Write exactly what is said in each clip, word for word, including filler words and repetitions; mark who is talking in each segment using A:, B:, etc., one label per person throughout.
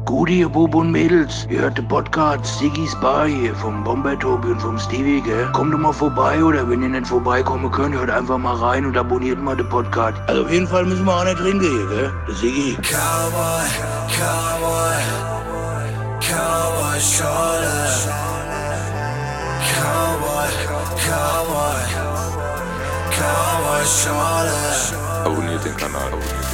A: Gute, ihr Bub und Mädels, ihr hört den Podcast Siggy's Bar hier vom Bomber Tobi und vom Stevie, gell? Kommt doch mal vorbei, oder wenn ihr nicht vorbeikommen könnt, hört einfach mal rein und abonniert mal den Podcast. Also auf jeden Fall müssen wir auch nicht trinken hier, gell? Der Siggy.
B: Cowboy, Cowboy, Cowboy Schorle. Cowboy, Cowboy, Cowboy Schorle.
C: Abonniert den Kanal, abonniert den Kanal.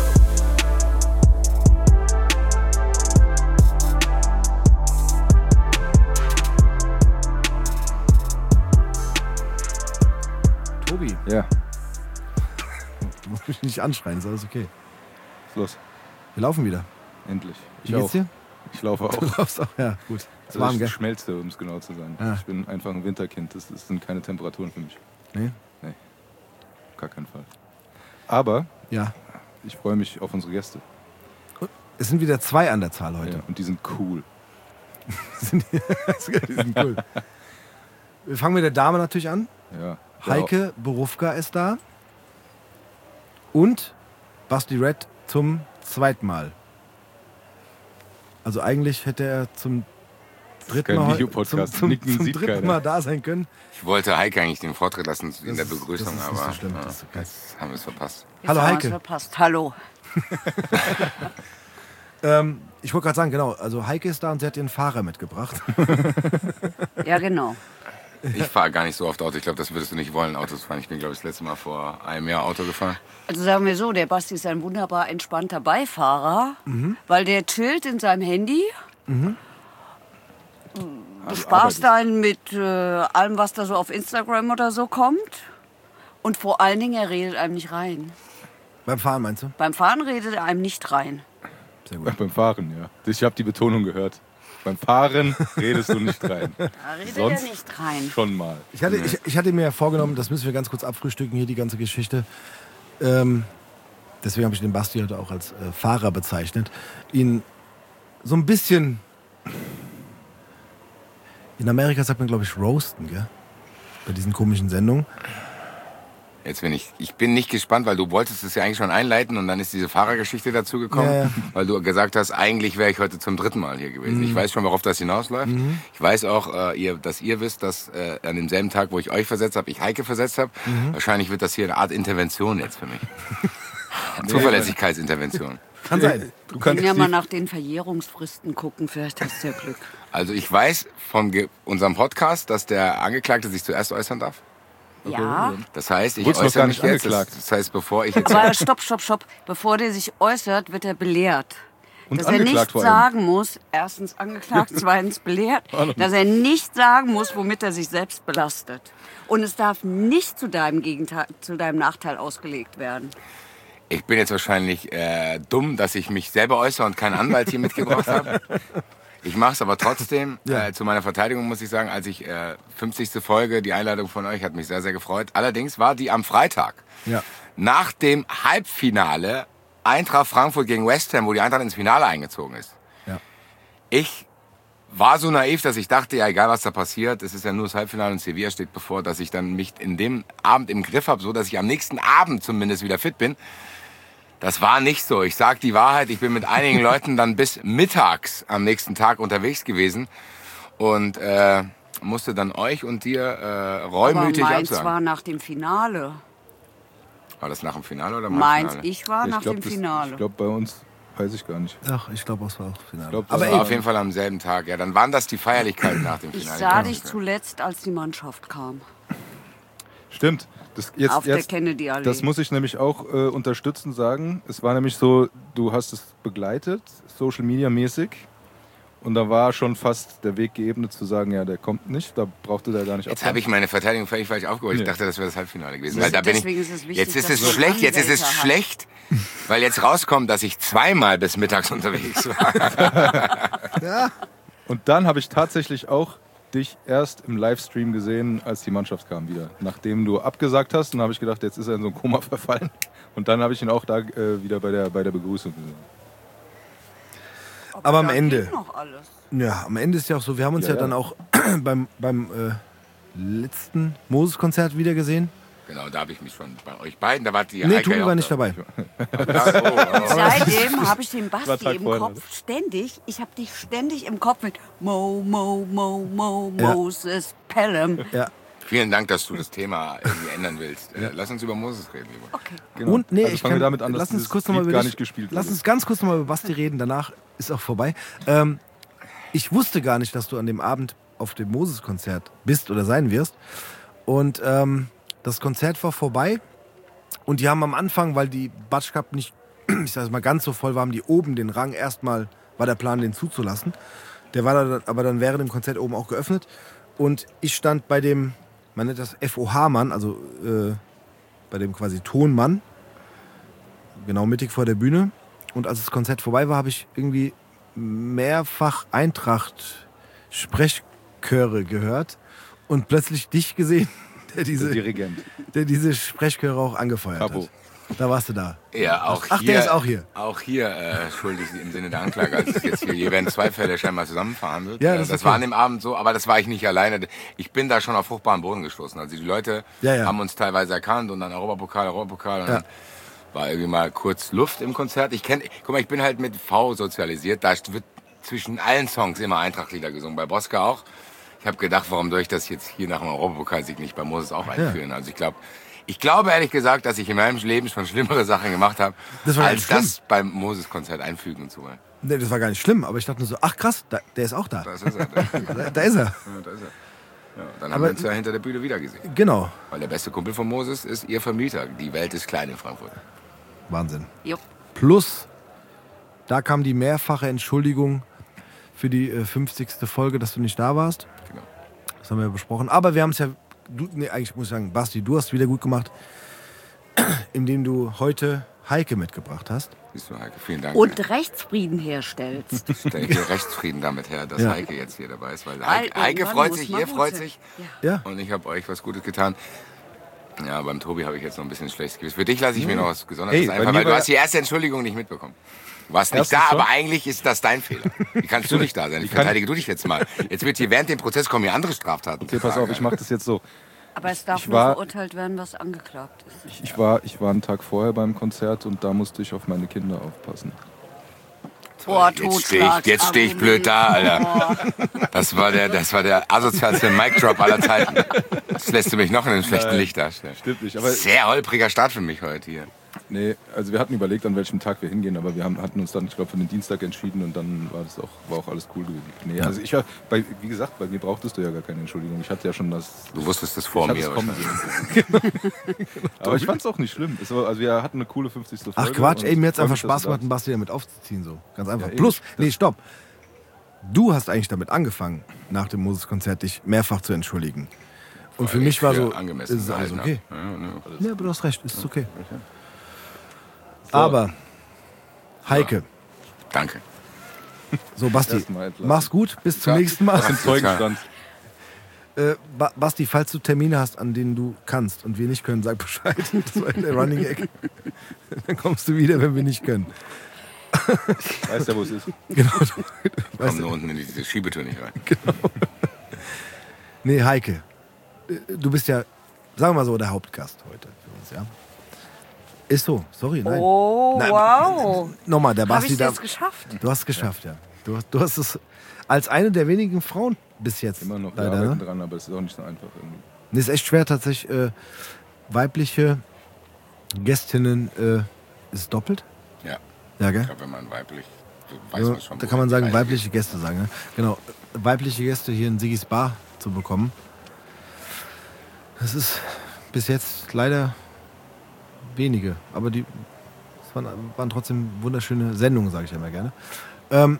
D: Tobi.
E: Ja.
D: Du musst mich nicht anschreien, ist alles okay.
E: Was ist los?
D: Wir laufen wieder.
E: Endlich.
D: Wie geht's dir?
E: Ich laufe auch.
D: Du laufst auch, ja, gut. Es
E: Also
D: warm,
E: ich
D: gell?
E: schmelze, um es genau zu sagen.
D: Ah.
E: Ich bin einfach ein Winterkind. Das, das sind keine Temperaturen für mich.
D: Nee?
E: Nee. Gar keinen Fall. Aber
D: Ja.
E: ich freue mich auf unsere Gäste.
D: Es sind wieder zwei an der Zahl heute.
E: Ja, und die sind cool.
D: Die sind, die sind cool. Wir fangen mit der Dame natürlich an.
E: Ja.
D: Heike Borufka ist da. Und Basti Red zum zweiten Mal. Also eigentlich hätte er zum dritten
E: kein
D: Mal, zum,
E: Videopodcast.
D: zum,
E: Nicken
D: zum
E: sieht
D: dritten
E: keiner.
D: Mal da sein können.
C: Ich wollte Heike eigentlich den Vortritt lassen in der
D: Das ist-
C: Begrüßung,
D: das ist nicht
C: aber
D: so schlimm,
C: ja,
D: das ist okay.
C: jetzt haben wir es verpasst.
F: Jetzt
D: Hallo,
F: haben wir
D: Heike.
F: es verpasst. Hallo.
D: Ähm, ich wollte gerade sagen, genau, also Heike ist da und sie hat ihren Fahrer mitgebracht.
F: Ja, genau.
C: Ich fahre gar nicht so oft Auto. Ich glaube, das würdest du nicht wollen, Autos fahren. Ich bin, glaube ich, das letzte Mal vor einem Jahr Auto gefahren.
F: Also sagen wir so, der Basti ist ein wunderbar entspannter Beifahrer, weil der chillt in seinem Handy, bespaßt einen mit äh, allem, was da so auf Instagram oder so kommt. Und vor allen Dingen, er redet einem nicht rein.
D: Beim Fahren meinst du?
F: Beim Fahren redet er einem nicht rein.
D: Sehr gut.
E: Beim Fahren, ja. Ich habe die Betonung gehört. Beim Fahren redest du nicht rein.
F: Da redet
E: Sonst
F: er nicht rein.
E: schon mal.
D: Ich hatte, ich, ich hatte mir ja vorgenommen, das müssen wir ganz kurz abfrühstücken, hier die ganze Geschichte. Ähm, deswegen habe ich den Basti heute auch als äh, Fahrer bezeichnet. Ihn so ein bisschen... In Amerika sagt man, glaube ich, roasten, gell? Bei diesen komischen Sendungen.
C: Jetzt bin ich, ich bin nicht gespannt, weil du wolltest es ja eigentlich schon einleiten und dann ist diese Fahrergeschichte dazu gekommen,
D: Ja, ja.
C: weil du gesagt hast, eigentlich wäre ich heute zum dritten Mal hier gewesen. Ich weiß schon, worauf das hinausläuft. Ich weiß auch, äh, ihr, dass ihr wisst, dass äh, an demselben Tag, wo ich euch versetzt habe, ich Heike versetzt habe. Wahrscheinlich wird das hier eine Art Intervention jetzt für mich. Zuverlässigkeitsintervention.
D: Kann sein.
E: Du
F: Wir
E: kannst
F: können ja
E: die-
F: mal nach den Verjährungsfristen gucken, vielleicht hast du ja Glück.
C: Also ich weiß von ge- unserem Podcast, dass der Angeklagte sich zuerst äußern darf.
F: Ja,
C: Das heißt, ich
E: Wurdest noch
C: äußere
E: gar
C: mich
E: nicht
C: jetzt. Das,
E: angeklagt.
C: das heißt, bevor ich jetzt...
F: aber stopp, stopp, stopp. Bevor der sich äußert, wird er belehrt.
E: Und
F: dass er nicht
E: angeklagt vor allem.
F: sagen muss, erstens angeklagt, zweitens belehrt, dass er nicht sagen muss, womit er sich selbst belastet. Und es darf nicht zu deinem Gegenteil, zu deinem Nachteil ausgelegt werden.
C: Ich bin jetzt wahrscheinlich äh, dumm, dass ich mich selber äußere und keinen Anwalt hier mitgebracht habe. Ich mache es aber trotzdem.
D: Ja.
C: Äh, zu meiner Verteidigung muss ich sagen, als ich äh, fünfzigste Folge, die Einladung von euch, hat mich sehr, sehr gefreut. Allerdings war die am Freitag,
D: Ja.
C: nach dem Halbfinale Eintracht Frankfurt gegen West Ham, wo die Eintracht ins Finale eingezogen ist.
D: Ja.
C: Ich war so naiv, dass ich dachte, ja, egal was da passiert, es ist ja nur das Halbfinale und Sevilla steht bevor, dass ich dann mich in dem Abend im Griff habe, so dass ich am nächsten Abend zumindest wieder fit bin. Das war nicht so. Ich sag die Wahrheit, ich bin mit einigen Leuten dann bis mittags am nächsten Tag unterwegs gewesen und äh, musste dann euch und dir äh, reumütig
F: Aber meins
C: absagen.
F: war nach dem Finale.
C: War das nach dem Finale oder im
F: Meins,
C: Halbfinale?
F: ich war
E: Ich
F: nach
E: glaub,
F: dem
E: das-
F: Finale.
E: Ich glaube, bei uns weiß ich gar nicht.
D: Ach, ich glaube, es war auch Finale.
E: glaub, das
D: Aber
C: Das war
D: ey,
C: auf jeden Fall am selben Tag. Ja, dann waren das die Feierlichkeiten nach dem
F: Ich
C: Finale.
F: sah dich zuletzt, als die Mannschaft kam.
E: Stimmt. Das, jetzt,
F: Auf der
E: jetzt,
F: Kennedy-Allee.
E: das muss ich nämlich auch äh, unterstützend sagen. Es war nämlich so, du hast es begleitet, Social Media mäßig. Und da war schon fast der Weg geebnet zu sagen, ja, der kommt nicht, da brauchte der gar nicht
C: Jetzt habe ich meine Verteidigung völlig falsch aufgeholt. Ich
E: Nee.
C: dachte, das wäre das Halbfinale gewesen.
F: Siehst
C: Weil da
F: du,
C: bin ich,
F: deswegen ist es wichtig,
C: jetzt ist
F: dass
C: es
F: du
C: schlecht, jetzt ist es
F: Anwälte hast.
C: schlecht, weil jetzt rauskommt, dass ich zweimal bis mittags unterwegs war.
E: Und dann habe ich tatsächlich auch dich erst im Livestream gesehen, als die Mannschaft kam wieder. Nachdem du abgesagt hast, dann habe ich gedacht, jetzt ist er in so ein Koma verfallen. Und dann habe ich ihn auch da äh, wieder bei der, bei der Begrüßung gesehen.
D: Aber am
F: da
D: Ende.
F: geht noch alles.
D: Ja, am Ende ist ja auch so, wir haben uns ja,
E: Ja, ja.
D: dann auch beim, beim äh, letzten Moses-Konzert wieder gesehen.
C: Genau, da habe ich mich schon bei euch beiden, da war die
D: Nee,
C: Heike
D: Tobi
C: ja
D: war
C: auch
D: nicht
C: da.
D: dabei.
C: Ja, oh, oh.
F: Seitdem habe ich den
E: War
F: Basti
E: Tag
F: im
E: vorher,
F: Kopf
E: ne?
F: ständig, ich habe dich ständig im Kopf mit Mo, Mo, Mo, Mo,
D: Ja.
F: Moses Pelham.
D: Ja.
C: Vielen Dank, dass du das Thema irgendwie ändern willst. Äh, Lass uns über Moses reden, lieber.
F: Okay.
E: Genau.
D: Und nee,
E: also
D: ich
E: fangen
D: kann,
E: wir damit an, dass
D: lass uns
E: dieses
D: kurz noch mal
E: Lied
D: über
E: gar
D: dich-
E: nicht gespielt
D: Lass
E: wurde.
D: uns ganz kurz nochmal über Basti reden, danach ist auch vorbei. Ähm, ich wusste gar nicht, dass du an dem Abend auf dem Moses-Konzert bist oder sein wirst. Und ähm, das Konzert war vorbei. Und die haben am Anfang, weil die Batsch Cup nicht, ich sag mal, ganz so voll war, haben die oben den Rang erstmal, war der Plan, den zuzulassen. Der war dann, aber dann während dem Konzert oben auch geöffnet. Und ich stand bei dem, man nennt das F O H-Mann, also äh, bei dem quasi Tonmann, genau mittig vor der Bühne. Und als das Konzert vorbei war, habe ich irgendwie mehrfach Eintracht-Sprechchöre gehört und plötzlich dich gesehen, der diese,
E: Der Dirigent.
D: der diese Sprechchöre auch angefeuert
E: Capo.
D: hat. Da warst du da.
C: Ja, auch
D: Ach,
C: hier,
D: der ist auch hier.
C: Auch hier äh, schuldig im Sinne der Anklage. Also es ist jetzt hier, hier werden zwei Fälle scheinbar zusammen verhandelt.
D: Ja,
C: Äh,
D: das
C: das
D: ist
C: war
D: okay.
C: an dem Abend so, aber das war ich nicht alleine. Ich bin da schon auf fruchtbaren Boden gestoßen. Also die Leute
D: Ja, ja.
C: haben uns teilweise erkannt und dann Europapokal, Europapokal. Und
D: Ja.
C: dann war irgendwie mal kurz Luft im Konzert. Ich kenn, guck mal, ich bin halt mit V sozialisiert. Da wird zwischen allen Songs immer Eintracht-Lieder gesungen. Bei Boska auch. Ich habe gedacht, warum soll ich das jetzt hier nach dem Europapokalsieg nicht bei Moses auch einführen? Also ich glaube, ich glaube ehrlich gesagt, dass ich in meinem Leben schon schlimmere Sachen gemacht habe,
D: Das war
C: als
D: schlimm.
C: das beim Moses-Konzert einfügen zu wollen.
D: Nee, das war gar nicht schlimm, aber ich dachte nur so, ach krass, da, der ist auch da.
C: Das ist er. Da,
D: Da, da ist er.
C: ja, da ist er. Ja, dann haben
D: Aber-
C: wir uns ja hinter der Bühne wieder gesehen.
D: Genau.
C: Weil der beste Kumpel von Moses ist ihr Vermieter. Die Welt ist klein in Frankfurt.
D: Wahnsinn.
F: Jupp.
D: Plus, da kam die mehrfache Entschuldigung für die äh, fünfzigste Folge, dass du nicht da warst.
C: Genau.
D: Das haben wir ja besprochen. Aber wir haben es ja, du, nee, eigentlich muss ich sagen, Basti, du hast wieder gut gemacht, indem du heute Heike mitgebracht hast.
C: Siehst du, Heike, vielen Dank.
F: Und Rechtsfrieden herstellst.
C: Ich stelle hier Rechtsfrieden damit her, dass
D: Ja.
C: Heike jetzt hier dabei ist. Weil
F: Weil
C: Heike, Heike
F: irgendwann
C: freut
F: muss
C: sich,
F: man
C: ihr
F: gut
C: freut
F: sein.
C: sich.
F: Ja.
D: Ja.
C: Und ich habe euch was Gutes getan. Ja, beim Tobi habe ich jetzt noch ein bisschen schlechtes Gewissen. Für dich lasse ich mir noch was Gesondertes
E: Hey, bei
C: einfach,
E: mir
C: weil du
E: war-
C: hast die erste Entschuldigung nicht mitbekommen. Du warst nicht
E: Erstens
C: da,
E: schon.
C: aber eigentlich ist das dein Fehler. Wie kannst du nicht da sein? Ich
E: kann-
C: verteidige du dich jetzt mal. Jetzt wird hier während dem Prozess kommen hier andere Straftaten.
E: Okay, pass auf, ich mache das jetzt so.
F: Aber es darf
E: Ich
F: nur
E: war-
F: verurteilt werden, was angeklagt ist.
E: Ich, ich, war, ich war einen Tag vorher beim Konzert und da musste ich auf meine Kinder aufpassen.
F: Boah,
C: Jetzt stehe ich, jetzt steh ich blöd da, Alter. Das war der, das war der asozialste Mic-Drop aller Zeiten. Jetzt lässt du mich noch in einem schlechten Licht darstellen.
E: Stimmt nicht, aber
C: Sehr holpriger Start für mich heute hier.
E: nee, also wir hatten überlegt, an welchem Tag wir hingehen, aber wir haben, hatten uns dann, ich glaube, für den Dienstag entschieden und dann war das auch, war auch alles cool gewesen. Nee, also ich war, bei, wie gesagt, bei mir brauchtest du ja gar keine Entschuldigung. Ich hatte ja schon das.
C: Du wusstest es vor
E: ich hatte
C: mir
E: es kommen
C: wahrscheinlich.
E: sehen. Aber ich fand es auch nicht schlimm. Es war, also wir hatten eine coole fünfzigste Folge.
D: Ach Quatsch,
E: und
D: ey, mir hat es
E: freu
D: einfach
E: mich, dass
D: Spaß
E: du
D: gemacht,
E: da
D: einen Basti damit aufzuziehen. So. Ganz einfach.
E: Ja, eben.
D: Plus, nee, stopp. Du hast eigentlich damit angefangen, nach dem Moses-Konzert dich mehrfach zu entschuldigen. Und für
C: Weil
D: mich
C: ich
D: war
C: für
D: so,
C: angemessen
D: ist es alles
C: gehalten
D: okay.
C: hab. Ja, ja.
D: Ja, aber du hast recht, ist okay.
E: So.
D: Aber, Heike,
C: Danke.
D: so Basti,
E: Erstmal entlassen.
D: mach's gut, bis zum
C: Ja.
D: nächsten Mal.
E: bist. Im Zeugenstand.
D: Äh, ba Basti, falls du Termine hast, an denen du kannst und wir nicht können, sag Bescheid. Das war der Running Gag. Dann kommst du wieder, wenn wir nicht können.
E: Weißt ja, wo es ist.
D: Genau.
C: Komm nur unten in diese Schiebetür nicht rein.
D: Nee, Heike, äh, du bist ja, sagen wir mal so, der Hauptgast heute für uns, ja? Ist so, sorry, nein.
F: Oh,
D: Nein,
F: wow.
D: Nochmal, der
F: Habe
D: Basti,
F: ich
D: da,
F: das geschafft?
D: du hast es geschafft, ja. Du, hast- du hast es als eine der wenigen Frauen bis jetzt.
E: Immer noch, wir
D: leider,
E: arbeiten
D: ne?
E: dran, aber es ist auch nicht so einfach irgendwie.
D: Nee, ist echt schwer, tatsächlich äh, weibliche Gästinnen, äh, ist es doppelt?
C: Ja,
D: Ja, gell?
C: ich glaube, wenn man weiblich, weiß
D: Ja,
C: man schon.
D: da
C: wo
D: kann man
C: die
D: sagen,
C: Reise
D: weibliche Gäste sagen. Ne? Genau, weibliche Gäste hier in Sigis Bar zu bekommen. Das ist bis jetzt leider wenige, aber die es waren, waren trotzdem wunderschöne Sendungen, sage ich immer gerne. Ähm,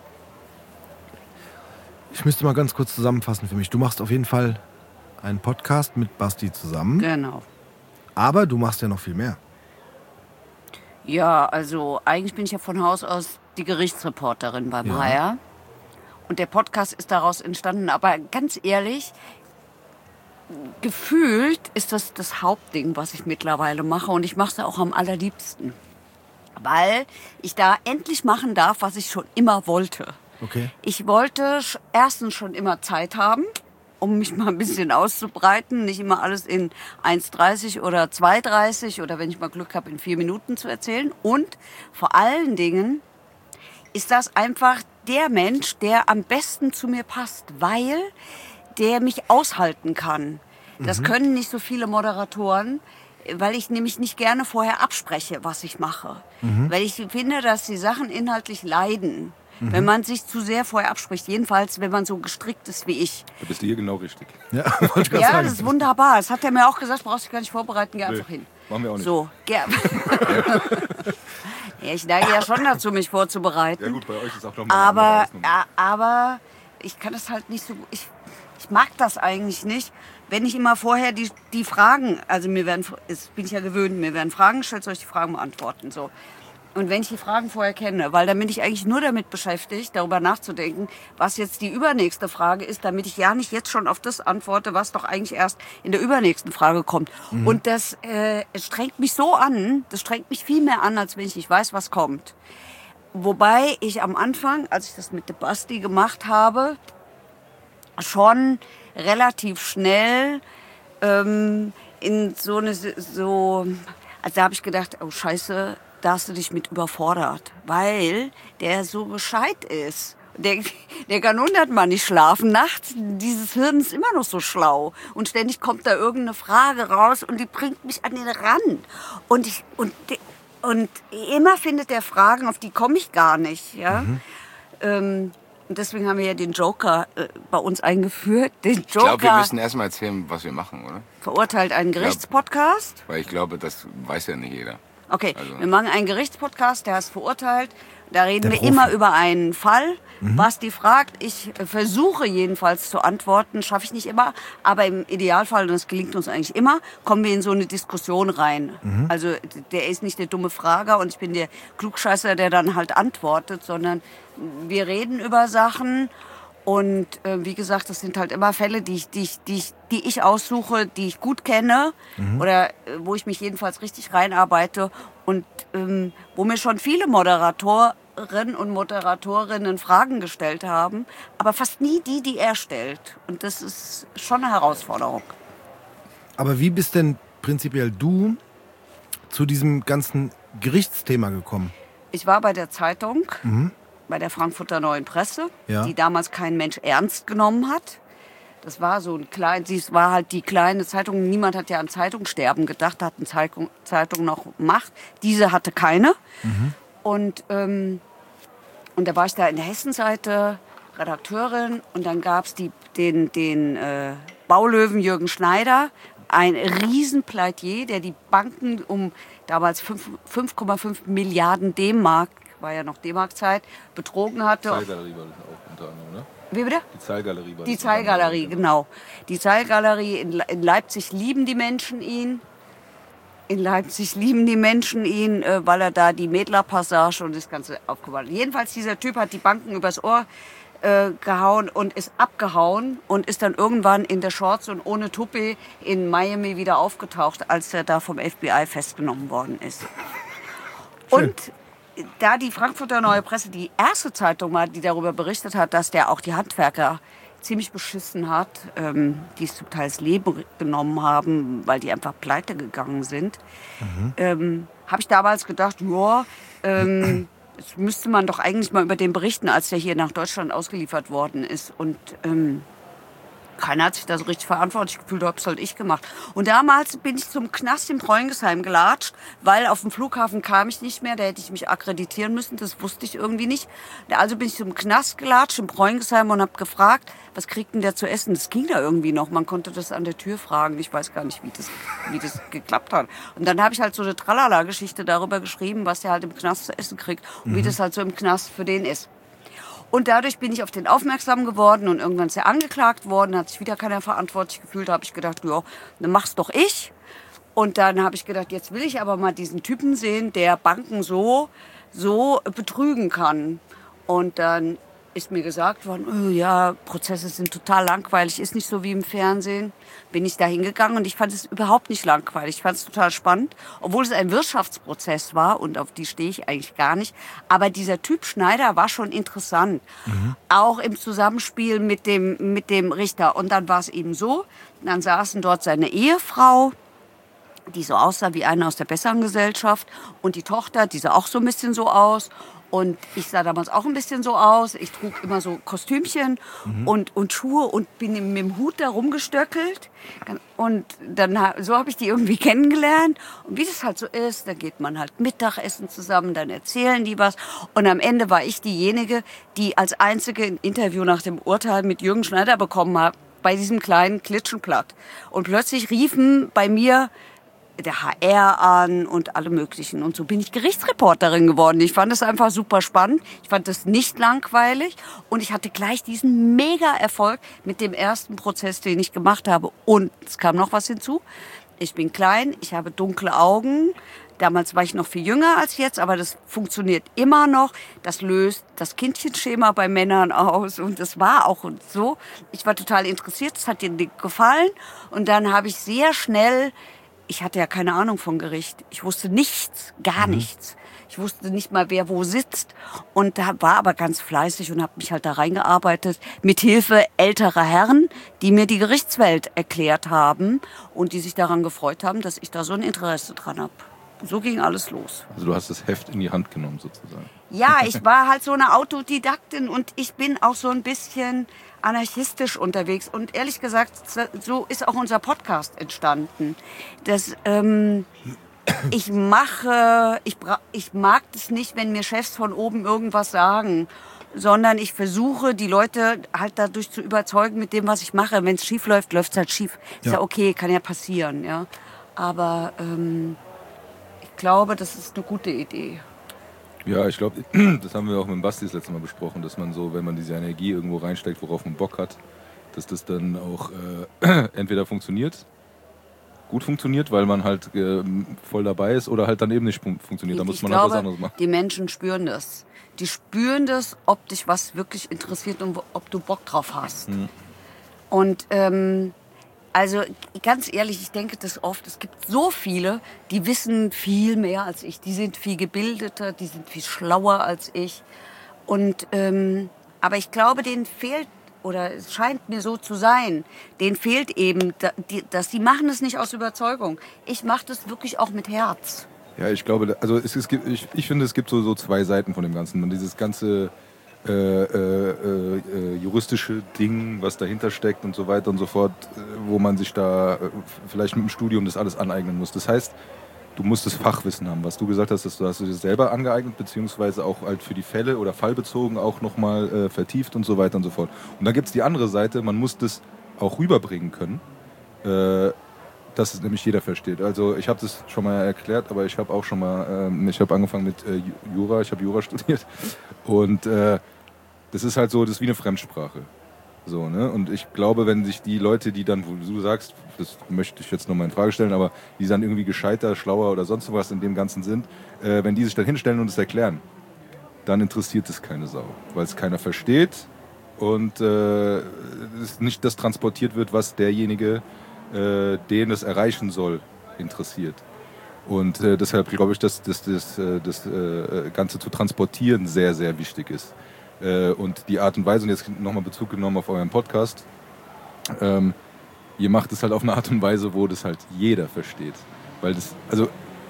D: ich müsste mal ganz kurz zusammenfassen für mich. Du machst auf jeden Fall einen Podcast mit Basti zusammen,
F: Genau.
D: aber du machst ja noch viel mehr.
F: Ja, also eigentlich bin ich ja von Haus aus die Gerichtsreporterin beim
D: Ja.
F: H R. Und der Podcast ist daraus entstanden. Aber ganz ehrlich, gefühlt ist das das Hauptding, was ich mittlerweile mache. Und ich mache es auch am allerliebsten. Weil ich da endlich machen darf, was ich schon immer wollte.
D: Okay.
F: Ich wollte sch- erstens schon immer Zeit haben. um mich mal ein bisschen auszubreiten. Nicht immer alles in eins dreißig oder zwei dreißig oder wenn ich mal Glück habe, in vier Minuten zu erzählen. Und vor allen Dingen ist das einfach der Mensch, der am besten zu mir passt, weil der mich aushalten kann. Das mhm. können nicht so viele Moderatoren, weil ich nämlich nicht gerne vorher abspreche, was ich mache. Mhm. Weil ich finde, dass die Sachen inhaltlich leiden, mhm. wenn man sich zu sehr vorher abspricht. Jedenfalls, wenn man so gestrickt ist wie ich.
E: Da bist du hier genau richtig.
D: Ja,
F: ja das ist wunderbar. Das hat er mir auch gesagt, brauchst dich gar nicht vorbereiten, geh
E: nee,
F: einfach hin.
E: Machen wir auch nicht.
F: So, ja. Ja, ich neige ja schon dazu, mich vorzubereiten.
E: Ja gut, bei euch ist auch noch mal
F: aber, ja, aber ich kann das halt nicht so gut. Ich, ich mag das eigentlich nicht, wenn ich immer vorher die, die Fragen, also mir werden, das bin ich ja gewöhnt, mir werden Fragen gestellt, soll ich die Fragen beantworten. So. Und wenn ich die Fragen vorher kenne, weil dann bin ich eigentlich nur damit beschäftigt, darüber nachzudenken, was jetzt die übernächste Frage ist, damit ich ja nicht jetzt schon auf das antworte, was doch eigentlich erst in der übernächsten Frage kommt. Mhm. Und das äh, es strengt mich so an, das strengt mich viel mehr an, als wenn ich nicht weiß, was kommt. Wobei ich am Anfang, als ich das mit der Basti gemacht habe, schon relativ schnell ähm, in so eine, so, also da habe ich gedacht, oh Scheiße, da hast du dich mit überfordert, weil der so gescheit ist. Der, der kann hundertmal nicht schlafen nachts. Dieses Hirn ist immer noch so schlau. Und ständig kommt da irgendeine Frage raus und die bringt mich an den Rand. Und, ich, und, und immer findet der Fragen, auf die komme ich gar nicht. Ja? Mhm. Ähm, und deswegen haben wir ja den Joker äh, bei uns eingeführt. Den Joker,
C: ich glaube, wir müssen erstmal erzählen, was wir machen, oder?
F: Verurteilt einen Gerichtspodcast.
C: Ja, weil ich glaube, das weiß ja nicht jeder.
F: Okay,
C: also.
F: Wir machen einen Gerichtspodcast, der heißt Verurteilt. Da reden wir immer über einen Fall. Mhm. Basti fragt, ich versuche jedenfalls zu antworten, schaffe ich nicht immer. Aber im Idealfall, und das gelingt uns eigentlich immer, kommen wir in so eine Diskussion rein. Mhm. Also der ist nicht der dumme Frager und ich bin der Klugscheißer, der dann halt antwortet, sondern wir reden über Sachen. Und äh, wie gesagt, das sind halt immer Fälle, die ich, die ich, die ich, die ich aussuche, die ich gut kenne mhm. oder äh, wo ich mich jedenfalls richtig reinarbeite und ähm, wo mir schon viele Moderatorinnen und Moderatorinnen Fragen gestellt haben, aber fast nie die, die er stellt. Und das ist schon eine Herausforderung.
D: Aber wie bist denn prinzipiell du zu diesem ganzen Gerichtsthema gekommen?
F: Ich war bei der Zeitung.
D: Mhm.
F: Bei der Frankfurter Neuen Presse,
D: ja.
F: die damals kein Mensch ernst genommen hat. Das war so ein klein, sie war halt die kleine Zeitung. Niemand hat ja an Zeitungssterben gedacht, da hat eine Zeitung, Zeitung noch Macht. Diese hatte keine.
D: Mhm.
F: Und, ähm, und da war ich da in der Hessenseite Redakteurin und dann gab es den, den äh, Baulöwen Jürgen Schneider, ein Riesenpleitier, der die Banken um damals fünf Komma fünf Milliarden D-Mark, war ja noch D-Mark-Zeit, betrogen hatte.
E: Die Zahlgalerie war das auch unter anderem, ne?
F: Wie bitte?
E: Die Zahlgalerie war
F: Die
E: das
F: Zahlgalerie, genau. Die Zahlgalerie in, in Leipzig lieben die Menschen ihn. In Leipzig lieben die Menschen ihn, äh, weil er da die Mädler-Passage und das Ganze aufgebaut hat. Jedenfalls, dieser Typ hat die Banken übers Ohr äh, gehauen und ist abgehauen und ist dann irgendwann in der Shorts und ohne Tuppy in Miami wieder aufgetaucht, als er da vom F B I festgenommen worden ist. Und da die Frankfurter Neue Presse die erste Zeitung war, die darüber berichtet hat, dass der auch die Handwerker ziemlich beschissen hat, ähm, die es zum Teil das Leben genommen haben, weil die einfach pleite gegangen sind, mhm. ähm, habe ich damals gedacht, ja, ähm, das müsste man doch eigentlich mal über den berichten, als der hier nach Deutschland ausgeliefert worden ist. Und ähm, keiner hat sich da so richtig verantwortlich gefühlt, habe es halt ich gemacht. Und damals bin ich zum Knast in Preungesheim gelatscht, weil auf dem Flughafen kam ich nicht mehr, da hätte ich mich akkreditieren müssen, das wusste ich irgendwie nicht. Also bin ich zum Knast gelatscht in Preungesheim und habe gefragt, was kriegt denn der zu essen? Das ging da irgendwie noch, man konnte das an der Tür fragen, ich weiß gar nicht, wie das, wie das geklappt hat. Und dann habe ich halt so eine Tralala-Geschichte darüber geschrieben, was der halt im Knast zu essen kriegt und mhm. wie das halt so im Knast für den ist. Und dadurch bin ich auf den aufmerksam geworden und irgendwann ist er angeklagt worden, hat sich wieder keiner verantwortlich gefühlt, da habe ich gedacht, ja, dann mach's doch ich. Und dann habe ich gedacht, jetzt will ich aber mal diesen Typen sehen, der Banken so, so betrügen kann. Und dann ist mir gesagt worden, oh ja, Prozesse sind total langweilig, ist nicht so wie im Fernsehen. Bin ich da hingegangen und ich fand es überhaupt nicht langweilig. Ich fand es total spannend, obwohl es ein Wirtschaftsprozess war und auf die stehe ich eigentlich gar nicht. Aber dieser Typ Schneider war schon interessant, mhm. auch im Zusammenspiel mit dem, mit dem Richter. Und dann war es eben so, dann saßen dort seine Ehefrau, die so aussah wie eine aus der besseren Gesellschaft, und die Tochter, die sah auch so ein bisschen so aus. Und ich sah damals auch ein bisschen so aus. Ich trug immer so Kostümchen mhm. und, und Schuhe und bin mit dem Hut da rumgestöckelt. Und dann, so habe ich die irgendwie kennengelernt. Und wie das halt so ist, da geht man halt Mittagessen zusammen, dann erzählen die was. Und am Ende war ich diejenige, die als einzige ein Interview nach dem Urteil mit Jürgen Schneider bekommen hat, bei diesem kleinen Klitschenblatt. Und plötzlich riefen bei mir der H R an und alle möglichen. Und so bin ich Gerichtsreporterin geworden. Ich fand es einfach super spannend. Ich fand es nicht langweilig. Und ich hatte gleich diesen Mega-Erfolg mit dem ersten Prozess, den ich gemacht habe. Und es kam noch was hinzu. Ich bin klein, ich habe dunkle Augen. Damals war ich noch viel jünger als jetzt, aber das funktioniert immer noch. Das löst das Kindchenschema bei Männern aus. Und das war auch so. Ich war total interessiert. Es hat dir gefallen. Und dann habe ich sehr schnell... Ich hatte ja keine Ahnung von Gericht. Ich wusste nichts, gar mhm. nichts. Ich wusste nicht mal, wer wo sitzt. Und da war aber ganz fleißig und habe mich halt da reingearbeitet. Mit Hilfe älterer Herren, die mir die Gerichtswelt erklärt haben und die sich daran gefreut haben, dass ich da so ein Interesse dran habe. So ging alles los.
E: Also du hast das Heft in die Hand genommen sozusagen.
F: Ja, ich war halt so eine Autodidaktin und ich bin auch so ein bisschen anarchistisch unterwegs. Und ehrlich gesagt, so ist auch unser Podcast entstanden. Das, ähm, ich mache, ich, bra- ich mag das nicht, wenn mir Chefs von oben irgendwas sagen, sondern ich versuche, die Leute halt dadurch zu überzeugen mit dem, was ich mache. Wenn es schief läuft, läuft es halt schief. Ja. Ist ja okay, kann ja passieren. Ja. Aber ähm, ich glaube, das ist eine gute Idee.
E: Ja, ich glaube, das haben wir auch mit dem Basti das letzte Mal besprochen, dass man so, wenn man diese Energie irgendwo reinsteckt, worauf man Bock hat, dass das dann auch äh, entweder funktioniert, gut funktioniert, weil man halt äh, voll dabei ist, oder halt dann eben nicht fun- funktioniert. Da muss
F: ich
E: man
F: glaube,
E: halt was anderes machen.
F: Die Menschen spüren das. Die spüren das, ob dich was wirklich interessiert und ob du Bock drauf hast. Mhm. Und ähm, also ganz ehrlich, ich denke das oft, es gibt so viele, die wissen viel mehr als ich. Die sind viel gebildeter, die sind viel schlauer als ich. Und, ähm, aber ich glaube, denen fehlt, oder es scheint mir so zu sein, denen fehlt eben, dass die machen es nicht aus Überzeugung. Ich mache das wirklich auch mit Herz.
E: Ja, ich glaube, also es, es gibt, ich, ich finde, es gibt so, so zwei Seiten von dem Ganzen. Und dieses ganze Äh, äh, äh, juristische Ding, was dahinter steckt und so weiter und so fort, äh, wo man sich da äh, vielleicht mit dem Studium das alles aneignen muss. Das heißt, du musst das Fachwissen haben. Was du gesagt hast, dass du hast du das selber angeeignet, beziehungsweise auch halt für die Fälle oder fallbezogen auch nochmal äh, vertieft und so weiter und so fort. Und dann gibt es die andere Seite, man muss das auch rüberbringen können, äh, dass es nämlich jeder versteht. Also ich habe das schon mal erklärt, aber ich habe auch schon mal, ähm, ich habe angefangen mit äh, Jura, ich habe Jura studiert und äh, das ist halt so, das ist wie eine Fremdsprache. So, ne? Und ich glaube, wenn sich die Leute, die dann, wo du sagst, das möchte ich jetzt nochmal in Frage stellen, aber die dann irgendwie gescheiter, schlauer oder sonst was in dem Ganzen sind, äh, wenn die sich dann hinstellen und es erklären, dann interessiert es keine Sau, weil es keiner versteht und äh, es nicht das transportiert wird, was derjenige, äh, den es erreichen soll, interessiert. Und äh, deshalb glaube ich, dass, dass, dass, dass das äh, Ganze zu transportieren sehr, sehr wichtig ist. Äh, und die Art und Weise, und jetzt nochmal Bezug genommen auf euren Podcast, ähm, ihr macht es halt auf eine Art und Weise, wo das halt jeder versteht. Weil das, also,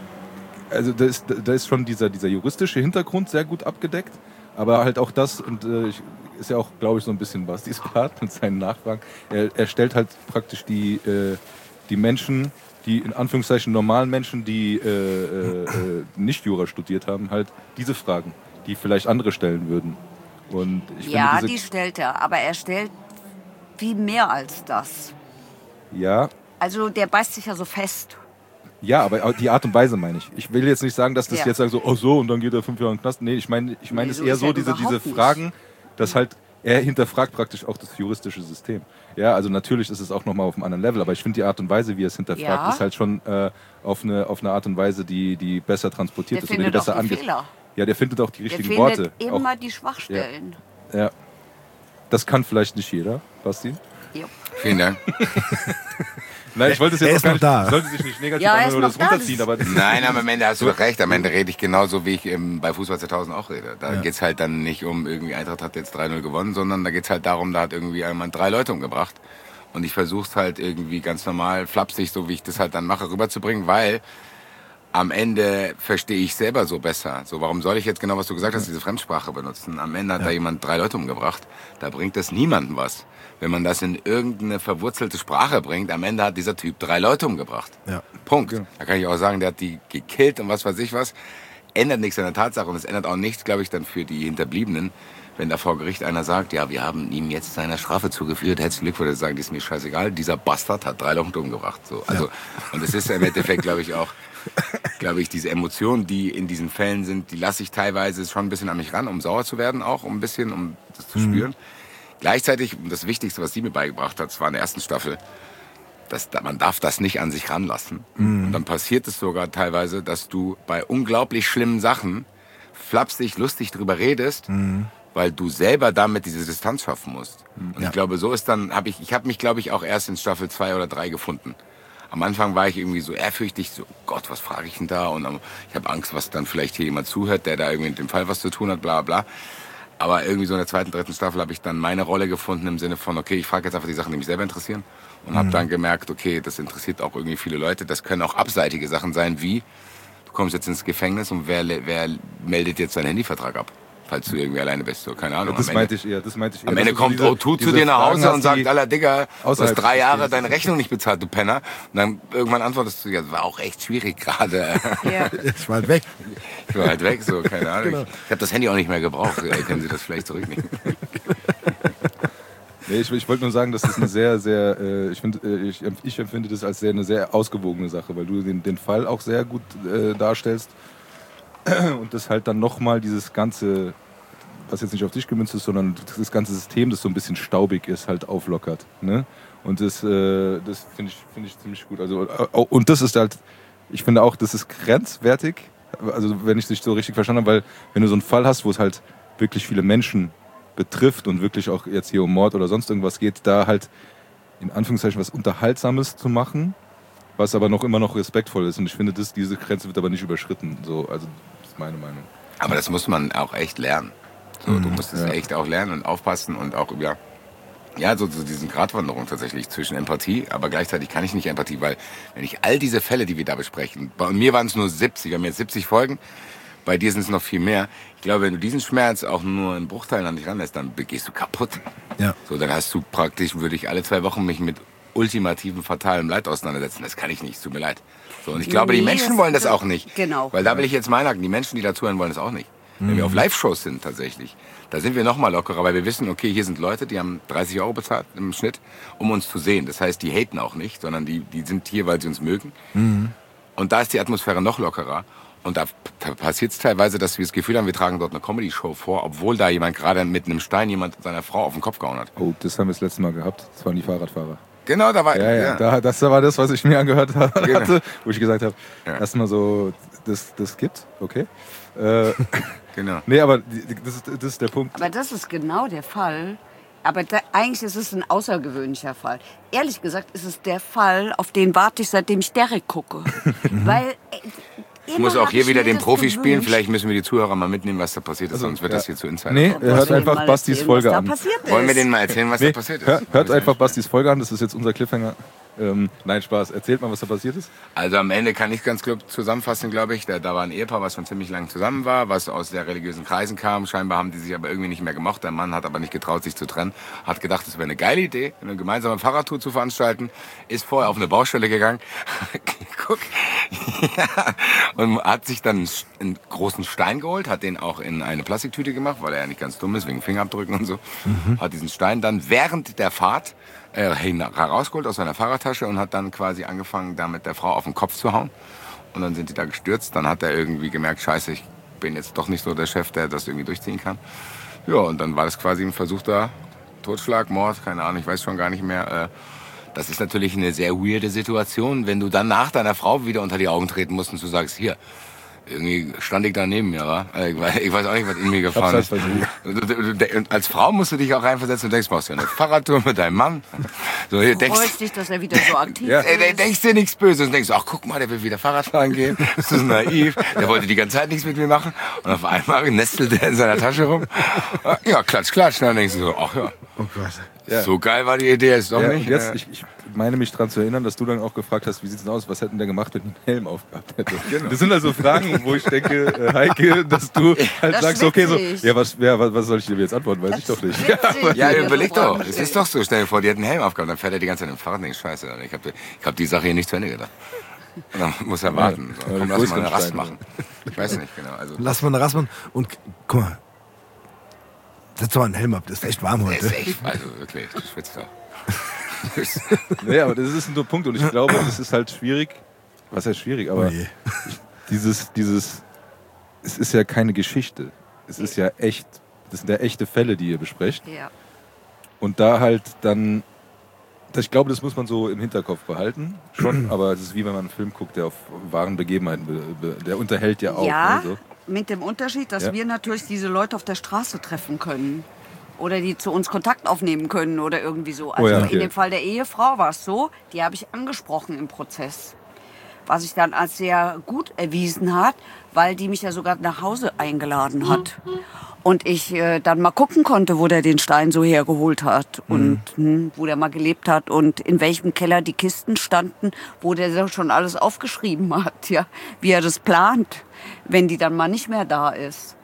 E: also da ist, da ist schon dieser, dieser juristische Hintergrund sehr gut abgedeckt, aber halt auch das, und äh, ich, ist ja auch, glaube ich, so ein bisschen Bastis Part mit seinen Nachfragen, er, er stellt halt praktisch die, äh, die Menschen, die in Anführungszeichen normalen Menschen, die äh, äh, nicht Jura studiert haben, halt diese Fragen, die vielleicht andere stellen würden. Und ich
F: ja,
E: finde,
F: die stellt er, aber er stellt viel mehr als das.
E: Ja.
F: Also der beißt sich ja so fest.
E: Ja, aber die Art und Weise meine ich. Ich will jetzt nicht sagen, dass das ja. jetzt sagen so, oh so, und dann geht er fünf Jahre in den Knast. Nee, ich meine ich mein, nee, es so eher so, diese, diese Fragen, dass halt, er hinterfragt praktisch auch das juristische System. Ja, also natürlich ist es auch nochmal auf einem anderen Level, aber ich finde die Art und Weise, wie er es hinterfragt, ja. ist halt schon äh, auf, eine, auf eine Art und Weise, die, die besser transportiert
F: der
E: ist. Und die besser
F: auch die
E: angeht.
F: Fehler.
E: Ja, der findet auch die richtigen
F: der
E: Worte.
F: Der findet immer
E: auch,
F: die Schwachstellen.
E: Ja, ja, Das kann vielleicht nicht jeder, Basti.
F: Jo.
C: Vielen Dank.
E: Nein, ich wollte es
D: Er
E: jetzt
D: ist
E: auch gar
D: noch
E: nicht,
D: da.
E: sollte sich nicht negativ
F: Ja, er ist
E: anhören oder
F: noch
E: das
F: da,
E: runterziehen, aber das
C: Nein, aber am Ende hast du recht. Am Ende rede ich genauso, wie ich ähm, bei Fußball zweitausend auch rede. Da
D: Ja.
C: geht's halt dann nicht um, irgendwie Eintracht hat jetzt drei null gewonnen, sondern da geht's halt darum, da hat irgendwie jemand drei Leute umgebracht. Und ich versuch's halt irgendwie ganz normal, flapsig, so wie ich das halt dann mache, rüberzubringen, weil am Ende verstehe ich selber so besser. So, warum soll ich jetzt genau, was du gesagt hast, diese Fremdsprache benutzen? Am Ende hat
D: Ja.
C: da jemand drei Leute umgebracht. Da bringt das niemandem was. Wenn man das in irgendeine verwurzelte Sprache bringt, am Ende hat dieser Typ drei Leute umgebracht.
D: Ja.
C: Punkt.
E: Ja.
C: Da kann ich auch sagen, der hat die gekillt und was weiß ich was. Ändert nichts an der Tatsache und es ändert auch nichts, glaube ich, dann für die Hinterbliebenen, wenn da vor Gericht einer sagt, ja, wir haben ihm jetzt seine Strafe zugeführt, herzlichen Glückwunsch, würde sagen, das ist mir scheißegal, dieser Bastard hat drei Leute umgebracht. So, also, und es ist ja im Endeffekt, glaube ich, auch, glaube ich, diese Emotionen, die in diesen Fällen sind, die lasse ich teilweise schon ein bisschen an mich ran, um sauer zu werden, auch um ein bisschen, um das zu spüren. Gleichzeitig, und das Wichtigste, was sie mir beigebracht hat, das war in der ersten Staffel, dass, man darf das nicht an sich ranlassen. Und dann passiert es sogar teilweise, dass du bei unglaublich schlimmen Sachen flapsig, lustig drüber redest, weil du selber damit diese Distanz schaffen musst. Und
D: Ja.
C: ich glaube, so ist dann, habe ich, ich habe mich, glaube ich, auch erst in Staffel zwei oder drei gefunden. Am Anfang war ich irgendwie so ehrfürchtig, so Gott, was frage ich denn da? Und ähm, ich habe Angst, was dann vielleicht hier jemand zuhört, der da irgendwie mit dem Fall was zu tun hat, bla bla. Aber irgendwie so in der zweiten, dritten Staffel habe ich dann meine Rolle gefunden im Sinne von, okay, ich frage jetzt einfach die Sachen, die mich selber interessieren. Und habe dann gemerkt, okay, das interessiert auch irgendwie viele Leute. Das können auch abseitige Sachen sein, wie du kommst jetzt ins Gefängnis und wer, wer meldet jetzt seinen Handyvertrag ab? Falls du irgendwie alleine bist, so, keine Ahnung.
E: das
C: am
E: meinte
C: Ende,
E: ich eher. Das meinte ich eher,
C: am
E: dass
C: Ende
E: du so
C: kommt
E: diese-
C: O zwei zu
E: diese
C: dir nach
E: Fragen
C: Hause
E: hast,
C: und sagt,
E: die
C: aller Digga, du hast
E: außerhalb
C: drei
E: des
C: Jahre
E: Systems
C: deine
E: sind.
C: Rechnung nicht bezahlt, du Penner. Und dann irgendwann antwortest du, ja, das war auch echt schwierig gerade.
F: Ja.
D: Ich war halt weg.
C: Ich war halt weg, so, keine Ahnung.
D: Genau.
C: Ich habe das Handy auch nicht mehr gebraucht. Ja, können Sie das vielleicht zurücknehmen?
E: Nee, ich, ich wollte nur sagen, das ist eine sehr, sehr, äh, ich, find, äh, ich, ich empfinde das als sehr, eine sehr ausgewogene Sache, weil du den, den Fall auch sehr gut äh, darstellst und das halt dann nochmal dieses ganze, was jetzt nicht auf dich gemünzt ist, sondern das ganze System, das so ein bisschen staubig ist, halt auflockert. Ne? Und das, äh, das finde ich, find ich ziemlich gut. Also, äh, und das ist halt, ich finde auch, das ist grenzwertig, also wenn ich es nicht so richtig verstanden habe, weil wenn du so einen Fall hast, wo es halt wirklich viele Menschen betrifft und wirklich auch jetzt hier um Mord oder sonst irgendwas geht, da halt in Anführungszeichen was Unterhaltsames zu machen, was aber noch immer noch respektvoll ist. Und ich finde, das, diese Grenze wird aber nicht überschritten. So, also das ist meine Meinung.
C: Aber das muss man auch echt lernen. So, du musst es
E: ja.
C: echt auch lernen und aufpassen und auch über, ja, so, so diesen Gratwanderung tatsächlich zwischen Empathie, aber gleichzeitig kann ich nicht Empathie, weil wenn ich all diese Fälle, die wir da besprechen, bei mir waren es nur siebzig, wir haben jetzt siebzig Folgen, bei dir sind es noch viel mehr. Ich glaube, wenn du diesen Schmerz auch nur in Bruchteilen an dich ranlässt, dann gehst du kaputt.
D: Ja.
C: So, dann hast du praktisch, würde ich alle zwei Wochen mich mit ultimativen, fatalem Leid auseinandersetzen. Das kann ich nicht, es tut mir leid. So, und ich glaube, die
F: Nee,
C: Menschen
F: das-
C: wollen das auch nicht.
F: Genau.
C: Weil da will ich jetzt mal sagen, die Menschen, die da zuhören, wollen das auch nicht. Wenn wir auf Live-Shows sind tatsächlich, da sind wir noch mal lockerer, weil wir wissen, okay, hier sind Leute, die haben dreißig Euro bezahlt im Schnitt, um uns zu sehen. Das heißt, die haten auch nicht, sondern die, die sind hier, weil sie uns mögen. Und da ist die Atmosphäre noch lockerer. Und da, da passiert es teilweise, dass wir das Gefühl haben, wir tragen dort eine Comedy-Show vor, obwohl da jemand gerade mit einem Stein jemand seiner Frau auf den Kopf gehauen hat.
E: Oh, das haben wir das letzte Mal gehabt. Das waren die Fahrradfahrer.
C: Genau, da war...
E: Ja, ja, Da, das war das, was ich mir angehört hatte,
C: Genau.
E: wo ich gesagt habe,
C: Ja.
E: erstmal so, das, das gibt, okay. Äh,
C: Genau.
E: nee, aber die- die- das ist, das ist der Punkt.
F: Aber das ist genau der Fall. Aber da, eigentlich ist es ein außergewöhnlicher Fall. Ehrlich gesagt ist es der Fall, auf den warte ich, seitdem ich Derek gucke. Weil äh,
C: Ich muss auch hier wieder den Profi spielen. Vielleicht müssen wir die Zuhörer mal mitnehmen, was da passiert ist, sonst wird
E: ja.
C: das hier zu Insider.
E: Nee,
C: Talk.
E: er hört
F: Soll ich
E: einfach
F: mal
E: Bastis
F: erzählen,
E: Folge
F: was da
E: an.
F: passiert
C: Wollen wir
F: ist?
C: denen mal erzählen, was
E: Nee,
C: da passiert ist?
E: hör, hört einfach Bastis Folge an, das ist jetzt unser Cliffhanger. Ähm, nein, Spaß. Erzählt mal, was da passiert ist.
C: Also am Ende kann ich ganz gut zusammenfassen, glaube ich. Da, da war ein Ehepaar, was schon ziemlich lang zusammen war, was aus sehr religiösen Kreisen kam. Scheinbar haben die sich aber irgendwie nicht mehr gemocht. Der Mann hat aber nicht getraut, sich zu trennen. Hat gedacht, es wäre eine geile Idee, eine gemeinsame Fahrradtour zu veranstalten. Ist vorher auf eine Baustelle gegangen. Guck. Ja. Und hat sich dann einen großen Stein geholt, hat den auch in eine Plastiktüte gemacht, weil er ja nicht ganz dumm ist, wegen Fingerabdrücken und so. Hat diesen Stein dann während der Fahrt äh, herausgeholt aus seiner Fahrradtasche und hat dann quasi angefangen, damit der Frau auf den Kopf zu hauen. Und dann sind die da gestürzt. Dann hat er irgendwie gemerkt, scheiße, ich bin jetzt doch nicht so der Chef, der das irgendwie durchziehen kann. Ja, und dann war das quasi ein versuchter Totschlag, Mord, keine Ahnung, ich weiß schon gar nicht mehr. Äh, das ist natürlich eine sehr weirde Situation, wenn du dann nach deiner Frau wieder unter die Augen treten musst und du sagst, hier, irgendwie stand ich da neben mir, wa? Ich weiß, ich weiß auch nicht, was in mir gefahren ist. Und als Frau musst du dich auch reinversetzen und denkst, machst du eine Fahrradtour mit deinem Mann? So, hier denkst,
F: Freust dich, dass er wieder so aktiv
C: ja.
F: ist.
C: Denkst dir nichts Böses und denkst, ach guck mal, der will wieder Fahrrad fahren gehen. Das ist naiv. Der wollte die ganze Zeit nichts mit mir machen. Und auf einmal nestelt er in seiner Tasche rum. Ja, klatsch, klatsch. Und dann denkst du so, ach ja.
D: Oh Gott.
E: Ja.
C: So geil war die Idee jetzt doch
E: Ja,
C: nicht.
E: und jetzt, ich, ich meine mich daran zu erinnern, dass du dann auch gefragt hast, wie sieht's denn aus, was hätten der gemacht, wenn ein Helm aufgehabt hätte. Genau. Das sind also Fragen, wo ich denke, äh, Heike, dass du halt
F: Das
E: sagst, okay, so,
F: witzig.
E: ja, was, ja, was, was soll ich dir jetzt antworten, weiß ich doch nicht.
F: Witzig,
C: Ja,
F: wie du
C: überleg
F: so
C: doch.
F: Fragen
C: Es ist doch so, stell dir vor, die hat einen Helm aufgehabt, dann fährt er die ganze Zeit im Fahrrad und denkt, scheiße, ich habe ich hab die Sache hier nicht zu Ende gedacht. Und dann muss er warten. So,
E: Ja,
C: komm,
E: die
C: lass mal eine
E: größeren
C: Rast
E: Steine.
C: machen. Ich weiß nicht genau. Also,
D: Lass mal eine Rassmann und guck mal. Setz doch mal einen Helm ab, das ist echt warm
C: der
D: heute.
C: ist echt, also wirklich, du schwitzt doch.
E: Nee, aber das ist ein Punkt und ich glaube, das ist halt schwierig. Was heißt schwierig, aber
D: Oh je.
E: dieses, dieses, es ist ja keine Geschichte. Es ist ja echt, das sind ja echte Fälle, die ihr besprecht.
F: Ja.
E: Und da halt dann, ich glaube, das muss man so im Hinterkopf behalten, schon, aber es ist wie wenn man einen Film guckt, der auf wahren Begebenheiten, be, be, der unterhält ja auch.
F: Ja,
E: Ne, so.
F: mit dem Unterschied, dass
E: Ja.
F: wir natürlich diese Leute auf der Straße treffen können. Oder die zu uns Kontakt aufnehmen können oder irgendwie so. Also
E: Oh ja, okay.
F: in dem Fall der Ehefrau war es so, die habe ich angesprochen im Prozess. Was sich dann als sehr gut erwiesen hat, weil die mich ja sogar nach Hause eingeladen hat. Und ich äh, dann mal gucken konnte, wo der den Stein so hergeholt hat und hm, wo der mal gelebt hat und in welchem Keller die Kisten standen, wo der so schon alles aufgeschrieben hat, ja, wie er das plant, wenn die dann mal nicht mehr da ist.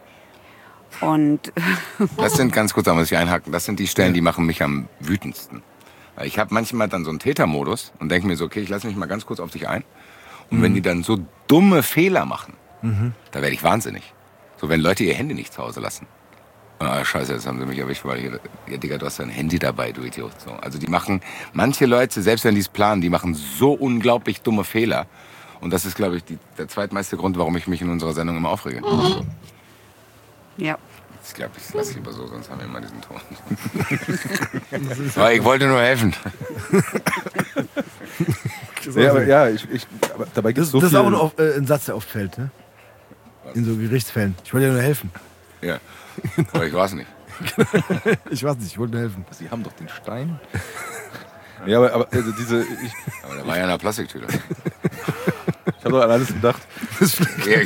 F: Und
C: Das sind, ganz kurz, da muss ich einhaken, das sind die Stellen, die machen mich am wütendsten. Weil ich habe manchmal dann so einen Tätermodus und denke mir so, okay, ich lasse mich mal ganz kurz auf dich ein. Und wenn die dann so dumme Fehler machen, da werde ich wahnsinnig. So, wenn Leute ihr Handy nicht zu Hause lassen. Ah, scheiße, jetzt haben sie mich erwischt, weil hier, ja, Digga, du hast dein Handy dabei, du Idiot. So, also die machen, manche Leute, selbst wenn die es planen, die machen so unglaublich dumme Fehler. Und das ist, glaube ich, die, der zweitmeiste Grund, warum ich mich in unserer Sendung immer aufrege. So.
F: ja.
C: Ich glaube, ich lasse lieber so, sonst haben wir immer diesen Ton. Aber ich wollte nur helfen.
E: Ja, aber, ja ich, ich, aber dabei gibt
D: Das,
E: es so
D: das ist
E: viel...
D: auch ein, oft- äh, ein Satz, der oft fällt, ne? In so Gerichtsfällen. Ich wollte dir nur helfen.
C: Ja. Aber ich weiß nicht.
D: Ich weiß nicht, ich wollte nur helfen.
E: Sie haben doch den Stein. Ja, aber, aber also diese, ich,
C: Aber der war ja in einer Plastiktüte.
E: ich habe doch an alles gedacht.
C: Ja,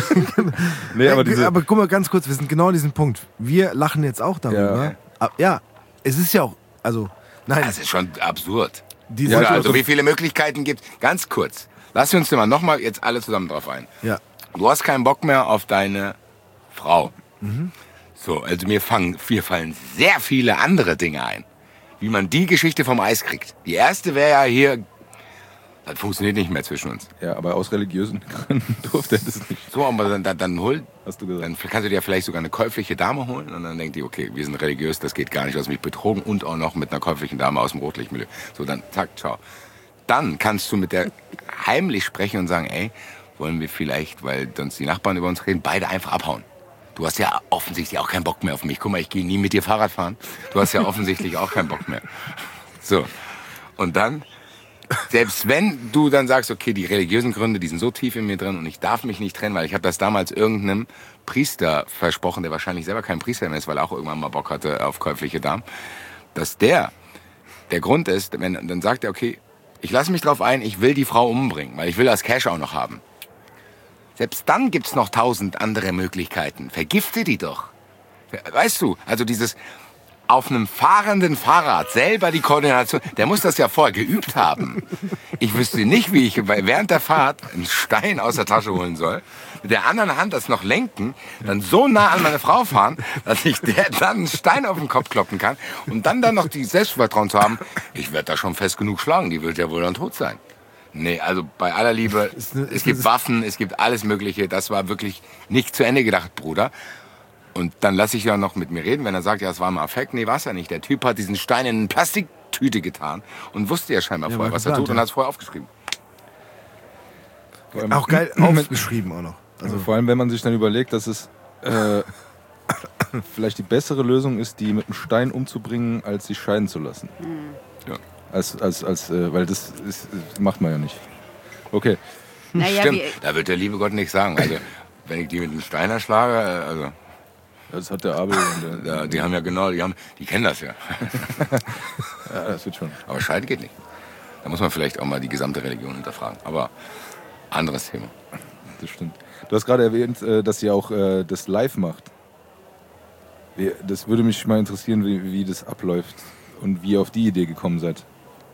E: Nee, aber
D: aber,
E: diese,
D: aber guck mal ganz kurz, wir sind genau an diesem Punkt. Wir lachen jetzt auch darüber.
E: Ja.
D: Ja, ja es ist ja auch, also, nein,
C: das ist schon absurd.
D: diese,
C: Oder
E: Ja,
C: also
E: also-
C: wie viele Möglichkeiten gibt Ganz kurz. Lass uns mal nochmal jetzt alle zusammen drauf ein.
D: ja,
C: Du hast keinen Bock mehr auf deine Frau. So, also mir, fangen, mir fallen sehr viele andere Dinge ein, wie man die Geschichte vom Eis kriegt. Die erste wäre ja hier, das funktioniert nicht mehr zwischen uns.
E: ja, aber aus religiösen Gründen durfte er das nicht,
C: So, aber dann, dann, dann hol,
E: hast du gesagt.
C: dann kannst du dir vielleicht sogar eine käufliche Dame holen und dann denkt die, okay, wir sind religiös, das geht gar nicht, du hast mich betrogen und auch noch mit einer käuflichen Dame aus dem Rotlichtmilieu. So, dann zack, ciao. Dann kannst du mit der heimlich sprechen und sagen, ey, wollen wir vielleicht, weil sonst die Nachbarn über uns reden, beide einfach abhauen. Du hast ja offensichtlich auch keinen Bock mehr auf mich. Guck mal, ich gehe nie mit dir Fahrrad fahren. Du hast ja offensichtlich auch keinen Bock mehr. So. Und dann, selbst wenn du dann sagst, okay, die religiösen Gründe, die sind so tief in mir drin und ich darf mich nicht trennen, weil ich habe das damals irgendeinem Priester versprochen, der wahrscheinlich selber kein Priester mehr ist, weil er auch irgendwann mal Bock hatte auf käufliche Damen, dass der der Grund ist, wenn, dann sagt er, okay, ich lasse mich drauf ein, ich will die Frau umbringen, weil ich will das Cash auch noch haben. Selbst dann gibt's noch tausend andere Möglichkeiten. Vergifte die doch. Weißt du, also dieses auf einem fahrenden Fahrrad selber die Koordination, der muss das ja vorher geübt haben. Ich wüsste nicht, wie ich während der Fahrt einen Stein aus der Tasche holen soll, mit der anderen Hand das noch lenken, dann so nah an meine Frau fahren, dass ich der dann einen Stein auf den Kopf kloppen kann und dann dann noch die Selbstvertrauen zu haben, ich werde da schon fest genug schlagen, die wird ja wohl dann tot sein. Nee, also bei aller Liebe,
D: Ist ne-
C: es
D: ist
C: gibt
D: ne-
C: Waffen, es gibt alles Mögliche. Das war wirklich nicht zu Ende gedacht, Bruder. Und dann lasse ich ja noch mit mir reden, wenn er sagt, ja, es war ein Affekt. Nee, war es ja nicht. Der Typ hat diesen Stein in eine Plastiktüte getan und wusste ja scheinbar
D: Ja,
C: vorher,
D: war
C: was er
D: geplant,
C: tut und
D: ja.
C: hat es vorher aufgeschrieben.
E: Vor allem-
D: auch geil aufgeschrieben auch noch.
E: Also
D: Also,
E: vor allem, wenn man sich dann überlegt, dass es äh, vielleicht die bessere Lösung ist, die mit einem Stein umzubringen, als sie scheiden zu lassen.
C: Ja.
E: Als, als, als, äh, weil das ist, macht man ja nicht. Okay.
F: Naja,
C: Stimmt,
F: wie,
C: da wird der liebe Gott nichts sagen. Also Wenn ich die mit einem Steiner schlage, äh, also...
E: Das hat der Abel. Und der,
C: Ja, die haben ja genau, die, haben, die kennen das ja.
E: ja, das wird schon.
C: Aber Scheiden geht nicht. Da muss man vielleicht auch mal die gesamte Religion hinterfragen. Aber anderes Thema.
E: Das stimmt. Du hast gerade erwähnt, äh, dass ihr auch äh, das live macht. Wie- Das würde mich mal interessieren, wie, wie das abläuft und wie ihr auf die Idee gekommen seid.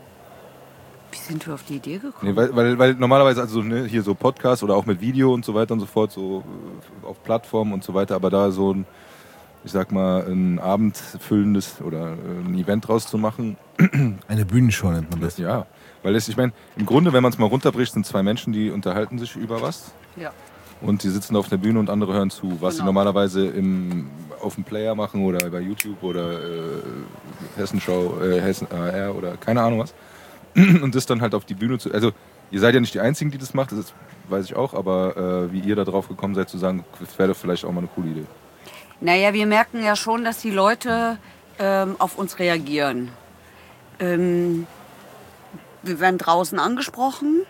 F: Wie sind wir auf die Idee gekommen?
E: Nee, weil, weil, weil normalerweise also ne, hier so Podcast oder auch mit Video und so weiter und so fort, so äh, auf Plattformen und so weiter, aber da so ein, ich sag mal, ein abendfüllendes oder äh, ein Event draus zu machen,
D: Eine Bühnenshow nennt man das.
E: ja. Weil es, ich meine, im Grunde, wenn man es mal runterbricht, sind zwei Menschen, die unterhalten sich über was.
F: Ja.
E: Und die sitzen auf der Bühne und andere hören zu, was sie
F: Genau.
E: normalerweise im, auf dem Player machen oder bei YouTube oder äh, Hessenschau, äh, Hessen A R oder keine Ahnung was. Und das dann halt auf die Bühne zu... Also ihr seid ja nicht die Einzigen, die das macht, das ist, weiß ich auch, aber äh, wie ihr da drauf gekommen seid zu sagen, das wäre doch vielleicht auch mal eine coole Idee.
F: Naja, wir merken ja schon, dass die Leute ähm, auf uns reagieren. Ähm, wir werden draußen angesprochen.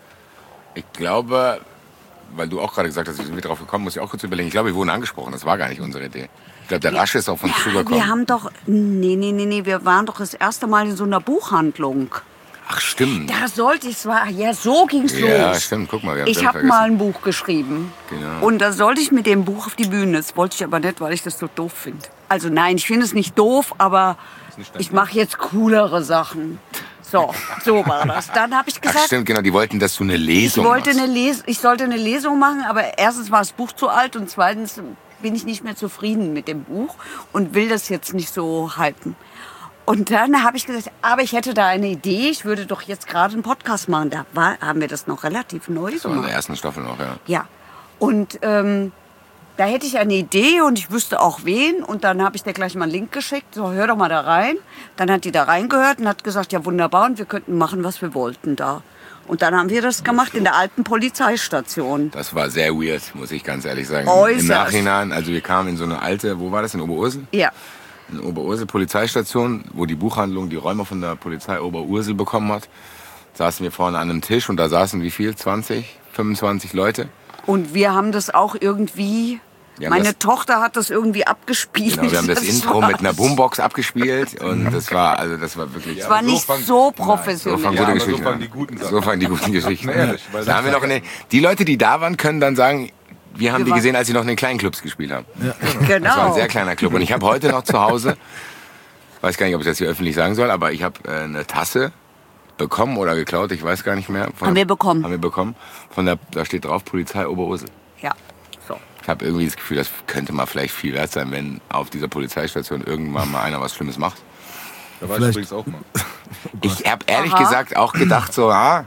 C: Ich glaube, weil du auch gerade gesagt hast, wie sind wir drauf gekommen, muss ich auch kurz überlegen. Ich glaube, wir wurden angesprochen. Das war gar nicht unsere Idee. Ich glaube, der Rasche ist auf uns
F: Ja,
C: zugekommen.
F: wir haben doch... Nee, nee, nee, nee, wir waren doch das erste Mal in so einer Buchhandlung.
C: Ach, stimmt.
F: Da sollte ich zwar... Ja, so ging's
C: Ja,
F: los.
C: stimmt. Guck mal, wir haben
F: Ich
C: es
F: habe mal ein Buch geschrieben.
C: Genau.
F: Und da sollte ich mit dem Buch auf die Bühne. Das wollte ich aber nicht, weil ich das so doof finde. Also nein, ich finde es nicht doof, aber
E: nicht dein
F: ich mache jetzt coolere Sachen. So, so war das. Dann habe ich
C: Ach,
F: gesagt,
C: stimmt, genau. Die wollten, dass du eine
F: ich,
C: Lesung
F: wollte
C: machst.
F: eine Les ich sollte eine Lesung machen, aber erstens war das Buch zu alt und zweitens bin ich nicht mehr zufrieden mit dem Buch und will das jetzt nicht so halten. Und dann habe ich gesagt, aber ich hätte da eine Idee, ich würde doch jetzt gerade einen Podcast machen. Da war, haben wir das noch relativ neu
C: Das war in der
F: gemacht.
C: ersten Staffel noch, ja.
F: Ja, und ähm, da hätte ich eine Idee und ich wüsste auch wen. Und dann habe ich dir gleich mal einen Link geschickt, so hör doch mal da rein. Dann hat die da reingehört und hat gesagt, ja wunderbar, und wir könnten machen, was wir wollten da. Und dann haben wir das gemacht in der alten Polizeistation.
C: Das war sehr weird, muss ich ganz ehrlich sagen.
F: Äußerst.
C: Im Nachhinein, also wir kamen in so eine alte, wo war das, in Oberursel?
F: Ja,
C: In Oberursel Polizeistation, wo die Buchhandlung die Räume von der Polizei Oberursel bekommen hat. Saßen wir vorne an einem Tisch und da saßen wie viel? zwanzig, fünfundzwanzig Leute.
F: und wir haben das auch irgendwie,
C: Wir haben
F: meine
C: das-
F: Tochter hat das irgendwie abgespielt.
C: Genau, wir haben das, Intro
F: war,
C: mit einer Boombox abgespielt und das war, also das war wirklich...
F: Das war nicht
E: so fang-
F: so
C: So
F: professionell.
C: fangen
E: Ja,
C: gute
E: aber so
C: Geschichten
E: fangen
C: an.
E: die guten Sachen
C: So fangen die guten Geschichten
E: Na,
C: an.
E: ehrlich, weil
C: Da haben wir noch eine, die Leute, die da waren, können dann sagen, wir haben
F: Wir
C: die
F: waren-
C: gesehen, als sie noch in den kleinen Clubs gespielt haben.
F: Genau.
C: Das war ein sehr kleiner Club. Und ich habe heute noch zu Hause, weiß gar nicht, ob ich das hier öffentlich sagen soll, aber ich habe äh, eine Tasse bekommen oder geklaut, ich weiß gar nicht mehr. Von,
F: Haben wir bekommen.
C: Haben wir bekommen. Von der, da steht drauf Polizei Oberursel.
F: Ja, so.
C: Ich habe irgendwie das Gefühl, das könnte mal vielleicht viel wert sein, wenn auf dieser Polizeistation irgendwann mal einer was Schlimmes macht.
E: Da war ich
D: Vielleicht-
E: übrigens auch mal.
C: Ich habe ehrlich
F: Aha.
C: gesagt auch gedacht, so, ah,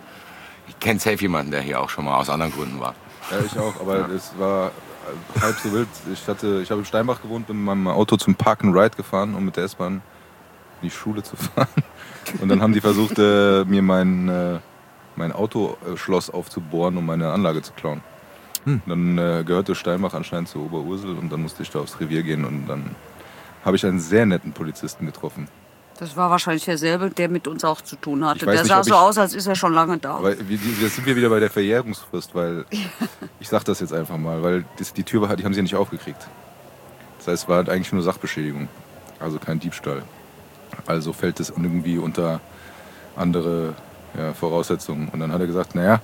C: ich kenne safe jemanden, der hier auch schon mal aus anderen Gründen war.
E: Ja, ich auch, aber es war halb so wild. Ich, hatte, ich habe in Steinbach gewohnt, bin mit meinem Auto zum Park and Ride gefahren, um mit der S-Bahn in die Schule zu fahren. Und dann haben die versucht, äh, mir mein, äh, mein Autoschloss aufzubohren, um meine Anlage zu klauen.
D: Hm.
E: Dann äh, gehörte Steinbach anscheinend zu Oberursel und dann musste ich da aufs Revier gehen und dann habe ich einen sehr netten Polizisten getroffen.
F: Das war wahrscheinlich derselbe, der mit uns auch zu tun hatte.
E: Ich weiß
F: Der
E: nicht,
F: sah
E: ob
F: so
E: ich-
F: aus, als ist er schon lange da.
E: Aber wie- wie- jetzt sind wir wieder bei der Verjährungsfrist, weil ich sag das jetzt einfach mal, weil das, die Tür, war- die haben sie ja nicht aufgekriegt. Das heißt, es war eigentlich nur Sachbeschädigung, also kein Diebstahl. Also fällt es irgendwie unter andere ja, Voraussetzungen. Und dann hat er gesagt, naja,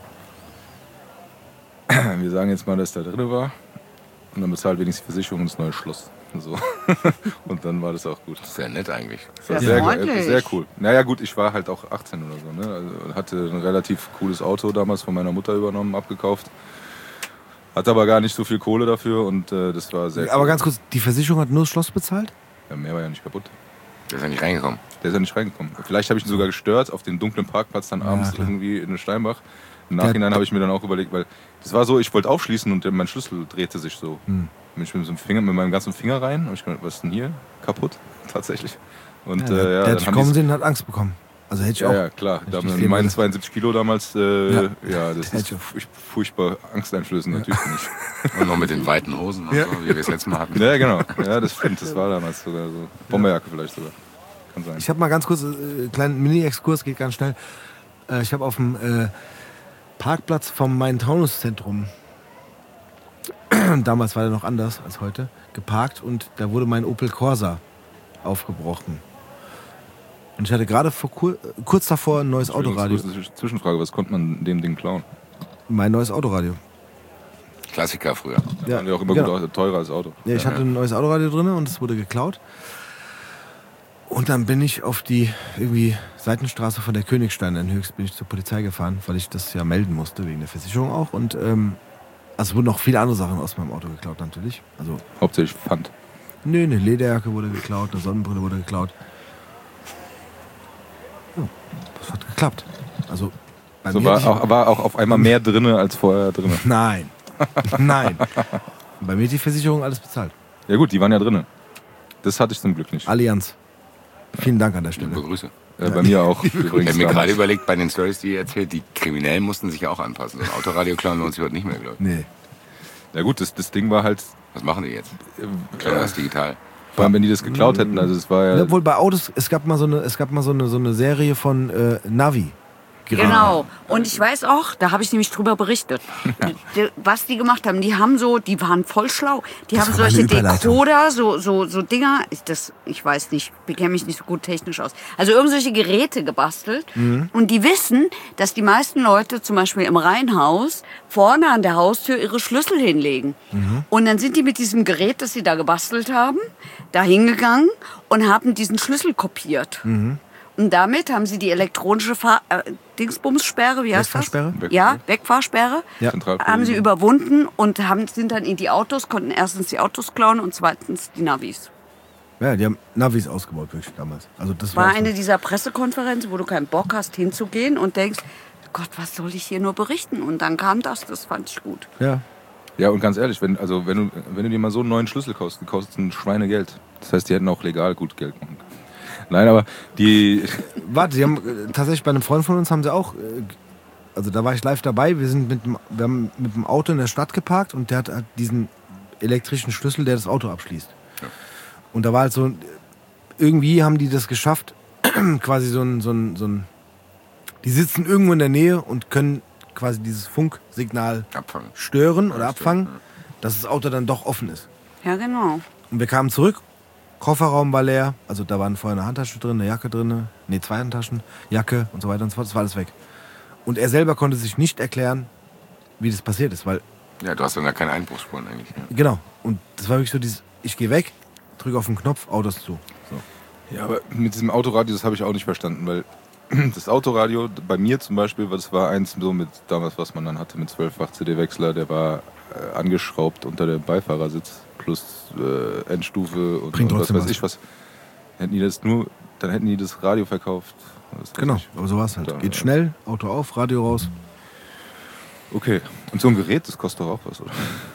E: wir sagen jetzt mal, dass da drin war und dann bezahlt wenigstens die Versicherung und das neue Schloss. So. Und dann war das auch gut.
C: Sehr nett eigentlich.
E: Das war
F: Ja,
E: sehr,
F: freundlich.
E: ge- sehr cool. Naja gut, ich war halt auch achtzehn oder so. Ne? Also hatte ein relativ cooles Auto damals von meiner Mutter übernommen, abgekauft. Hatte aber gar nicht so viel Kohle dafür und äh, das war sehr
D: Aber
E: cool.
D: ganz kurz, die Versicherung hat nur das Schloss bezahlt?
E: Ja, mehr war ja nicht kaputt.
C: Der ist ja nicht reingekommen.
E: Der ist ja nicht reingekommen. Vielleicht habe ich ihn sogar gestört auf den dunklen Parkplatz dann abends
D: klar.
E: irgendwie in Steinbach. Im Nachhinein habe ich mir dann auch überlegt, weil das war so, ich wollte aufschließen und mein Schlüssel drehte sich so.
D: Hm.
E: Bin ich mit, so einem Finger, mit meinem ganzen Finger rein, habe ich gedacht, was ist denn hier? Kaputt? Tatsächlich. Und
D: Ja,
E: äh,
D: der
E: ja,
D: der
E: dann
D: hat
E: haben
D: kommen
E: die-
D: sehen und hat Angst bekommen. Also hätte ich
E: Ja,
D: auch.
E: ja, klar. Da
D: Richtig
E: haben
D: viel
E: meine
D: Angst.
E: zweiundsiebzig Kilo damals, äh,
D: Ja.
E: ja. das
D: Hätte
E: ist
D: ich auch.
E: furch- furchtbar angsteinflößend, natürlich nicht.
C: Und noch mit den weiten Hosen und
D: Ja.
C: so, wie wir es letztes Mal hatten.
E: Ja, genau. Ja, das stimmt. Das war damals sogar so. Bomberjacke vielleicht sogar. Kann sein.
D: Ich habe mal ganz kurz einen äh, kleinen Mini-Exkurs, geht ganz schnell. Äh, ich habe auf dem äh, Parkplatz vom Main-Taunus-Zentrum damals war der noch anders als heute, geparkt und da wurde mein Opel Corsa aufgebrochen. Und ich hatte gerade vor, kurz davor ein neues Autoradio.
E: Zwischenfrage, was konnte man dem Ding klauen?
D: Mein neues Autoradio.
C: Klassiker früher.
E: Ja, ja auch immer
D: genau.
E: gut, teurer als Auto.
D: Ja, ich
E: ja,
D: hatte
E: ja.
D: ein neues Autoradio drin und es wurde geklaut. Und dann bin ich auf die irgendwie Seitenstraße von der Königstein in Höchst bin ich zur Polizei gefahren, weil ich das ja melden musste, wegen der Versicherung auch. Und ähm, also es wurden noch viele andere Sachen aus meinem Auto geklaut natürlich. Also,
E: hauptsächlich Pfand.
D: Nö, eine Lederjacke wurde geklaut, eine Sonnenbrille wurde geklaut. Ja, das hat geklappt. Also bei
E: So
D: mir
E: war,
D: die,
E: auch, war auch auf einmal mehr drinne als vorher drinne.
D: Nein, nein. Bei mir hat die Versicherung alles bezahlt.
E: Ja gut, die waren ja drinne. Das hatte ich zum Glück nicht.
D: Allianz. Vielen Dank an der Stelle.
C: Begrüße.
E: Äh, bei mir auch.
C: Ich
E: übrigens
C: habe mir
E: damals.
C: gerade überlegt, bei den Stories, die ihr erzählt, die Kriminellen mussten sich ja auch anpassen. So ein Autoradio klauen lohnt sich heute nicht mehr, glaube ich.
D: Nee.
E: Ja gut, das, das Ding war halt,
C: Was machen die jetzt?
E: äh,
C: Klauen das digital.
E: vor allem wenn die das geklaut hätten, also es war ja...
D: Obwohl bei Autos, es gab mal so eine, es gab mal so eine, so eine Serie von äh, Navi.
F: Genau. Und ich weiß auch, da habe ich nämlich drüber berichtet, die, was die gemacht haben. Die haben so, die waren voll schlau. Die
D: Das
F: haben
D: war
F: solche
D: eine Überleitung.
F: Decoder, so, so, so Dinger, ich, das, ich weiß nicht, ich kenne mich nicht so gut technisch aus. Also irgendwelche Geräte gebastelt.
D: Mhm.
F: Und die wissen, dass die meisten Leute zum Beispiel im Reihenhaus vorne an der Haustür ihre Schlüssel hinlegen.
D: Mhm.
F: Und dann sind die mit diesem Gerät, das sie da gebastelt haben, da hingegangen und haben diesen Schlüssel kopiert.
D: Mhm.
F: Und damit haben sie die elektronische Fahr äh, Dingsbumssperre, wie heißt das?
D: Wegfahrsperre?
F: Ja, Wegfahrsperre.
D: Ja.
F: Haben sie überwunden und haben, sind dann in die Autos, konnten erstens die Autos klauen und zweitens die Navis.
D: Ja, die haben Navis ausgebaut wirklich damals. Also das war,
F: War
D: so-
F: eine dieser Pressekonferenzen, wo du keinen Bock hast hinzugehen und denkst, Gott, was soll ich hier nur berichten? Und dann kam das, das fand ich gut.
D: Ja.
E: Ja, und ganz ehrlich, wenn, also wenn, du, wenn du dir mal so einen neuen Schlüssel kaufst, die kosten ein Schweinegeld. Das heißt, die hätten auch legal gut Geld machen können. Nein, aber die...
D: Warte, die haben äh, tatsächlich bei einem Freund von uns haben sie auch, äh, also da war ich live dabei, wir sind mit dem, wir haben mit dem Auto in der Stadt geparkt und der hat halt diesen elektrischen Schlüssel, der das Auto abschließt.
C: Ja.
D: Und da war halt so, irgendwie haben die das geschafft, quasi so ein, so ein, so ein, die sitzen irgendwo in der Nähe und können quasi dieses Funksignal
C: Abfangen.
D: stören oder
C: Ja,
D: abfangen,
C: stimmt,
D: dass das Auto dann doch offen ist.
F: Ja, genau.
D: Und wir kamen zurück, Kofferraum war leer, also da waren vorher eine Handtasche drin, eine Jacke drin, nee, zwei Handtaschen, Jacke und so weiter und so fort, das war alles weg. Und er selber konnte sich nicht erklären, wie das passiert ist, weil,
C: Ja, du hast dann da keine Einbruchsspuren eigentlich. Ja.
D: genau, und das war wirklich so dieses, ich gehe weg, drücke auf den Knopf, Autos zu. So.
E: Ja, aber mit diesem Autoradio, das habe ich auch nicht verstanden, weil das Autoradio, bei mir zum Beispiel, das war eins so mit damals, was man dann hatte, mit zwölffach C D-Wechsler, der war äh, angeschraubt unter dem Beifahrersitz plus äh, Endstufe und,
D: Bringt
E: und was
D: trotzdem
E: weiß
D: was.
E: ich was. Hätten die das nur, dann hätten die das Radio verkauft. Das weiß
D: Genau,
E: ich.
D: aber so war es halt.
E: Da,
D: Geht
E: ja.
D: schnell, Auto auf, Radio raus.
E: Okay, und so ein Gerät, das kostet doch auch was, oder?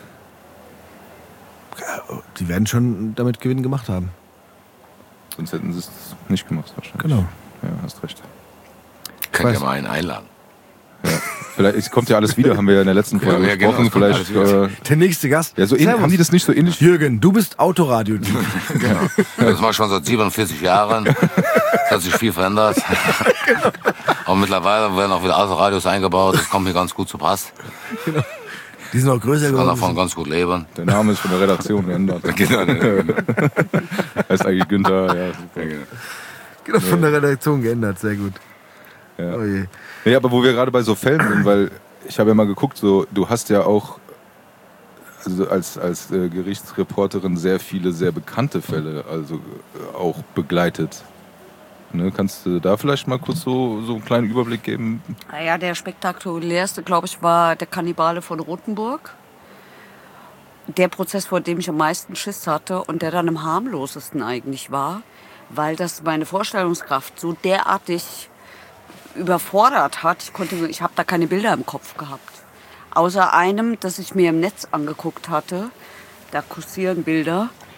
D: Die werden schon damit Gewinn gemacht haben.
E: Sonst hätten sie es nicht gemacht wahrscheinlich.
D: Genau.
E: Ja, hast recht.
C: Könnt ihr
D: weiß.
C: mal einen einladen.
E: Vielleicht es kommt ja alles wieder, haben wir ja in der letzten Folge
C: Ja, genau,
E: gesprochen.
C: es kommt alles
E: Vielleicht,
C: wieder.
E: äh,
D: Der nächste Gast.
E: ja, so ähnlich,
D: Servus.
E: haben die das nicht so ähnlich?
D: Jürgen, du bist Autoradio-Typ.
C: Das mache ich schon seit siebenundvierzig Jahren. Es hat sich viel verändert. Aber mittlerweile werden auch wieder Autoradios eingebaut. Das kommt mir ganz gut zu Pass.
D: Die sind auch größer
C: Ich kann davon
D: geworden.
C: ganz gut leben.
E: Der Name ist von der Redaktion geändert.
C: Genau.
E: Heißt eigentlich Günther, ja. Super.
D: Genau, von der Redaktion geändert, sehr gut.
E: Ja.
D: Oh je.
E: Nee, aber wo wir gerade bei so Fällen sind, weil ich habe ja mal geguckt, so, du hast ja auch also als, als äh, Gerichtsreporterin sehr viele sehr bekannte Fälle also äh, auch begleitet. Ne, kannst du da vielleicht mal kurz so, so einen kleinen Überblick geben?
F: Naja, der spektakulärste, glaube ich, war der Kannibale von Rothenburg. Der Prozess, vor dem ich am meisten Schiss hatte und der dann am harmlosesten eigentlich war, weil das meine Vorstellungskraft so derartig überfordert hat. Ich konnte, ich habe da keine Bilder im Kopf gehabt. Außer einem, das ich mir im Netz angeguckt hatte. Da kursieren Bilder.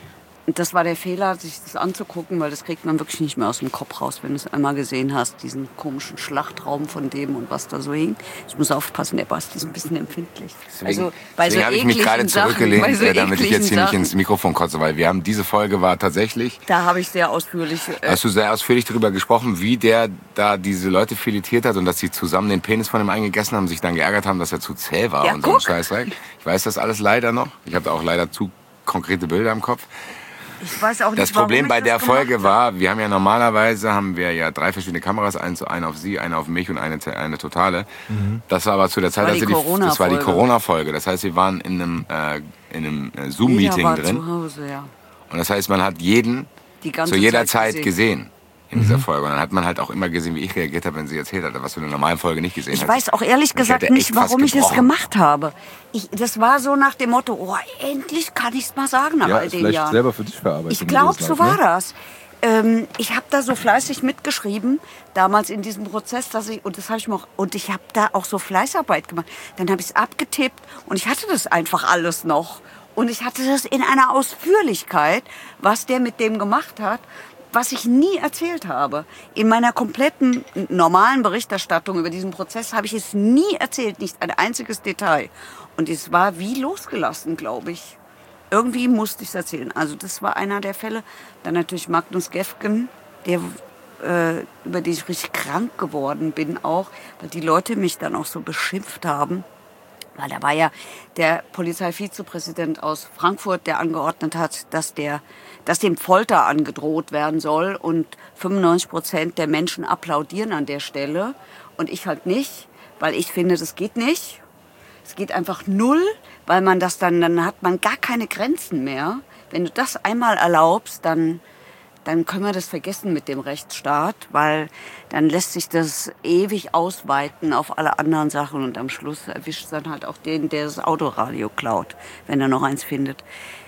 F: das war der Fehler, sich das anzugucken, weil das kriegt man wirklich nicht mehr aus dem Kopf raus, wenn du es einmal gesehen hast, diesen komischen Schlachtraum von dem und was da so hing. Ich muss aufpassen, der Basti ist ein bisschen empfindlich.
C: Deswegen,
F: also, bei
C: deswegen
F: so
C: habe ich mich gerade zurückgelehnt,
F: Sachen, so
C: äh, damit ich jetzt hier
F: Sachen,
C: nicht ins Mikrofon kotze, weil wir haben, diese Folge war tatsächlich...
F: Da habe ich sehr ausführlich... Äh,
C: hast du sehr ausführlich darüber gesprochen, wie der da diese Leute filetiert hat und dass sie zusammen den Penis von ihm eingegessen haben, sich dann geärgert haben, dass er zu zäh war
F: ja,
C: und
F: guck.
C: so ein Scheißdreck. Ich weiß das alles leider noch. Ich habe auch leider zu konkrete Bilder im Kopf.
F: Ich weiß auch nicht,
C: das Problem bei
F: ich
C: der
F: das
C: Folge
F: habe.
C: war, wir haben ja normalerweise haben wir ja drei verschiedene Kameras, eine, eine auf sie, eine auf mich und eine, eine totale. Mhm. Das war aber zu der Zeit,
F: war die
C: als wir die, das war die Corona-Folge. Das heißt, wir waren in einem, äh, in einem äh, Zoom-Meeting
F: war
C: drin.
F: Zu Hause, ja.
C: Und das heißt, man hat jeden
F: Die ganze
C: zu jeder
F: Zeit
C: Zeit
F: gesehen.
C: gesehen. In dieser Folge. Und dann hat man halt auch immer gesehen, wie ich reagiert habe, wenn sie erzählt hat, was du in der normalen Folge nicht gesehen hast.
F: Ich weiß auch ehrlich gesagt nicht, warum ich das gemacht habe. Ich, das war so nach dem Motto, oh, endlich kann ich es mal sagen nach
E: ja,
F: all den
E: vielleicht
F: Jahren.
E: selber für dich verarbeiten.
F: Ich glaube, so war das. Ähm, ich habe da so fleißig mitgeschrieben, damals in diesem Prozess, dass ich, und das habe ich mir auch, und ich habe da auch so Fleißarbeit gemacht. Dann habe ich es abgetippt und ich hatte das einfach alles noch. Und ich hatte das in einer Ausführlichkeit, was der mit dem gemacht hat, was ich nie erzählt habe. In meiner kompletten normalen Berichterstattung über diesen Prozess habe ich es nie erzählt, nicht ein einziges Detail. Und es war wie losgelassen, glaube ich. Irgendwie musste ich es erzählen. Also das war einer der Fälle. Dann natürlich Magnus Gefgen, der, äh, über den ich richtig krank geworden bin auch, weil die Leute mich dann auch so beschimpft haben. Weil da war ja der Polizeivizepräsident aus Frankfurt, der angeordnet hat, dass, der, dass dem Folter angedroht werden soll. Und fünfundneunzig Prozent der Menschen applaudieren an der Stelle. Und ich halt nicht, weil ich finde, das geht nicht. Es geht einfach null, weil man das dann, dann hat man gar keine Grenzen mehr. Wenn du das einmal erlaubst, dann... dann können wir das vergessen mit dem Rechtsstaat, weil dann lässt sich das ewig ausweiten auf alle anderen Sachen und am Schluss erwischt es dann halt auch den, der das Autoradio klaut, wenn er noch eins findet.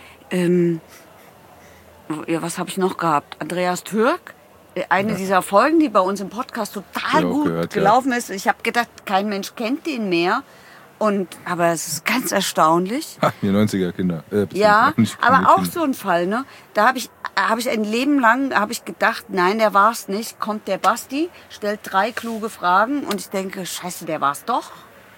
F: Ähm, ja, was habe ich noch gehabt? Andreas Türk, eine ja. dieser Folgen, die bei uns im Podcast total
E: ja,
F: gut
E: gehört,
F: gelaufen
E: ja.
F: ist. Ich habe gedacht, kein Mensch kennt den mehr. Und, aber es ist ganz erstaunlich.
E: Ha, die neunziger Kinder. Äh,
F: ja, aber auch
E: Kinder.
F: so ein Fall, ne? Da habe ich, hab ich ein Leben lang hab ich gedacht, nein, der war's nicht. Kommt der Basti, stellt drei kluge Fragen und ich denke, scheiße, der war's doch.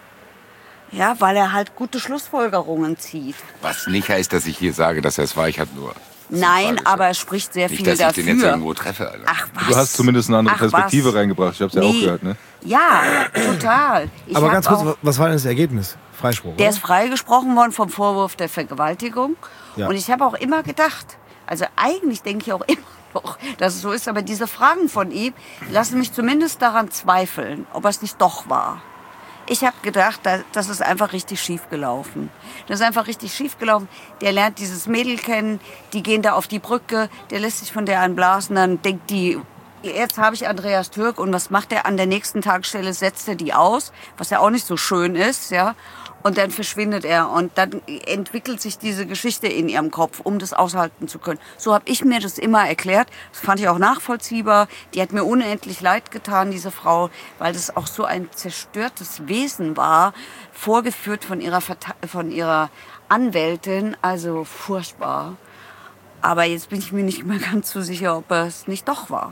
F: Ja, weil er halt gute Schlussfolgerungen zieht.
C: Was nicht heißt, dass ich hier sage, dass er es war. Ich habe nur...
F: Nein, aber er spricht sehr
C: nicht,
F: viel
C: dass ich
F: dafür.
C: den jetzt irgendwo treffe, Alter.
F: Ach was.
E: Du hast zumindest eine andere
F: Ach,
E: Perspektive
F: was?
E: reingebracht. Ich habe es ja
F: Nee.
E: auch gehört, ne?
F: Ja, total. Ich
D: Aber
F: hab
D: ganz kurz,
F: auch,
D: was war denn das Ergebnis? Freispruch,
F: der
D: oder?
F: ist freigesprochen worden vom Vorwurf der Vergewaltigung.
D: Ja.
F: Und ich habe auch immer gedacht, also eigentlich denke ich auch immer noch, dass es so ist, aber diese Fragen von ihm lassen mich zumindest daran zweifeln, ob es nicht doch war. Ich habe gedacht, das ist einfach richtig schief gelaufen. Das ist einfach richtig schief gelaufen. Der lernt dieses Mädel kennen, die gehen da auf die Brücke, der lässt sich von der anblasen, dann denkt die, jetzt habe ich Andreas Türk und was macht er an der nächsten Tagesstelle? Setzt er die aus, was ja auch nicht so schön ist, ja. Und dann verschwindet er und dann entwickelt sich diese Geschichte in ihrem Kopf, um das aushalten zu können. So habe ich mir das immer erklärt. Das fand ich auch nachvollziehbar. Die hat mir unendlich leid getan, diese Frau, weil das auch so ein zerstörtes Wesen war, vorgeführt von ihrer, Verte- von ihrer Anwältin. Also furchtbar. Aber jetzt bin ich mir nicht mehr ganz so sicher, ob es nicht doch war.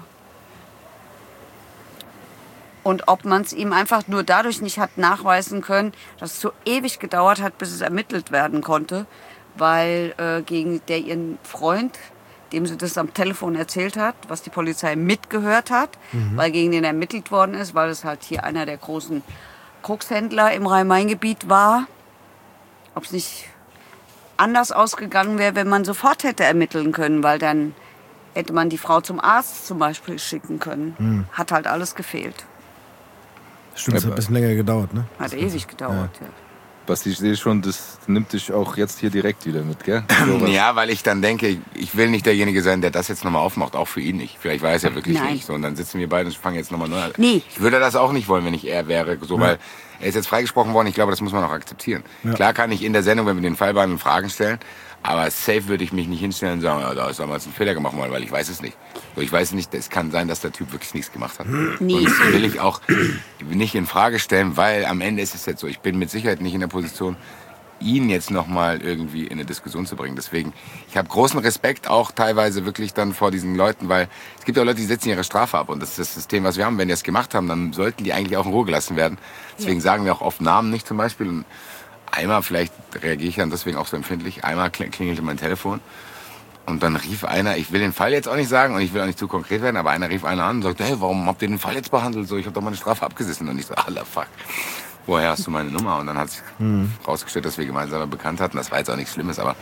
F: Und ob man es ihm einfach nur dadurch nicht hat nachweisen können, dass es so ewig gedauert hat, bis es ermittelt werden konnte, weil äh, gegen der ihren Freund, dem sie das am Telefon erzählt hat, was die Polizei mitgehört hat, mhm. weil gegen den ermittelt worden ist, weil es halt hier einer der großen Kokshändler im Rhein-Main-Gebiet war. Ob es nicht anders ausgegangen wäre, wenn man sofort hätte ermitteln können, weil dann hätte man die Frau zum Arzt zum Beispiel schicken können. Mhm. Hat halt alles gefehlt.
D: Stimmt, es hat ein bisschen länger gedauert, ne?
F: Hat ewig gedauert, ja. ja.
E: Basti, ich sehe schon, das nimmt dich auch jetzt hier direkt wieder mit, gell? So
C: ja, weil ich dann denke, ich will nicht derjenige sein, der das jetzt nochmal aufmacht, auch für ihn nicht. Vielleicht weiß er wirklich
F: Nein.
C: nicht. So, und dann sitzen wir beide und fangen jetzt nochmal neu an.
F: Nee.
C: Ich würde das auch nicht wollen, wenn ich er wäre. So,
D: Ja.
C: Weil er ist jetzt freigesprochen worden. Ich glaube, das muss man auch akzeptieren.
D: Ja.
C: Klar kann ich in der Sendung, wenn wir den Fall behandeln, Fragen stellen. Aber safe würde ich mich nicht hinstellen und sagen, ja, da ist damals ein Fehler gemacht worden, weil ich weiß es nicht. So, ich weiß nicht, es kann sein, dass der Typ wirklich nichts gemacht hat.
F: Nee.
C: Und das will ich auch nicht in Frage stellen, weil am Ende ist es jetzt so, ich bin mit Sicherheit nicht in der Position, ihn jetzt nochmal irgendwie in eine Diskussion zu bringen. Deswegen, ich habe großen Respekt auch teilweise wirklich dann vor diesen Leuten, weil es gibt ja Leute, die setzen ihre Strafe ab und das ist das System, was wir haben. Wenn die das gemacht haben, dann sollten die eigentlich auch in Ruhe gelassen werden. Deswegen ja. sagen wir auch oft Namen nicht zum Beispiel. Und einmal, vielleicht reagiere ich dann deswegen auch so empfindlich, einmal klingelte mein Telefon und dann rief einer, ich will den Fall jetzt auch nicht sagen und ich will auch nicht zu konkret werden, aber einer rief einer an und sagte, hey, warum habt ihr den Fall jetzt behandelt? So, ich habe doch meine Strafe abgesessen. Und ich so, alter fuck. Woher hast du meine Nummer? Und dann hat sich mhm. rausgestellt, dass wir gemeinsam bekannt hatten. Das war jetzt auch nichts Schlimmes, aber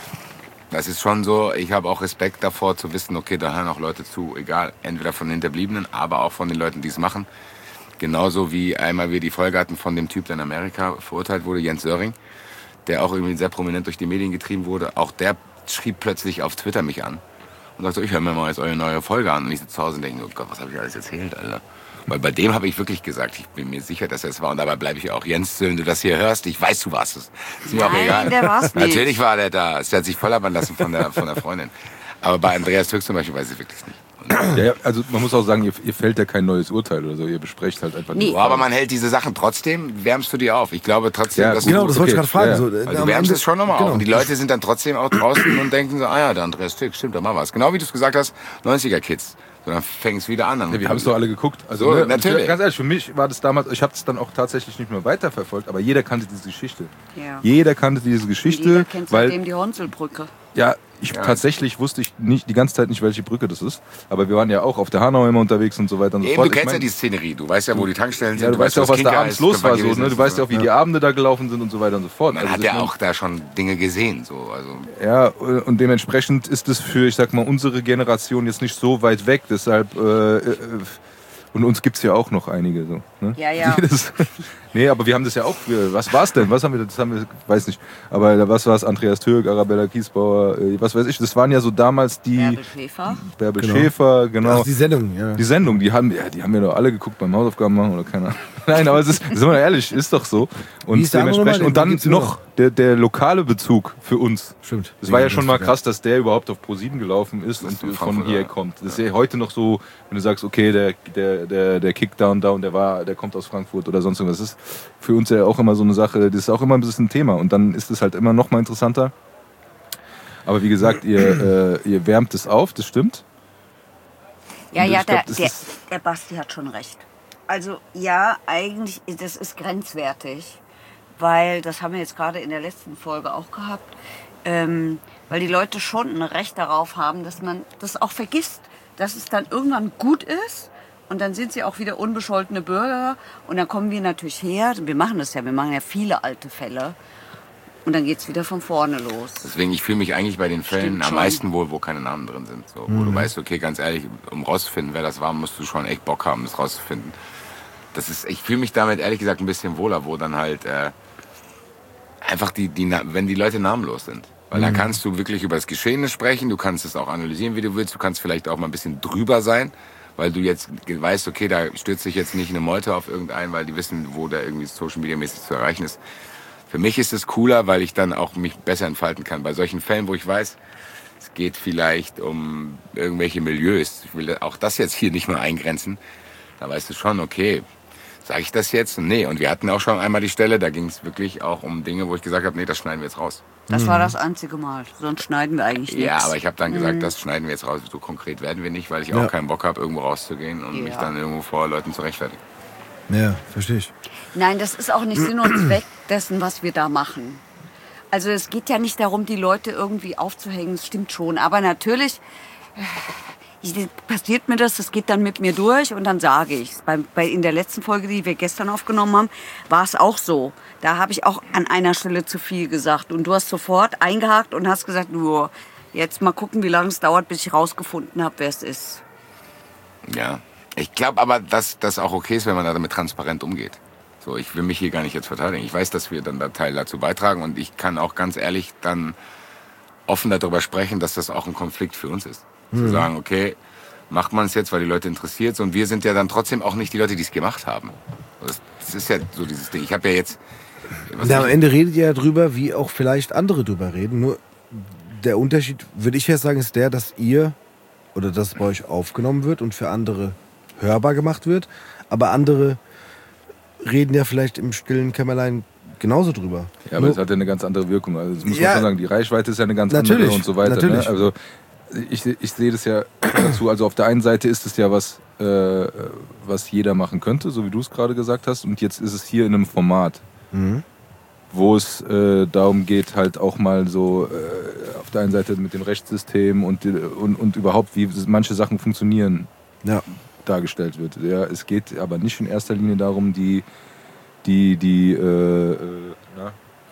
C: das ist schon so, ich habe auch Respekt davor zu wissen, okay, da hören auch Leute zu, egal, entweder von den Hinterbliebenen, aber auch von den Leuten, die es machen. Genauso wie einmal wir die Folge hatten von dem Typ, der in Amerika verurteilt wurde, Jens Söring, der auch irgendwie sehr prominent durch die Medien getrieben wurde. Auch der schrieb plötzlich auf Twitter mich an und sagte, ich höre mir mal jetzt eure neue Folge an. Und ich sitze zu Hause und denke, oh Gott, was habe ich alles erzählt, Alter? Weil bei dem habe ich wirklich gesagt, ich bin mir sicher, dass er es war. Und dabei bleibe ich auch. Jens, wenn du das hier hörst, ich weiß, du warst es. Ist mir
F: Nein,
C: auch egal.
F: der war's nicht.
C: Natürlich war der da. Es hat sich voll labern lassen von der, von der Freundin. Aber bei Andreas Türk zum Beispiel weiß ich wirklich nicht.
E: Ja, ja, also man muss auch sagen, ihr, ihr fällt ja kein neues Urteil oder so. Ihr besprecht halt einfach
F: Nee.
E: nur.
C: Aber man hält diese Sachen trotzdem, wärmst du die auf. Ich glaube trotzdem,
E: Ja,
C: dass
E: gut,
C: du...
D: Genau, das wollte ich
E: okay,
D: gerade fragen.
E: ja.
D: So,
C: Also
D: am
C: du wärmst
D: Ende-
C: es schon nochmal
D: genau.
C: auf. Und die Leute sind dann trotzdem auch draußen und denken so, ah ja, der Andreas Türk, stimmt, da mal was. Genau wie du es gesagt hast, neunziger-Kids. So, dann fängt es wieder an. Dann
E: Ja, wir haben es doch alle geguckt. Also,
C: So,
E: ne,
C: natürlich.
E: Ich, ganz ehrlich, für mich war das damals, ich habe es dann auch tatsächlich nicht mehr weiterverfolgt, aber jeder kannte diese Geschichte.
F: Ja.
E: Jeder kannte diese Geschichte,
F: Jeder kennt
E: weil
F: seitdem die Honselbrücke.
E: ja, ich
C: Ja.
E: tatsächlich wusste ich nicht die ganze Zeit nicht, welche Brücke das ist, aber wir waren ja auch auf der Hanau immer unterwegs und so weiter und so
C: Eben,
E: fort.
C: du
E: Ich
C: kennst
E: mein-
C: ja die Szenerie. Du weißt ja, wo die Tankstellen sind.
E: ja, du weißt ja auch, was da
C: Kinker
E: abends
C: ist,
E: los war, so,
C: gewesen
E: ne?
C: ist
E: Du weißt ja
C: und
E: auch, wie
C: so.
E: die Abende da gelaufen sind und so weiter und so fort.
C: Man
E: Also
C: hat
E: das
C: ja
E: man-
C: auch da schon Dinge gesehen. So. Also,
E: Ja, und dementsprechend ist es für, ich sag mal, unsere Generation jetzt nicht so weit weg. Deshalb, äh, äh, und uns gibt's ja auch noch einige. So, ne?
F: Ja, ja.
E: Die das, nee, aber wir haben das ja auch, was war's denn? Was haben wir, das haben wir, weiß nicht. Aber was war's? Andreas Türk, Arabella Kiesbauer, äh, was weiß ich. Das waren ja so damals die
F: Bärbel Schäfer.
E: Bärbel
D: Genau.
E: Schäfer, genau.
D: Ach, die Sendung, ja.
E: Die Sendung, die haben, ja, die haben wir doch alle geguckt beim Hausaufgaben machen oder keine Ahnung. Nein, aber es ist, sind wir mal ehrlich, ist doch so. Und
D: Wie ist der andere
E: dementsprechend,
D: nochmal?
E: und dann
D: Den gibt's
E: noch der, der lokale Bezug für uns.
D: Stimmt.
E: Das war ja schon mal krass, dass der überhaupt auf ProSieben gelaufen ist und
C: ist ein
E: von
C: Frankfurter.
E: hier kommt. Das ist ja heute noch so, wenn du sagst, okay, der, der, der, der kickt da und da und der war, der kommt aus Frankfurt oder sonst irgendwas. Das ist für uns ja auch immer so eine Sache, das ist auch immer ein bisschen ein Thema. Und dann ist es halt immer noch mal interessanter. Aber wie gesagt, ihr, äh, ihr wärmt es auf, das stimmt.
F: Ja,
E: Und
F: ja,
E: ich glaub,
F: der,
E: das
F: der,
E: ist-
F: der Basti hat schon recht. Also ja, eigentlich, das ist grenzwertig, weil, das haben wir jetzt gerade in der letzten Folge auch gehabt, ähm, weil die Leute schon ein Recht darauf haben, dass man das auch vergisst, dass es dann irgendwann gut ist und dann sind sie auch wieder unbescholtene Bürger und dann kommen wir natürlich her, wir machen das ja, wir machen ja viele alte Fälle und dann geht's wieder von vorne los.
C: deswegen, ich fühle mich eigentlich bei den Fällen
F: Stimmt
C: am
F: schon.
C: meisten wohl, wo keine Namen drin sind. So, wo du weißt, okay, ganz ehrlich, um rauszufinden, wer das war, musst du schon echt Bock haben, das rauszufinden. Das ist, ich fühle mich damit ehrlich gesagt ein bisschen wohler, wo dann halt äh, einfach die, die, Na- wenn die Leute namenlos sind. Weil dann kannst du wirklich über das Geschehene sprechen, du kannst es auch analysieren, wie du willst, du kannst vielleicht auch mal ein bisschen drüber sein, weil du jetzt weißt, okay, da stürzt sich jetzt nicht eine Meute auf irgendeinen, weil die wissen, wo der irgendwie Social Media mäßig zu erreichen ist. Für mich ist es cooler, weil ich dann auch mich besser entfalten kann. Bei solchen Fällen, wo ich weiß, es geht vielleicht um irgendwelche Milieus, ich will auch das jetzt hier nicht mal eingrenzen, da weißt du schon, okay, sage ich das jetzt? Nee, und wir hatten auch schon einmal die Stelle, da ging es wirklich auch um Dinge, wo ich gesagt habe, nee, das schneiden wir jetzt raus.
F: Das war das einzige Mal, sonst schneiden wir eigentlich nichts.
C: Ja, aber ich habe dann gesagt, das schneiden wir jetzt raus. So konkret werden wir nicht, weil ich
D: Ja.
C: auch keinen Bock habe, irgendwo rauszugehen und
F: Ja.
C: mich dann irgendwo vor Leuten zu rechtfertigen.
D: Ja, verstehe ich.
F: Nein, das ist auch nicht Sinn und Zweck dessen, was wir da machen. Also es geht ja nicht darum, die Leute irgendwie aufzuhängen, das stimmt schon. Aber natürlich äh, passiert mir das, das geht dann mit mir durch und dann sage ich es. Bei, bei, in der letzten Folge, die wir gestern aufgenommen haben, war es auch so. Da habe ich auch an einer Stelle zu viel gesagt. Und du hast sofort eingehakt und hast gesagt, nur jetzt mal gucken, wie lange es dauert, bis ich rausgefunden habe, wer es ist.
C: Ja. Ich glaube aber, dass das auch okay ist, wenn man damit transparent umgeht. So, ich will mich hier gar nicht jetzt verteidigen. Ich weiß, dass wir dann da Teil dazu beitragen und ich kann auch ganz ehrlich dann offen darüber sprechen, dass das auch ein Konflikt für uns ist. Zu sagen, okay, macht man es jetzt, weil die Leute interessiert sind und wir sind ja dann trotzdem auch nicht die Leute, die es gemacht haben. Das, das ist ja so dieses Ding. Ich habe ja jetzt... was
D: Na, am
C: ich-
D: Ende redet ihr ja drüber, wie auch vielleicht andere drüber reden. Nur der Unterschied, würde ich jetzt sagen, ist der, dass ihr oder dass bei euch aufgenommen wird und für andere hörbar gemacht wird. Aber andere reden ja vielleicht im stillen Kämmerlein genauso drüber.
E: Ja, aber es hat ja eine ganz andere Wirkung. Also das muss
D: Ja.
E: man schon sagen, die Reichweite ist ja eine ganz
D: Natürlich,
E: andere und so weiter.
D: natürlich.
E: Ne? Also ich, ich sehe das ja dazu, also auf der einen Seite ist es ja was, äh, was jeder machen könnte, so wie du es gerade gesagt hast. Und jetzt ist es hier in einem Format,
D: Mhm.
E: wo es äh, darum geht, halt auch mal so äh, auf der einen Seite mit dem Rechtssystem und, die- und, und überhaupt, wie manche Sachen funktionieren,
D: Ja.
E: dargestellt wird. Ja, es geht aber nicht in erster Linie darum, die, die, die, äh, äh, na,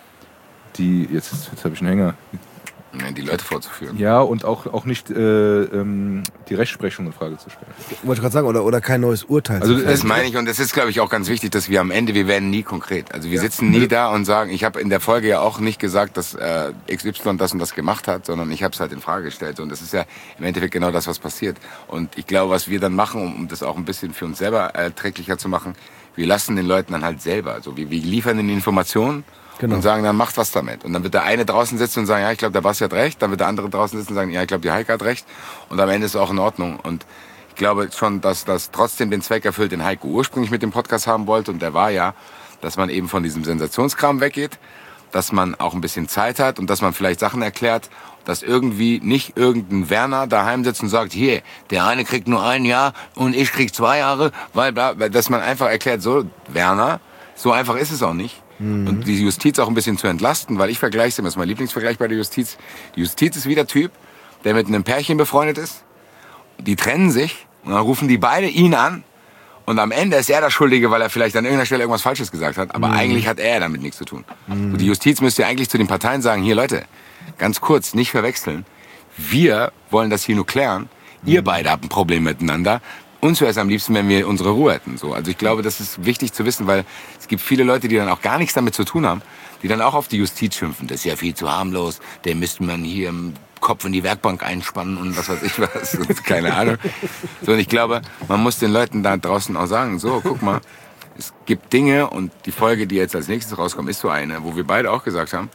E: die, jetzt, jetzt habe ich einen Hänger.
C: Die Leute vorzuführen.
E: Ja, und auch, auch nicht äh, ähm, die Rechtsprechung in Frage zu stellen.
D: Wollte ich gerade sagen, oder, oder kein neues Urteil.
E: Also
D: zu
C: Das
D: fällen.
C: meine ich und das ist, glaube ich, auch ganz wichtig, dass wir am Ende, wir werden nie konkret. Also wir sitzen nie da und sagen, ich habe in der Folge ja auch nicht gesagt, dass äh, X Y das und das gemacht hat, sondern ich habe es halt in Frage gestellt. Und das ist ja im Endeffekt genau das, was passiert. Und ich glaube, was wir dann machen, um, um das auch ein bisschen für uns selber erträglicher zu machen, wir lassen den Leuten dann halt selber. Also wir, wir liefern ihnen Informationen.
D: Genau.
C: Und sagen, dann macht was damit. Und dann wird der eine draußen sitzen und sagen, ja, ich glaube, der Basti hat recht. Dann wird der andere draußen sitzen und sagen, ja, ich glaube, die Heike hat recht. Und am Ende ist es auch in Ordnung. Und ich glaube schon, dass das trotzdem den Zweck erfüllt, den Heike ursprünglich mit dem Podcast haben wollte. Und der war ja, dass man eben von diesem Sensationskram weggeht, dass man auch ein bisschen Zeit hat und dass man vielleicht Sachen erklärt, dass irgendwie nicht irgendein Werner daheim sitzt und sagt, hier, der eine kriegt nur ein Jahr und ich krieg zwei Jahre, weil, bla, dass man einfach erklärt, so, Werner, so einfach ist es auch nicht. Und die Justiz auch ein bisschen zu entlasten, weil ich vergleiche es immer, das ist mein Lieblingsvergleich bei der Justiz. Die Justiz ist wie der Typ, der mit einem Pärchen befreundet ist. Die trennen sich und dann rufen die beide ihn an. Und am Ende ist er der Schuldige, weil er vielleicht an irgendeiner Stelle irgendwas Falsches gesagt hat. Aber eigentlich hat er damit nichts zu tun. Und die Justiz müsste ja eigentlich zu den Parteien sagen, hier Leute, ganz kurz, nicht verwechseln. Wir wollen das hier nur klären. Ihr beide habt ein Problem miteinander. Uns wäre es am liebsten, wenn wir unsere Ruhe hätten. So. Also ich glaube, das ist wichtig zu wissen, weil es gibt viele Leute, die dann auch gar nichts damit zu tun haben, die dann auch auf die Justiz schimpfen. Das ist ja viel zu harmlos. Der müsste man hier im Kopf in die Werkbank einspannen und was weiß ich was. Und keine Ahnung. So, und ich glaube, man muss den Leuten da draußen auch sagen, so, guck mal, es gibt Dinge und die Folge, die jetzt als nächstes rauskommt, ist so eine, wo wir beide auch gesagt haben,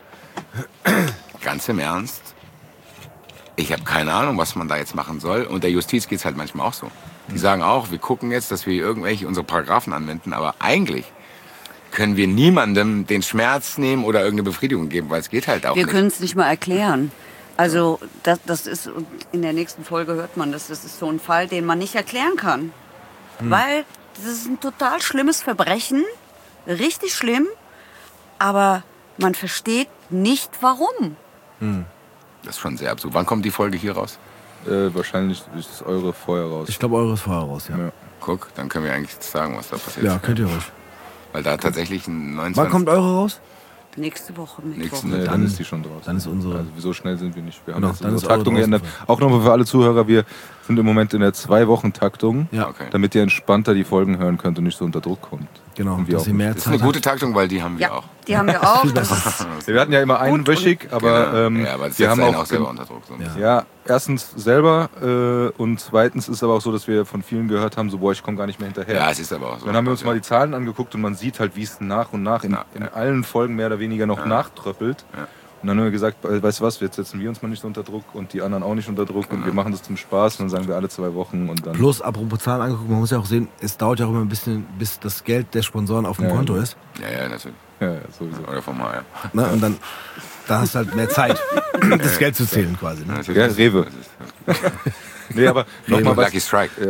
C: ganz im Ernst, ich habe keine Ahnung, was man da jetzt machen soll. Und der Justiz geht's halt manchmal auch so. Die sagen auch, wir gucken jetzt, dass wir irgendwelche unsere Paragraphen anwenden, aber eigentlich können wir niemandem den Schmerz nehmen oder irgendeine Befriedigung geben, weil es geht halt auch
F: Wir
C: nicht.
F: können es nicht mal erklären. Also das, das ist, und in der nächsten Folge hört man das, das ist so ein Fall, den man nicht erklären kann. Weil das ist ein total schlimmes Verbrechen, richtig schlimm, aber man versteht nicht, warum.
C: Das ist schon sehr absurd. Wann kommt die Folge hier raus?
E: Äh, wahrscheinlich ist eure vorher raus.
D: Ich glaube, eures vorher raus, ja.
E: Ja.
C: Guck, dann können wir eigentlich sagen, was da passiert.
D: Ja, könnt ihr ruhig.
C: Weil da tatsächlich ein
D: Wann
C: neunundzwanzig
D: kommt eure raus?
F: Nächste Woche Mittwoch.
C: Nächsten-
E: Nee, dann,
D: Dann-
E: ist die schon draußen.
D: dann ist unsere-
E: Also so schnell sind wir nicht. Wir haben
D: Genau,
E: jetzt
D: dann
E: unsere
D: ist eure
E: Taktung
D: draußen.
E: geändert. Auch nochmal für alle Zuhörer, wir sind im Moment in der Zwei-Wochen-Taktung,
D: Ja,
C: Okay.
E: damit ihr entspannter die Folgen hören könnt und nicht so unter Druck kommt.
D: genau.
E: Und wir
D: Dass
E: auch
D: ihr mehr
C: Das ist eine
D: Zeit
C: gute
D: habt.
C: Taktung, weil die haben wir
F: Ja,
C: auch.
F: die haben wir auch. Das ist,
E: Wir hatten ja immer einwöchig, aber
C: Genau.
E: ähm,
C: ja, aber das
E: wir
C: setzt
E: haben
C: einen
E: auch,
C: auch selber unter Druck. So ein
D: Ja.
C: bisschen.
E: ja, erstens selber äh, und zweitens ist aber auch so, dass wir von vielen gehört haben, so boah, ich komme gar nicht mehr hinterher.
C: Ja, es ist aber auch so.
E: Dann haben wir uns mal die Zahlen angeguckt und man sieht halt, wie es nach und nach in,
C: Ja,
E: in
C: ja.
E: allen Folgen mehr oder weniger noch nachtröppelt.
C: Ja.
E: Und dann haben wir gesagt, äh, weißt du was, jetzt setzen wir uns mal nicht so unter Druck und die anderen auch nicht unter Druck und wir machen das zum Spaß und dann sagen wir alle zwei Wochen und dann...
D: Plus, apropos Zahlen angeguckt, man muss ja auch sehen, es dauert ja auch immer ein bisschen, bis das Geld der Sponsoren auf dem
E: Ja,
D: Konto
E: ja.
D: ist.
C: Ja, ja, natürlich.
E: Ja, ja, sowieso.
C: Oder vom H R.
D: Ne? Und dann da hast du halt mehr Zeit, das Geld zu zählen quasi. Ne?
C: Natürlich.
E: Ja, Rewe.
C: Das ist-
E: Nee, aber nochmal was,
C: Lucky Strike.
E: ja.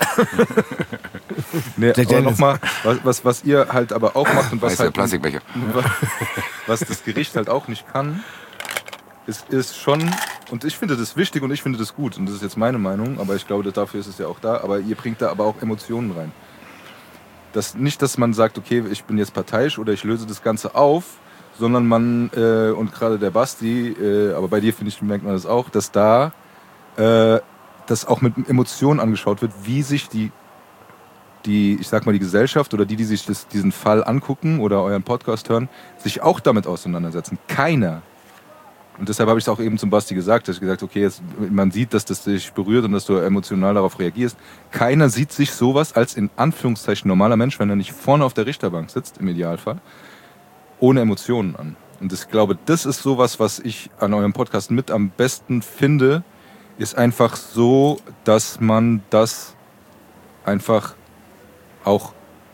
E: nee,
D: Jack
E: aber
D: Daniels.
E: noch mal, was, was, was ihr halt aber auch macht und was
C: Weißt du,
E: halt
C: Plastikbecher.
E: was das Gericht halt auch nicht kann, ist, ist schon, und ich finde das wichtig und ich finde das gut, und das ist jetzt meine Meinung, aber ich glaube, dafür ist es ja auch da, aber ihr bringt da aber auch Emotionen rein. Das, nicht, dass man sagt, okay, ich bin jetzt parteiisch oder ich löse das Ganze auf, sondern man, äh, und gerade der Basti, äh, aber bei dir, finde ich, merkt man das auch, dass da äh, das auch mit Emotionen angeschaut wird, wie sich die, die, ich sag mal, die Gesellschaft oder die, die sich das, diesen Fall angucken oder euren Podcast hören, sich auch damit auseinandersetzen. Keiner. Und deshalb habe ich es auch eben zum Basti gesagt, dass ich gesagt okay, jetzt, man sieht, dass das dich berührt und dass du emotional darauf reagierst. Keiner sieht sich sowas als in Anführungszeichen normaler Mensch, wenn er nicht vorne auf der Richterbank sitzt, im Idealfall, ohne Emotionen an. Und ich glaube, das ist sowas, was ich an eurem Podcast mit am besten finde, ist einfach so, dass man das einfach auch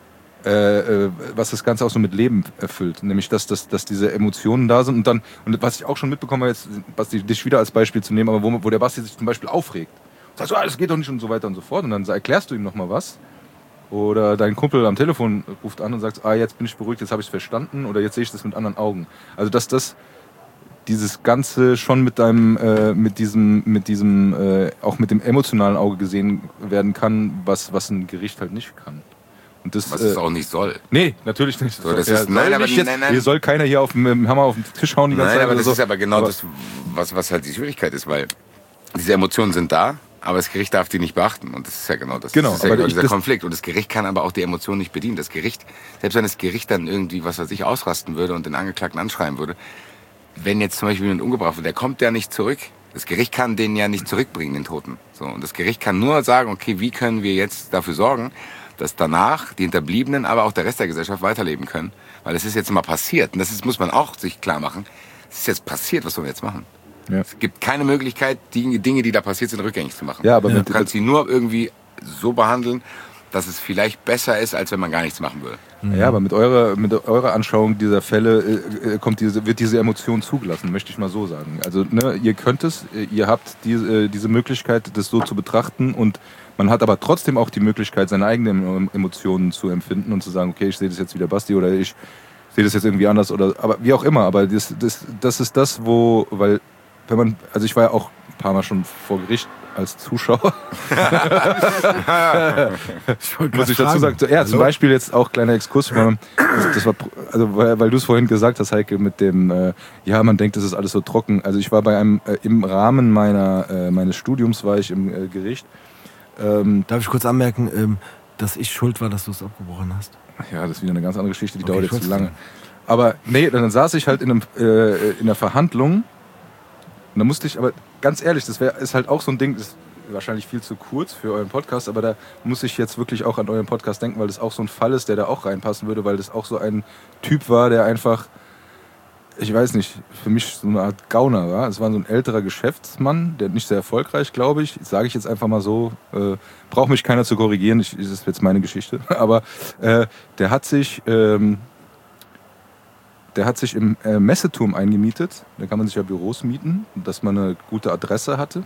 E: äh, was das Ganze auch so mit Leben erfüllt. Nämlich, dass, dass, dass diese Emotionen da sind und dann, und was ich auch schon mitbekommen habe, jetzt, Basti, dich wieder als Beispiel zu nehmen, aber wo, wo der Basti sich zum Beispiel aufregt. Sagst du, ah, das geht doch nicht und so weiter und so fort. Und dann erklärst du ihm nochmal was. Oder dein Kumpel am Telefon ruft an und sagt, ah, jetzt bin ich beruhigt, jetzt habe ich es verstanden oder jetzt sehe ich das mit anderen Augen. Also, dass das dieses Ganze schon mit deinem, äh, mit diesem, mit diesem, äh, auch mit dem emotionalen Auge gesehen werden kann, was, was ein Gericht halt nicht kann. Und das,
C: Was
E: äh,
C: es auch nicht soll.
E: Nee, natürlich nicht.
C: So, das
E: Ja,
C: ist, nein,
E: soll
C: aber
E: nicht jetzt,
C: nein, nein.
E: Hier soll keiner hier auf dem Hammer auf den Tisch hauen die ganze
C: Nein,
E: Zeit.
C: aber
E: oder
C: das
E: so.
C: ist aber genau
E: aber,
C: das, was, was halt die Schwierigkeit ist, weil diese Emotionen sind da, aber das Gericht darf die nicht beachten. Und das ist ja genau das.
E: Genau,
C: das ist ja
E: aber
C: genau
E: ich-
C: dieser
E: das-
C: Konflikt. Und das Gericht kann aber auch die Emotionen nicht bedienen. Das Gericht, selbst wenn das Gericht dann irgendwie, was weiß ich, ausrasten würde und den Angeklagten anschreien würde, wenn jetzt zum Beispiel jemand umgebracht wird, der kommt ja nicht zurück. Das Gericht kann den ja nicht zurückbringen, den Toten. So, und das Gericht kann nur sagen, okay, wie können wir jetzt dafür sorgen, dass danach die Hinterbliebenen, aber auch der Rest der Gesellschaft weiterleben können. Weil es ist jetzt mal passiert. Und das ist, muss man auch sich klar machen. Es ist jetzt passiert, was sollen wir jetzt machen?
E: Ja.
C: Es gibt keine Möglichkeit, die Dinge, die da passiert sind, rückgängig zu machen.
E: Ja, aber
C: du
E: mit-
C: kannst sie nur irgendwie so behandeln, dass es vielleicht besser ist, als wenn man gar nichts machen würde.
E: Ja, aber mit eurer, mit eurer Anschauung dieser Fälle äh, kommt diese, wird diese Emotion zugelassen, möchte ich mal so sagen. Also ne, ihr könnt es, ihr habt diese, diese Möglichkeit, das so zu betrachten und man hat aber trotzdem auch die Möglichkeit, seine eigenen Emotionen zu empfinden und zu sagen, okay, ich sehe das jetzt wieder Basti oder ich sehe das jetzt irgendwie anders oder aber wie auch immer. Aber das, das, das ist das, wo, weil wenn man, also ich war ja auch ein paar Mal schon vor Gericht als Zuschauer.
D: Ich wollte
E: Muss
D: grad
E: ich dazu
D: fragen.
E: sagen, so, ja, zum
D: Hallo?
E: Beispiel jetzt auch kleiner Exkurs, das, das war, also weil, weil du es vorhin gesagt hast, Heike, mit dem, äh, ja, man denkt, das ist alles so trocken. Also ich war bei einem, äh, im Rahmen meiner, äh, meines Studiums war ich im äh, Gericht. Ähm,
D: Darf ich kurz anmerken, ähm, dass ich schuld war, dass du es abgebrochen hast?
E: ja, das ist wieder eine ganz andere Geschichte, die
D: Okay,
E: dauert
D: ich
E: jetzt zu
D: wollte
E: lange. Aber nee, dann saß ich halt in, einem, äh, in einer Verhandlung und da musste ich, aber ganz ehrlich, das wär, ist halt auch so ein Ding, das ist wahrscheinlich viel zu kurz für euren Podcast, aber da muss ich jetzt wirklich auch an euren Podcast denken, weil das auch so ein Fall ist, der da auch reinpassen würde, weil das auch so ein Typ war, der einfach, ich weiß nicht, für mich so eine Art Gauner war. Es war so ein älterer Geschäftsmann, der nicht sehr erfolgreich, glaube ich, sage ich jetzt einfach mal so, äh, braucht mich keiner zu korrigieren, ich, das ist jetzt meine Geschichte, aber äh, der hat sich... Ähm, Der hat sich im äh, Messeturm eingemietet. Da kann man sich ja Büros mieten, dass man eine gute Adresse hatte.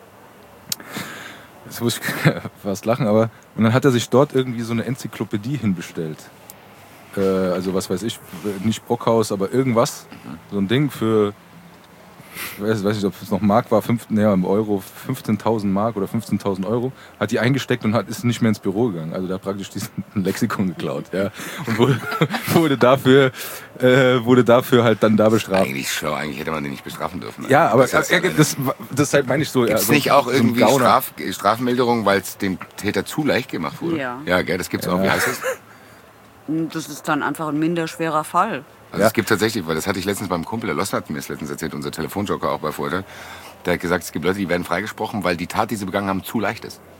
E: Jetzt muss ich fast lachen, aber... Und dann hat er sich dort irgendwie so eine Enzyklopädie hinbestellt. Äh, also was weiß ich, nicht Brockhaus, aber irgendwas. So ein Ding für... Ich weiß, weiß nicht, ob es noch Mark war, fünf, nee, im Euro, fünfzehntausend Mark oder fünfzehntausend Euro, hat die eingesteckt und hat, ist nicht mehr ins Büro gegangen. Also da hat praktisch diesen Lexikon geklaut. Ja. Und wurde, wurde, dafür, äh, wurde dafür halt dann da bestraft.
C: Eigentlich schlau, eigentlich hätte man den nicht bestrafen dürfen.
E: Ja, aber
C: das, heißt,
E: äh, das, das halt meine ich so.
C: Gibt es
E: ja, so,
C: nicht auch
E: so ein
C: irgendwie
E: Gauner.
C: Straf, Strafmilderung, weil es dem Täter zu leicht gemacht wurde?
F: Ja.
C: Ja, gell, das gibt's auch. Wie heißt das?
F: Das ist dann einfach ein minder schwerer Fall.
C: Also
E: Ja.
C: es gibt tatsächlich, weil das hatte ich letztens beim Kumpel, der Lost hat mir das letztens erzählt, unser Telefonjoker auch bei Vorteil. Der hat gesagt, es gibt Leute, die werden freigesprochen, weil die Tat, die sie begangen haben, zu leicht ist.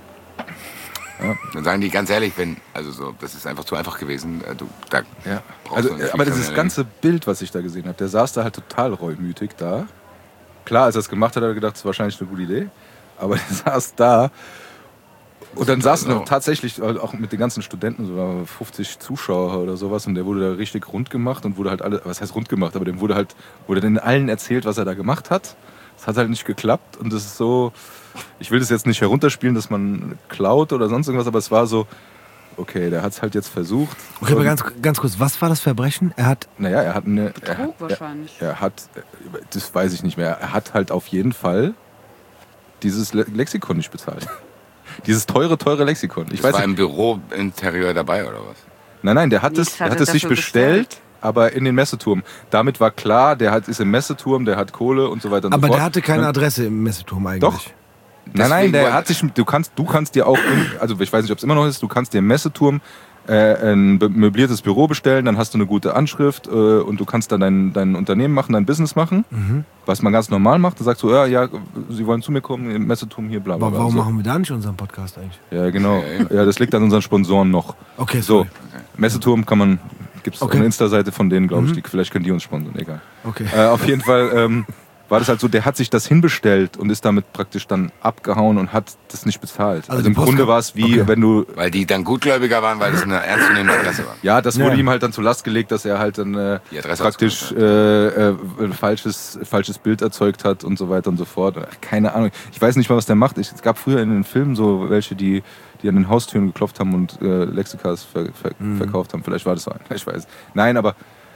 E: Ja.
C: Dann sagen die ganz ehrlich, wenn, also so, das ist einfach zu einfach gewesen. äh, Du, da
E: Ja.
C: brauchst
E: Also,
C: du nicht viel
E: aber dieses
C: kriminell-
E: ganze Bild, was ich da gesehen habe, der saß da halt total reumütig da. Klar, als er es gemacht hat, hat er gedacht, das ist wahrscheinlich eine gute Idee. Aber der saß da. Und dann saßen
C: genau.
E: noch tatsächlich auch mit den ganzen Studenten, so fünfzig Zuschauer oder sowas, und der wurde da richtig rund gemacht und wurde halt alle, was heißt rund gemacht, aber dem wurde halt, wurde den allen erzählt, was er da gemacht hat. Es hat halt nicht geklappt und das ist so, ich will das jetzt nicht herunterspielen, dass man klaut oder sonst irgendwas, aber es war so, okay, der hat es halt jetzt versucht.
D: Okay, aber
E: Und-
D: ganz, ganz kurz, was war das Verbrechen? Er hat.
E: naja, er hat eine.
F: Betrug
E: er, er,
F: wahrscheinlich.
E: er hat, das weiß ich nicht mehr, er hat halt auf jeden Fall dieses Le- Lexikon nicht bezahlt. Dieses teure, teure Lexikon. Ich
C: Das
E: weiß
C: war
E: nicht.
C: im Bürointerieur dabei, oder was?
E: Nein, nein, der hat
F: Nichts
E: es,
F: hat
E: der hat
F: er
E: es sich
F: dafür
E: bestellt,
F: bestellt.
E: aber in den Messeturm. Damit war klar, der hat, ist im Messeturm, der hat Kohle und so weiter und
D: Aber
E: so fort.
D: der hatte keine
E: Dann-
D: Adresse im Messeturm eigentlich.
E: Doch. Nein, nein,
C: Deswegen
E: der
C: wollte-
E: hat sich, du kannst, du kannst dir auch, im, also ich weiß nicht, ob es immer noch ist, du kannst dir im Messeturm äh, ein be- möbliertes Büro bestellen, dann hast du eine gute Anschrift äh, und du kannst dann dein, dein Unternehmen machen, dein Business machen,
D: Mhm.
E: was man ganz normal macht. Da sagst du, ja, ja, Sie wollen zu mir kommen, im Messeturm hier, bla bla
D: Aber
E: bla.
D: warum
E: so.
D: machen wir da nicht unseren Podcast eigentlich?
E: Ja, genau.
C: Okay.
E: Ja, das liegt an unseren Sponsoren noch.
D: Okay,
E: So,
D: sorry.
E: Messeturm kann man, gibt es
D: Okay.
E: eine Insta-Seite von denen, glaube ich,
D: Mhm.
E: die, vielleicht können die uns sponsern, egal.
D: Okay.
E: Äh, auf jeden Fall ähm, war das halt so, der hat sich das hinbestellt und ist damit praktisch dann abgehauen und hat das nicht bezahlt. Also, also im Grunde war es wie, okay. wenn du...
C: Weil die dann gutgläubiger waren, weil das eine ernstzunehmende Adresse war.
E: Ja, das wurde ja. ihm halt dann zur Last gelegt, dass er halt dann äh, praktisch äh, äh, ein falsches, falsches Bild erzeugt hat und so weiter und so fort. Keine Ahnung. Ich weiß nicht mal, was der macht. Ich, es gab früher in den Filmen so welche, die, die an den Haustüren geklopft haben und äh, Lexikas ver, ver, mhm. verkauft haben. Vielleicht war das so einer. Ich weiß. Nein, aber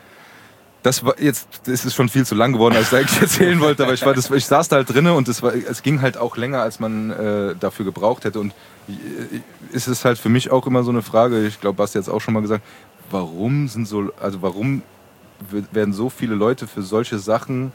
E: das war jetzt, das ist schon viel zu lang geworden, als ich eigentlich erzählen wollte. Aber ich, war das, ich saß da halt drinne und das war, es ging halt auch länger, als man äh, dafür gebraucht hätte. Und äh, ist es halt für mich auch immer so eine Frage. Ich glaube, Basti hat es auch schon mal gesagt. Warum sind so, also warum werden so viele Leute für solche Sachen?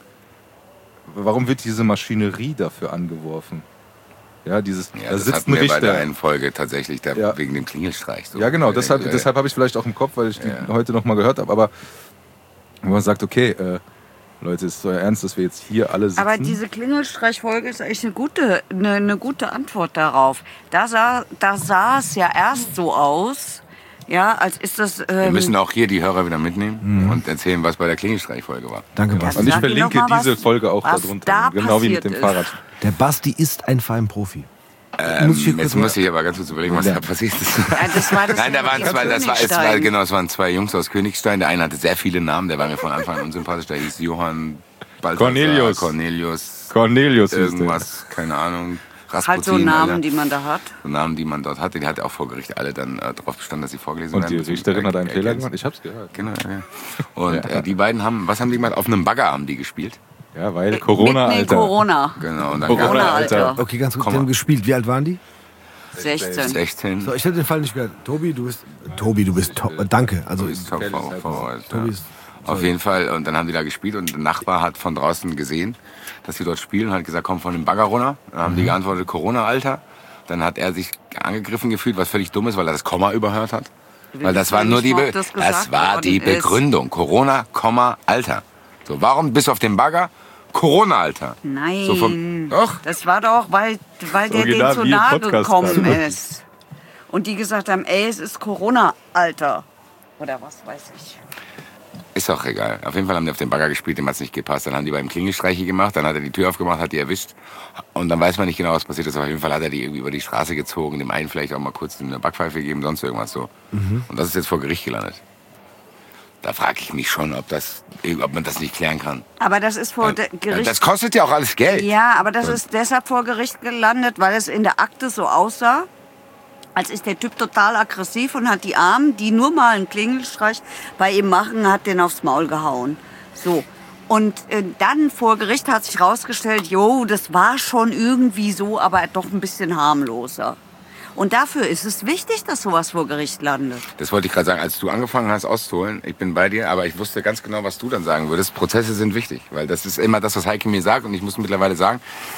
E: Warum wird diese Maschinerie dafür angeworfen? Ja, dieses,
C: ja,
E: da
C: das
E: sitzt
C: hatten
E: ein
C: wir
E: Richter.
C: bei der einen Folge tatsächlich, der,
E: ja.
C: wegen dem Klingelstreich. So.
E: Ja, genau, deshalb, deshalb habe ich es vielleicht auch im Kopf, weil ich die ja. heute noch mal gehört habe. Aber wo man sagt, okay, äh, Leute, ist so ernst, dass wir jetzt hier alle sitzen.
F: Aber diese Klingelstreich-Folge ist eigentlich eine gute, eine, eine gute Antwort darauf. Da sah, da sah es ja erst so aus, ja, als ist das... Ähm
C: wir müssen auch hier die Hörer wieder mitnehmen mhm. und erzählen, was bei der Klingelstreich-Folge war.
D: Danke, Basti.
E: Und ich verlinke diese
F: was,
E: Folge auch darunter.
F: Da
E: genau wie mit dem
F: ist.
E: Fahrrad.
D: Der Basti ist ein Feinprofi.
C: Ähm, muss jetzt muss ich aber ganz kurz überlegen, was ja. da passiert ist.
F: Ja, das war das
C: Nein, da waren zwei, das war, es war, genau, es waren zwei Jungs aus Königstein. Der eine hatte sehr viele Namen, der war mir von Anfang an unsympathisch. Der hieß Johann Balthasar,
E: Cornelius.
C: Cornelius.
E: Cornelius.
C: Irgendwas, keine Ahnung.
F: Rasputin, halt so Namen, Alter. Die man da hat.
C: So Namen, die man dort hatte. Die hat auch vor Gericht alle dann äh, darauf bestanden, dass sie vorgelesen
E: und
C: werden.
E: Und die Richterin hat einen äh, Fehler gemacht? Ich hab's gehört.
C: Genau, ja. Und
E: ja.
C: äh, die beiden haben, was haben die gemacht? Auf einem Bagger haben die gespielt.
E: Ja, weil Corona,
F: Alter.
E: Alter.
F: Corona.
C: Genau. Und dann
F: Corona, Alter.
D: Okay, ganz kurz, die haben gespielt. Wie alt waren die?
F: sechzehn.
C: sechzehn.
D: So, ich hätte den Fall nicht gehört. Tobi, du bist... Tobi, du bist... To danke. Also,
C: Tobi ist top vorbereitet.
D: Tobi ist...
C: Auf jeden Fall. Und dann haben die da gespielt und der Nachbar hat von draußen gesehen, dass sie dort spielen und hat gesagt, komm von dem Bagger runter. Dann haben mhm. die geantwortet, Corona, Alter. Dann hat er sich angegriffen gefühlt, was völlig dumm ist, weil er das Komma überhört hat. Weil das war nur die, Be das, das war die Begründung. Corona, Komma, Alter. So, warum bist du auf dem Bagger? Corona, Alter.
F: Nein.
C: So vom, doch.
F: Das war doch, weil, weil der denen zu nahe gekommen ist. Und die gesagt haben, ey, es ist Corona, Alter. Oder was weiß ich.
C: Ist auch egal. Auf jeden Fall haben die auf den Bagger gespielt, dem hat es nicht gepasst. Dann haben die beim Klingelstreiche gemacht, dann hat er die Tür aufgemacht, hat die erwischt. Und dann weiß man nicht genau, was passiert ist. Aber auf jeden Fall hat er die irgendwie über die Straße gezogen, dem einen vielleicht auch mal kurz eine Backpfeife gegeben, sonst irgendwas so. Mhm. Und das ist jetzt vor Gericht gelandet. Da frage ich mich schon, ob, das, ob man das nicht klären kann.
F: Aber das ist vor
C: ja,
F: Gericht...
C: Das kostet ja auch alles Geld.
F: Ja, aber das ist deshalb vor Gericht gelandet, weil es in der Akte so aussah, als ist der Typ total aggressiv und hat die Armen, die nur mal einen Klingelstreich bei ihm machen, hat den aufs Maul gehauen. So. Und äh, dann vor Gericht hat sich rausgestellt, jo, das war schon irgendwie so, aber doch ein bisschen harmloser. Und dafür ist es wichtig, dass sowas vor Gericht landet. Das wollte ich gerade sagen, als du angefangen hast auszuholen, ich bin bei dir, aber ich wusste ganz genau, was du dann sagen würdest. Prozesse sind wichtig, weil das ist immer das, was Heike mir sagt und ich muss mittlerweile sagen,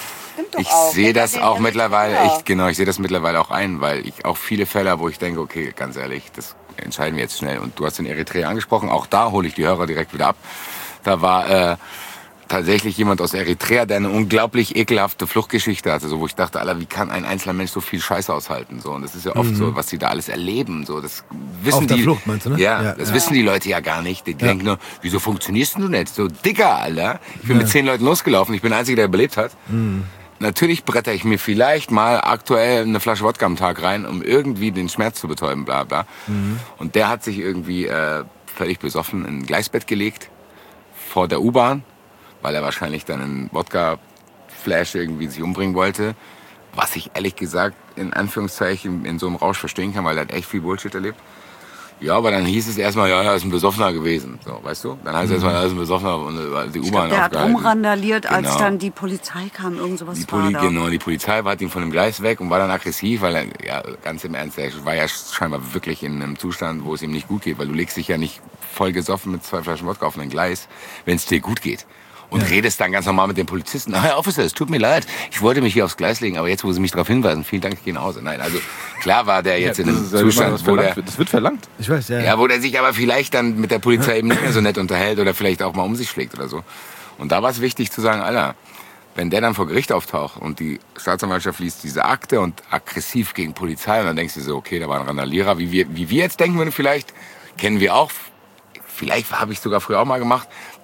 F: ich sehe das auch mittlerweile, ich, genau, ich sehe das mittlerweile auch ein, weil ich auch viele Fälle, wo ich denke, okay, ganz ehrlich, das entscheiden wir jetzt schnell. Und du hast den Eritrea angesprochen, auch da hole ich die Hörer direkt wieder ab. Da war äh, tatsächlich jemand aus Eritrea, der eine unglaublich ekelhafte Fluchtgeschichte hatte, so wo ich dachte, Alter, wie kann ein einzelner Mensch so viel Scheiße aushalten? So, und das ist ja oft mhm. so, was sie da alles erleben. So, das wissen
D: Auf der
C: die.
D: Flucht, meinst du, ne?
C: Ja,
D: ja
C: das
D: ja.
C: wissen die Leute ja gar nicht. Die ja. denken nur, wieso funktionierst du nicht? So, Dicker, Alter. Ich bin ja. mit zehn Leuten losgelaufen. Ich bin der Einzige, der überlebt hat. Mhm. Natürlich bretter ich mir vielleicht mal aktuell eine Flasche Wodka am Tag rein, um irgendwie den Schmerz zu betäuben, bla bla. Mhm. Und der hat sich irgendwie äh, völlig besoffen in ein Gleisbett gelegt vor der U-Bahn, weil er wahrscheinlich dann einen Wodka-Flash irgendwie sich umbringen wollte. Was ich ehrlich gesagt in Anführungszeichen in so einem Rausch verstehen kann, weil er hat echt viel Bullshit erlebt. Ja, aber dann hieß es erstmal, ja, er ist ein Besoffener gewesen. So, weißt du? Dann heißt es erstmal, er ist ein Besoffener und die U-Bahn aufgehalten.
F: Der hat rumrandaliert,
C: genau.
F: als dann die Polizei kam, irgend sowas
C: die
F: war
C: Poli
F: da.
C: Genau, die Polizei hat ihn von dem Gleis weg und war dann aggressiv, weil er, ja, ganz im Ernst, er war ja scheinbar wirklich in einem Zustand, wo es ihm nicht gut geht, weil du legst dich ja nicht voll gesoffen mit zwei Flaschen Wodka auf ein Gleis, wenn es dir gut geht. Und ja. redest dann ganz normal mit dem Polizisten. Ah, Herr Officer, es tut mir leid, ich wollte mich hier aufs Gleis legen, aber jetzt, wo Sie mich darauf hinweisen, vielen Dank, ich gehe nach Hause. Nein, also klar war der jetzt ja, in einem Zustand, wo der...
E: Das wird verlangt.
D: Ich weiß, ja.
C: Ja, wo der sich aber vielleicht dann mit der Polizei eben nicht mehr so nett unterhält oder vielleicht auch mal um sich schlägt oder so. Und da war es wichtig zu sagen, Alter, wenn der dann vor Gericht auftaucht und die Staatsanwaltschaft liest diese Akte und aggressiv gegen Polizei und dann denkst du so, okay, da war ein Randalierer, wie wir, wie wir jetzt denken würden vielleicht, kennen wir auch, vielleicht habe ich sogar früher auch mal gemacht,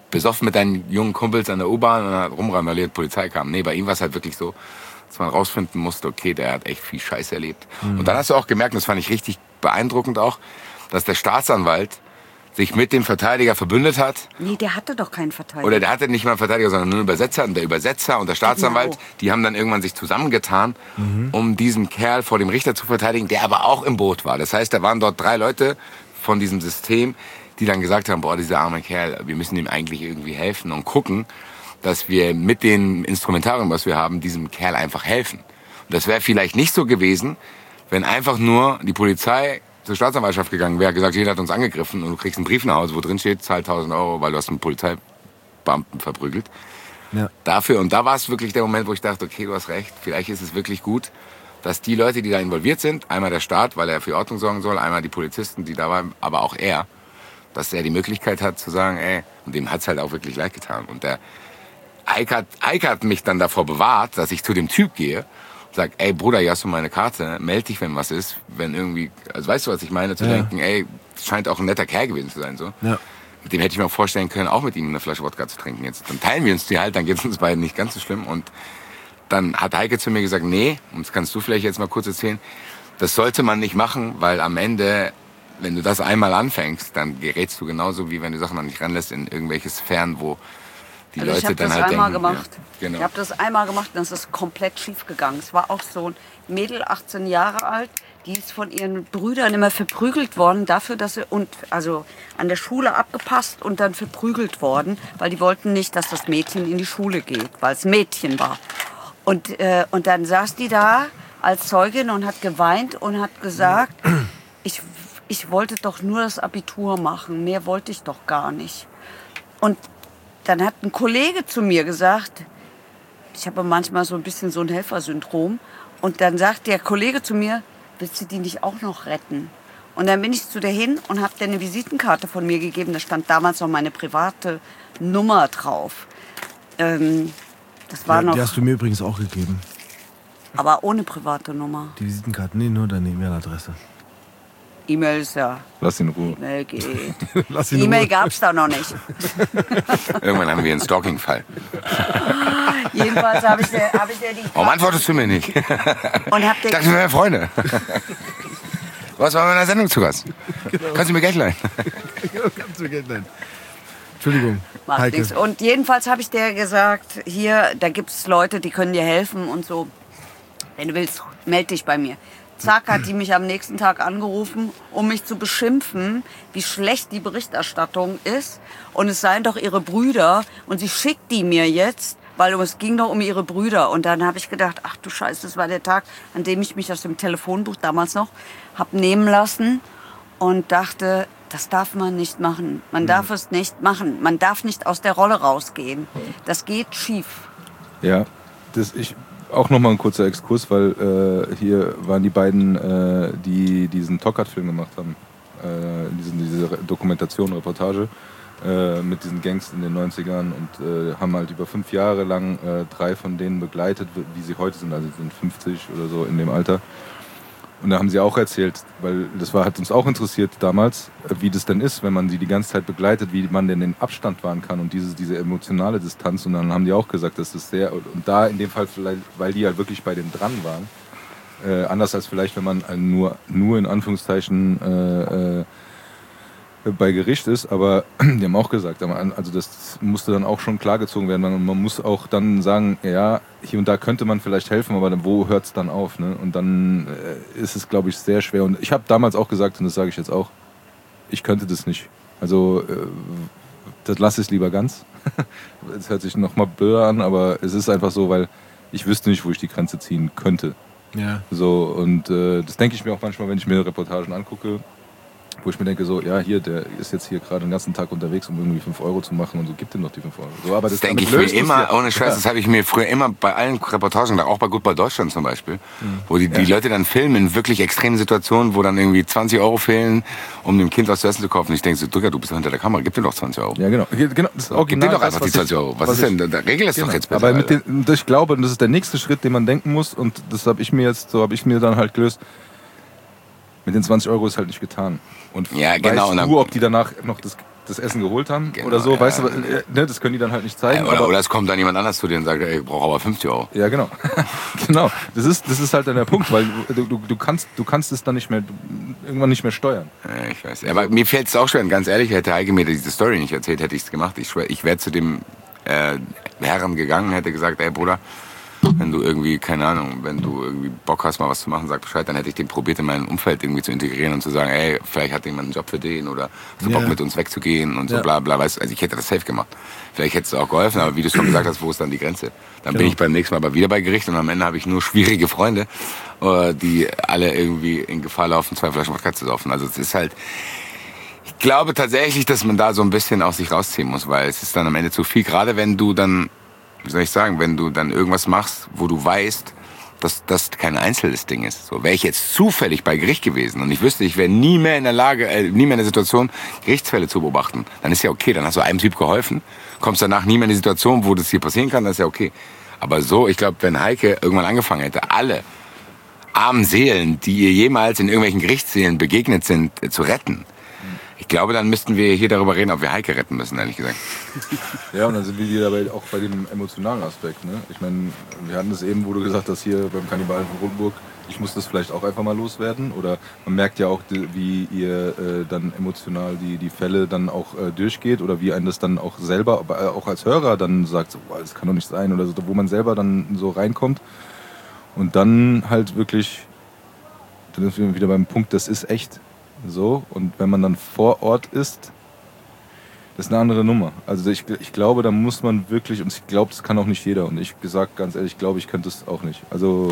C: besoffen mit deinen jungen Kumpels an der U-Bahn und hat rumrandaliert, Polizei kam. Nee, bei ihm war es halt wirklich so, dass man rausfinden musste, okay, der hat echt viel Scheiß erlebt. Mhm. Und dann hast du auch gemerkt, und das fand ich richtig beeindruckend auch, dass der Staatsanwalt sich mit dem Verteidiger verbündet hat.
F: Nee, der hatte doch keinen Verteidiger.
C: Oder der hatte nicht mal einen Verteidiger, sondern nur einen Übersetzer. Und der Übersetzer und der Staatsanwalt,
F: Genau.
C: die haben dann irgendwann sich zusammengetan, mhm. um diesen Kerl vor dem Richter zu verteidigen, der aber auch im Boot war. Das heißt, da waren dort drei Leute von diesem System, die dann gesagt haben, boah, dieser arme Kerl, wir müssen ihm eigentlich irgendwie helfen und gucken, dass wir mit dem Instrumentarium, was wir haben, diesem Kerl einfach helfen. Und das wäre vielleicht nicht so gewesen, wenn einfach nur die Polizei zur Staatsanwaltschaft gegangen wäre, gesagt, jeder hat uns angegriffen und du kriegst einen Brief nach Hause, wo drin steht, zahl tausend Euro, weil du hast einen Polizeibeamten verprügelt. Ja. Dafür, und da war es wirklich der Moment, wo ich dachte, okay, du hast recht, vielleicht ist es wirklich gut, dass die Leute, die da involviert sind, einmal der Staat, weil er für Ordnung sorgen soll, einmal die Polizisten, die da waren, aber auch er, dass er die Möglichkeit hat zu sagen, ey, und dem hat's halt auch wirklich leid getan. Und der Eike hat, Eike hat mich dann davor bewahrt, dass ich zu dem Typ gehe, sag, ey Bruder, hier hast du meine Karte, meld dich, wenn was ist, wenn irgendwie, also weißt du, was ich meine, zu ja. denken, ey, scheint auch ein netter Kerl gewesen zu sein, so. Ja. Mit dem hätte ich mir auch vorstellen können, auch mit ihm eine Flasche Wodka zu trinken jetzt. Dann teilen wir uns die halt, dann geht's uns beiden nicht ganz so schlimm. Und dann hat Heike zu mir gesagt, nee, und das kannst du vielleicht jetzt mal kurz erzählen, das sollte man nicht machen, weil am Ende, wenn du das einmal anfängst, dann gerätst du genauso, wie wenn du Sachen noch nicht ranlässt in irgendwelche Sphären, wo die
F: also
C: Leute dann halt denken.
F: Ich habe das einmal gemacht.
C: Ja, genau.
F: Ich habe das einmal gemacht und es ist komplett schief gegangen. Es war auch so ein Mädel, achtzehn Jahre alt, die ist von ihren Brüdern immer verprügelt worden dafür, dass sie und also an der Schule abgepasst und dann verprügelt worden, weil die wollten nicht, dass das Mädchen in die Schule geht, weil es Mädchen war. Und äh, und dann saß die da als Zeugin und hat geweint und hat gesagt, ich ich wollte doch nur das Abitur machen, mehr wollte ich doch gar nicht. Und dann hat ein Kollege zu mir gesagt, ich habe manchmal so ein bisschen so ein Helfersyndrom, und dann sagt der Kollege zu mir, willst du die nicht auch noch retten? Und dann bin ich zu der hin und habe der eine Visitenkarte von mir gegeben, da stand damals noch meine private Nummer drauf. Ähm, das war
D: ja,
F: noch,
D: die hast du mir übrigens auch gegeben.
F: aber ohne private Nummer.
D: Die Visitenkarte, nee, nur deine E-Mail-Adresse.
F: E-Mail ist ja...
E: Lass ihn in Ruhe.
F: E-Mail geht.
D: Lass ihn in
F: E-Mail
D: Ruhe.
F: gab es da noch nicht.
C: Irgendwann haben wir einen Stalking-Fall.
F: Jedenfalls habe ich der, hab ich der die...
C: Warum antwortest du mir nicht?
F: Und hab
C: Ich
F: der,
C: dachte, wir wären Freunde. Was war in meiner Sendung zu Gast?
D: Genau.
C: Kannst du mir Geld leihen?
D: Kannst du mir Geld leihen. Entschuldigung,
F: Macht
D: Heike.
F: nichts. Und jedenfalls habe ich der gesagt, hier, da gibt es Leute, die können dir helfen und so. Wenn du willst, meld dich bei mir. Zack, hat die mich am nächsten Tag angerufen, um mich zu beschimpfen, wie schlecht die Berichterstattung ist. Und es seien doch ihre Brüder. Und sie schickt die mir jetzt, weil es ging doch um ihre Brüder. Und dann habe ich gedacht, ach du Scheiße, das war der Tag, an dem ich mich aus dem Telefonbuch damals noch habe nehmen lassen. Und dachte, das darf man nicht machen. Man darf es nicht machen. Man darf nicht aus der Rolle rausgehen. Das geht schief.
E: Ja, das ich auch noch mal ein kurzer Exkurs, weil äh, hier waren die beiden, äh, die diesen Toccard-Film gemacht haben, äh, diesen, diese Dokumentation, Reportage äh, mit diesen Gangs in den neunzigern und äh, haben halt über fünf Jahre lang äh, drei von denen begleitet, wie sie heute sind, also sind fünfzig oder so in dem Alter. Und da haben sie auch erzählt, weil das war, hat uns auch interessiert damals, wie das denn ist, wenn man sie die ganze Zeit begleitet, wie man denn den Abstand wahren kann und diese, diese emotionale Distanz. Und dann haben die auch gesagt, dass das sehr, und da in dem Fall vielleicht, weil die halt wirklich bei denen dran waren, äh, anders als vielleicht, wenn man nur, nur in Anführungszeichen äh, äh, bei Gericht ist, aber die haben auch gesagt, also das musste dann auch schon klargezogen werden. Man, man muss auch dann sagen, ja, hier und da könnte man vielleicht helfen, aber dann, wo hört es dann auf? Ne? Und dann äh, ist es, glaube ich, sehr schwer. Und ich habe damals auch gesagt, und das sage ich jetzt auch, ich könnte das nicht. Also äh, das lasse ich lieber ganz. Es hört sich nochmal blöder an, aber es ist einfach so, weil ich wüsste nicht, wo ich die Grenze ziehen könnte.
D: Ja.
E: So, und äh, das denke ich mir auch manchmal, wenn ich mir Reportagen angucke, wo ich mir denke, so, ja, hier, der ist jetzt hier gerade den ganzen Tag unterwegs, um irgendwie fünf Euro zu machen und so, gibt ihm doch die fünf Euro. So, aber das
C: Das denke ich mir immer, ohne Scheiß, das habe ich mir früher immer bei allen Reportagen, auch bei Goodbye Deutschland zum Beispiel, mhm. wo die, die ja. Leute dann filmen in wirklich extremen Situationen, wo dann irgendwie zwanzig Euro fehlen, um dem Kind was zu essen zu kaufen. Ich denke so, Drücker, du bist hinter der Kamera, gib dir doch zwanzig Euro.
E: Ja, genau. genau das
C: so, gib dir doch einfach die zwanzig Euro. Was, was ist denn, da regel es genau. doch jetzt bitte.
E: Aber mit den, ich glaube, das ist der nächste Schritt, den man denken muss, und das habe ich mir jetzt, so habe ich mir dann halt gelöst, mit den zwanzig Euro ist halt nicht getan. Und
C: ja, genau,
E: weißt du, ob die danach noch das, das Essen geholt haben
C: Genau,
E: oder so,
C: ja.
E: weißt du, äh, ne, das können die dann halt nicht zeigen.
C: Ja, oder,
E: aber,
C: oder es kommt dann jemand anders zu dir und sagt, ey, ich brauche aber fünfzig Euro.
E: ja, genau. Genau. Das ist, das ist halt dann der Punkt, weil du, du, du, kannst, du kannst es dann nicht mehr, irgendwann nicht mehr steuern.
C: Ja, ich weiß. Aber mir fällt es auch schwer, und ganz ehrlich, hätte Heike mir diese Story nicht erzählt, hätte ich es gemacht. Ich schwör, ich wäre zu dem äh, Herren gegangen, hätte gesagt, ey Bruder, wenn du irgendwie, keine Ahnung, wenn du irgendwie Bock hast, mal was zu machen, sag Bescheid, dann hätte ich den probiert, in mein Umfeld irgendwie zu integrieren und zu sagen, ey, vielleicht hat jemand einen Job für den oder hast du
D: Ja.
C: Bock mit uns wegzugehen und so
D: Ja.
C: bla bla. Weißt du, also ich hätte das safe gemacht. Vielleicht hättest du auch geholfen, aber wie du schon gesagt hast, wo ist dann die Grenze? Dann bin
D: Genau.
C: ich beim nächsten Mal aber wieder bei Gericht und am Ende habe ich nur schwierige Freunde, äh, die alle irgendwie in Gefahr laufen, zwei Flaschen Wodka zu saufen. Also es ist halt, ich glaube tatsächlich, dass man da so ein bisschen aus sich rausziehen muss, weil es ist dann am Ende zu viel, gerade wenn du dann, wie soll ich sagen, wenn du dann irgendwas machst, wo du weißt, dass das kein einzelnes Ding ist. So, wäre ich jetzt zufällig bei Gericht gewesen und ich wüsste, ich wäre nie mehr in der Lage, äh, nie mehr in der Situation, Gerichtsfälle zu beobachten, dann ist ja okay, dann hast du einem Typ geholfen, kommst danach nie mehr in die Situation, wo das hier passieren kann, dann ist ja okay. Aber so, ich glaube, wenn Heike irgendwann angefangen hätte, alle armen Seelen, die ihr jemals in irgendwelchen Gerichtssälen begegnet sind, äh, zu retten, ich glaube, dann müssten wir hier darüber reden, ob wir Heike retten müssen, ehrlich gesagt.
E: Ja, und dann sind wir wieder bei, auch bei dem emotionalen Aspekt. Ne? Ich meine, wir hatten es eben, wo du gesagt hast, hier beim Kannibalen von Rotenburg, ich muss das vielleicht auch einfach mal loswerden. Oder man merkt ja auch, wie ihr äh, dann emotional die, die Fälle dann auch äh, durchgeht oder wie einen das dann auch selber, aber auch als Hörer dann sagt, so, boah, das kann doch nicht sein oder so, wo man selber dann so reinkommt. Und dann halt wirklich, dann sind wir wieder beim Punkt, das ist echt. So, und wenn man dann vor Ort ist, das ist eine andere Nummer. Also ich, ich glaube, da muss man wirklich, und ich glaube, das kann auch nicht jeder. Und ich gesagt, ganz ehrlich, ich glaube, ich könnte es auch nicht. Also,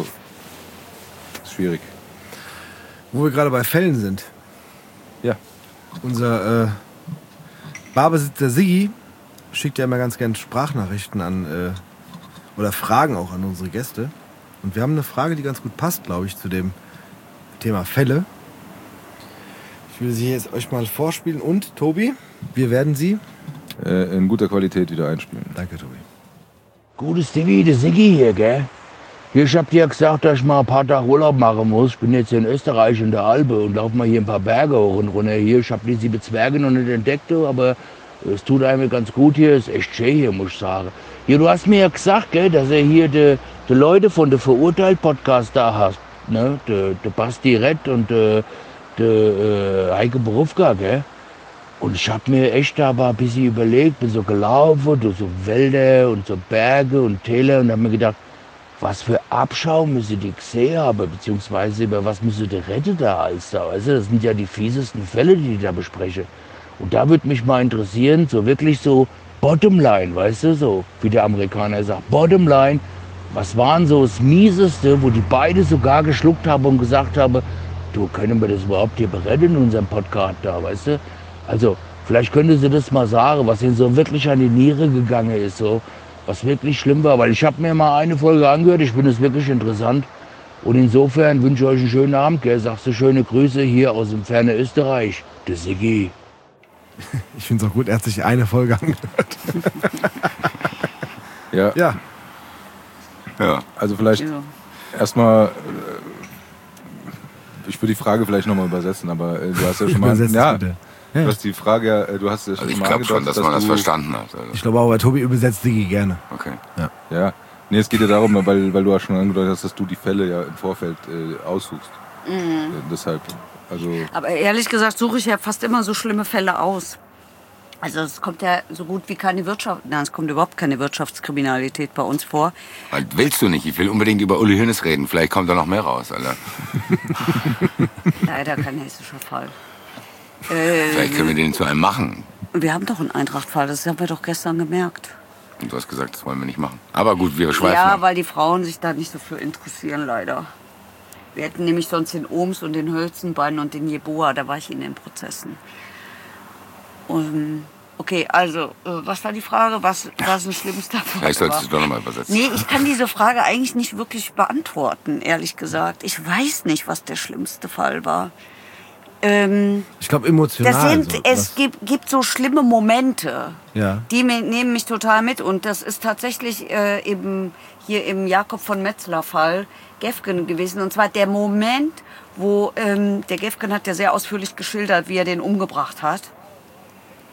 E: ist schwierig.
D: Wo wir gerade bei Fällen sind.
E: Ja.
D: Unser äh, Barbesitzer Siggi schickt ja immer ganz gern Sprachnachrichten an, äh, oder Fragen auch an unsere Gäste. Und wir haben eine Frage, die ganz gut passt, glaube ich, zu dem Thema Fälle. Ich will sie jetzt euch mal vorspielen. Und, Tobi, wir werden sie...
E: Äh, in guter Qualität wieder einspielen.
D: Danke, Tobi.
A: Gutes Stevie, der Siggi hier, gell? Hier, ich hab dir gesagt, dass ich mal ein paar Tage Urlaub machen muss. Ich bin jetzt hier in Österreich in der Alpe und laufe mal hier ein paar Berge hoch und runter. Hier, ich hab die sieben Zwerge noch nicht entdeckt, aber es tut einem ganz gut hier. Ist echt schön hier, muss ich sagen. Hier, du hast mir ja gesagt, gell, dass er hier die, die Leute von der Verurteilt-Podcast da hast. Ne? Der de Basti Rett und der de, äh, Heike Berufka, gell? Und ich hab mir echt da aber ein bisschen überlegt, bin so gelaufen durch so Wälder und so Berge und Täler und hab mir gedacht, was für Abschaum müssen die gesehen haben, beziehungsweise über was müssen die retten da alles da, weißt du? Das sind ja die fiesesten Fälle, die die da besprechen. Und da würde mich mal interessieren, so wirklich so Bottomline, weißt du, so wie der Amerikaner sagt, Bottomline, was waren so das Mieseste, wo die beide sogar geschluckt haben und gesagt haben, du, können wir das überhaupt hier beretten in unserem Podcast da, weißt du? Also, vielleicht könnte sie das mal sagen, was ihnen so wirklich an die Niere gegangen ist, so, was wirklich schlimm war. Weil ich habe mir mal eine Folge angehört, ich finde es wirklich interessant. Und insofern wünsche ich euch einen schönen Abend, gell? Sagst du schöne Grüße hier aus dem fernen Österreich, der Siggi.
D: Ich finde es auch gut, er hat sich eine Folge angehört.
E: Ja,
D: Ja,
C: Ja.
E: also vielleicht
F: Ja.
E: erstmal, äh, ich würde die Frage vielleicht nochmal übersetzen, aber äh, du hast ja schon mal,
D: Übersetzt es
E: ja,
D: bitte.
E: du
D: Ja.
E: hast die Frage, äh, du hast ja schon
C: Also ich
E: mal
C: glaube schon,
E: angedeutet,
C: dass man das
E: du-
C: verstanden hat. Also,
D: ich glaube auch, bei Tobi übersetzt Siggi gerne.
C: okay.
E: Ja, nee, es geht ja darum, weil, weil du ja schon angedeutet hast, dass du die Fälle ja im Vorfeld äh, aussuchst. Äh, deshalb, also,
F: Aber ehrlich gesagt suche ich ja fast immer so schlimme Fälle aus. Also es kommt ja so gut wie keine Wirtschaft, nein, es kommt überhaupt keine Wirtschaftskriminalität bei uns vor.
C: Halt, willst du nicht? Ich will unbedingt über Uli Hoeneß reden. Vielleicht kommt da noch mehr raus, Alter.
F: Leider kein hessischer Fall. Äh,
C: Vielleicht können wir den zu einem machen.
F: wir haben doch einen Eintracht-Fall, das haben wir doch gestern gemerkt.
C: Und du hast gesagt, das wollen wir nicht machen. Aber gut, wir schweifen
F: Ja,
C: ab.
F: weil die Frauen sich da nicht so für interessieren, leider. Wir hätten nämlich sonst den Ohms und den Hölzenbein und den Jeboa, da war ich in den Prozessen. Und, okay, also, äh, was war die Frage? Was war das schlimmste Fall?
C: Vielleicht solltest du doch nochmal übersetzen.
F: Nee, ich kann diese Frage eigentlich nicht wirklich beantworten, ehrlich gesagt. Ich weiß nicht, was der schlimmste Fall war. Ähm,
D: Ich glaube emotional.
F: das sind,
D: so,
F: es
D: was-
F: gibt, gibt so schlimme Momente.
D: Ja.
F: Die me- nehmen mich total mit. Und das ist tatsächlich äh, eben hier im Jakob von Metzler-Fall Gefgen gewesen. Und zwar der Moment, wo ähm, der Gefgen hat ja sehr ausführlich geschildert, wie er den umgebracht hat.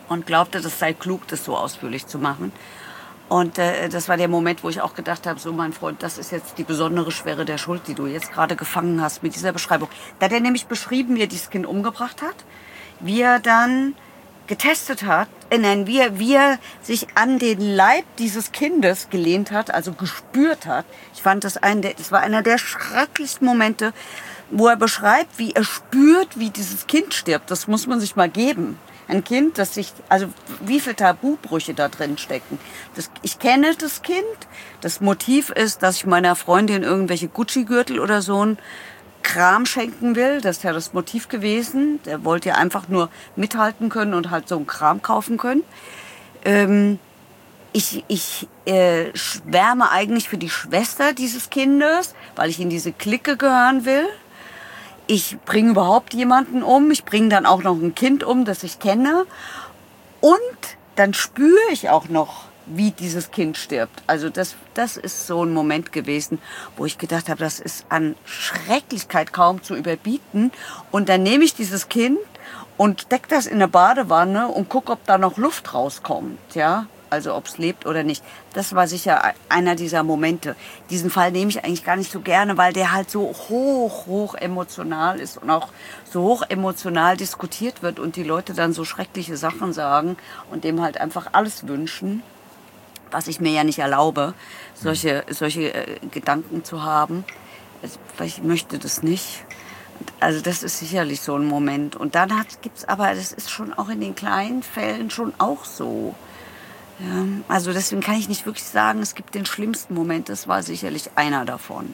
F: und glaubte, das sei klug, das so ausführlich zu machen. Und äh, das war der Moment, wo ich auch gedacht habe, so mein Freund, das ist jetzt die besondere Schwere der Schuld, die du jetzt gerade gefangen hast mit dieser Beschreibung. Da hat er nämlich beschrieben, wie er dieses Kind umgebracht hat, wie er dann getestet hat, äh, nein, wie er, wie er sich an den Leib dieses Kindes gelehnt hat, also gespürt hat. Ich fand das ein, das war einer der schrecklichsten Momente, wo er beschreibt, wie er spürt, wie dieses Kind stirbt. Das muss man sich mal geben. Ein Kind, das sich, also wie viele Tabubrüche da drin stecken. Das, ich kenne das Kind. Das Motiv ist, dass ich meiner Freundin irgendwelche Gucci-Gürtel oder so einen Kram schenken will. Das ist ja das Motiv gewesen. Der wollte ja einfach nur mithalten können und halt so einen Kram kaufen können. Ähm, ich ich äh, schwärme eigentlich für die Schwester dieses Kindes, weil ich in diese Clique gehören will. Ich bringe überhaupt jemanden um. Ich bringe dann auch noch ein Kind um, das ich kenne. Und dann spüre ich auch noch, wie dieses Kind stirbt. Also das, das ist so ein Moment gewesen, wo ich gedacht habe, das ist an Schrecklichkeit kaum zu überbieten. Und dann nehme ich dieses Kind und stecke das in eine Badewanne und gucke, ob da noch Luft rauskommt. Ja? Also ob es lebt oder nicht. Das war sicher einer dieser Momente. Diesen Fall nehme ich eigentlich gar nicht so gerne, weil der halt so hoch, hoch emotional ist und auch so hoch emotional diskutiert wird und die Leute dann so schreckliche Sachen sagen und dem halt einfach alles wünschen, was ich mir ja nicht erlaube, solche, solche äh, Gedanken zu haben. Also, weil ich möchte das nicht. Also das ist sicherlich so ein Moment. Und dann gibt es aber, das ist schon auch in den kleinen Fällen schon auch so. Ja, also deswegen kann ich nicht wirklich sagen, es gibt den schlimmsten Moment. Das war sicherlich einer davon.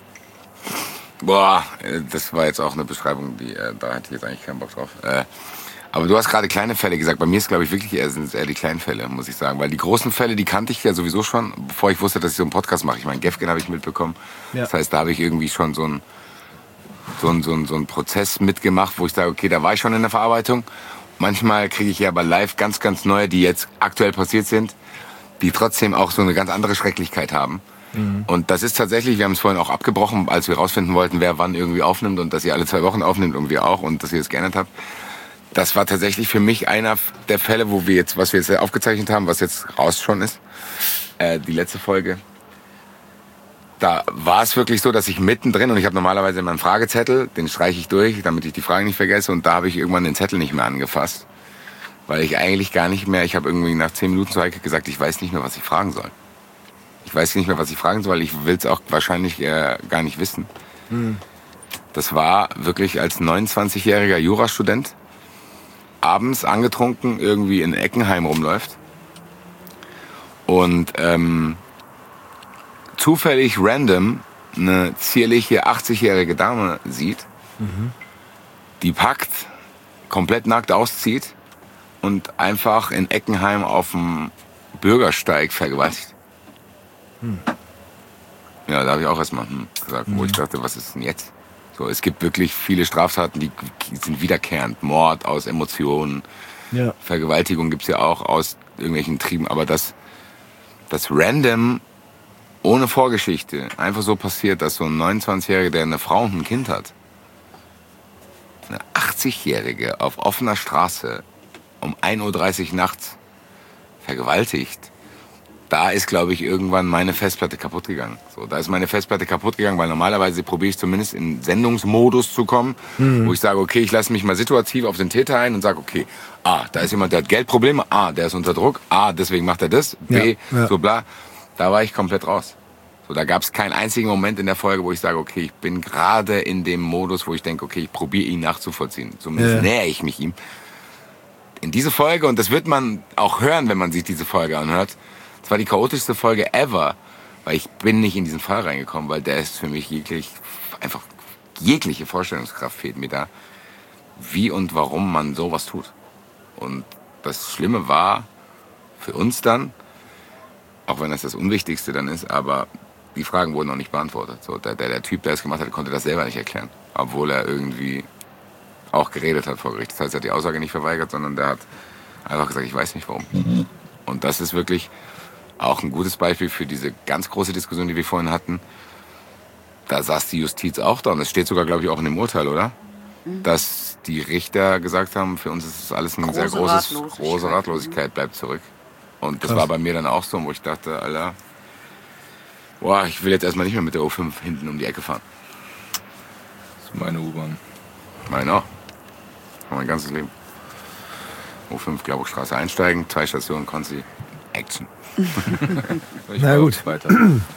C: Boah, das war jetzt auch eine Beschreibung, die äh, da hatte ich jetzt eigentlich keinen Bock drauf. Äh, aber du hast gerade kleine Fälle gesagt. Bei mir ist, glaube ich, wirklich eher, sind es eher die kleinen Fälle, muss ich sagen. Weil die großen Fälle, die kannte ich ja sowieso schon, bevor ich wusste, dass ich so einen Podcast mache. Ich meine, Gefgen habe ich mitbekommen. Ja. Das heißt, da habe ich irgendwie schon so einen so ein, so ein, so ein Prozess mitgemacht, wo ich sage, okay, da war ich schon in der Verarbeitung. Manchmal kriege ich ja aber live ganz, ganz neue, die jetzt aktuell passiert sind, die trotzdem auch so eine ganz andere Schrecklichkeit haben. Mhm. Und das ist tatsächlich, wir haben es vorhin auch abgebrochen, als wir rausfinden wollten, wer wann irgendwie aufnimmt und dass ihr alle zwei Wochen aufnimmt und wir auch und dass ihr es geändert habt. Das war tatsächlich für mich einer der Fälle, wo wir jetzt, was wir jetzt aufgezeichnet haben, was jetzt raus schon ist, äh, die letzte Folge. Da war es wirklich so, dass ich mittendrin, und ich habe normalerweise immer einen Fragezettel, den streiche ich durch, damit ich die Fragen nicht vergesse, und da habe ich irgendwann den Zettel nicht mehr angefasst, weil ich eigentlich gar nicht mehr, ich habe irgendwie nach zehn Minuten zu Heike gesagt, ich weiß nicht mehr, was ich fragen soll. Ich weiß nicht mehr, was ich fragen soll, ich will es auch wahrscheinlich äh, gar nicht wissen. Hm. Das war wirklich als neunundzwanzigjähriger Jurastudent, abends angetrunken, irgendwie in Eckenheim rumläuft und ähm, zufällig random eine zierliche achtzigjährige Dame sieht, mhm. die packt, komplett nackt auszieht und einfach in Eckenheim auf dem Bürgersteig vergewaltigt. Hm. Ja, da habe ich auch erstmal hm, gesagt, mhm. wo ich dachte, was ist denn jetzt? So, es gibt wirklich viele Straftaten, die sind wiederkehrend. Mord aus Emotionen, ja. Vergewaltigung gibt's ja auch aus irgendwelchen Trieben, aber das, das random ohne Vorgeschichte einfach so passiert, dass so ein neunundzwanzigjähriger, der eine Frau und ein Kind hat, eine achtzigjährige auf offener Straße um ein Uhr dreißig nachts vergewaltigt, da ist, glaube ich, irgendwann meine Festplatte kaputt gegangen. So, da ist meine Festplatte kaputt gegangen, weil normalerweise probiere ich zumindest in Sendungsmodus zu kommen, mhm. wo ich sage, okay, ich lasse mich mal situativ auf den Täter ein und sage, okay, A, da ist jemand, der hat Geldprobleme, A, der ist unter Druck, A, deswegen macht er das, B, ja, ja. so bla. Da war ich komplett raus. So, da gab es keinen einzigen Moment in der Folge, wo ich sage, okay, ich bin gerade in dem Modus, wo ich denke, okay, ich probiere ihn nachzuvollziehen. Zumindest ja. nähere ich mich ihm. In diese Folge, und das wird man auch hören, wenn man sich diese Folge anhört, das war die chaotischste Folge ever, weil ich bin nicht in diesen Fall reingekommen, weil der ist für mich jeglich, einfach jegliche Vorstellungskraft fehlt mir da, wie und warum man sowas tut. Und das Schlimme war für uns dann, auch wenn das das Unwichtigste dann ist, aber die Fragen wurden noch nicht beantwortet. So, der, der, der Typ, der es gemacht hat, konnte das selber nicht erklären, obwohl er irgendwie auch geredet hat vor Gericht. Das heißt, er hat die Aussage nicht verweigert, sondern der hat einfach gesagt, ich weiß nicht warum. Mhm. Und das ist wirklich auch ein gutes Beispiel für diese ganz große Diskussion, die wir vorhin hatten. Da saß die Justiz auch da und das steht sogar, glaube ich, auch in dem Urteil, oder? dass die Richter gesagt haben, für uns ist das alles ein
F: Große
C: sehr großes,
F: Ratlosigkeit.
C: große Ratlosigkeit, bleibt zurück. Und das
D: Krass.
C: war bei mir dann auch so, wo ich dachte, Alter, boah, ich will jetzt erstmal nicht mehr mit der O fünf hinten um die Ecke fahren.
E: Das ist meine U-Bahn.
C: Meine auch. Mein ganzes Leben. O fünf, Glauburgstraße einsteigen, zwei Stationen, Konzi, Action.
E: Ich
D: Na
E: war
D: gut.
E: Weiter.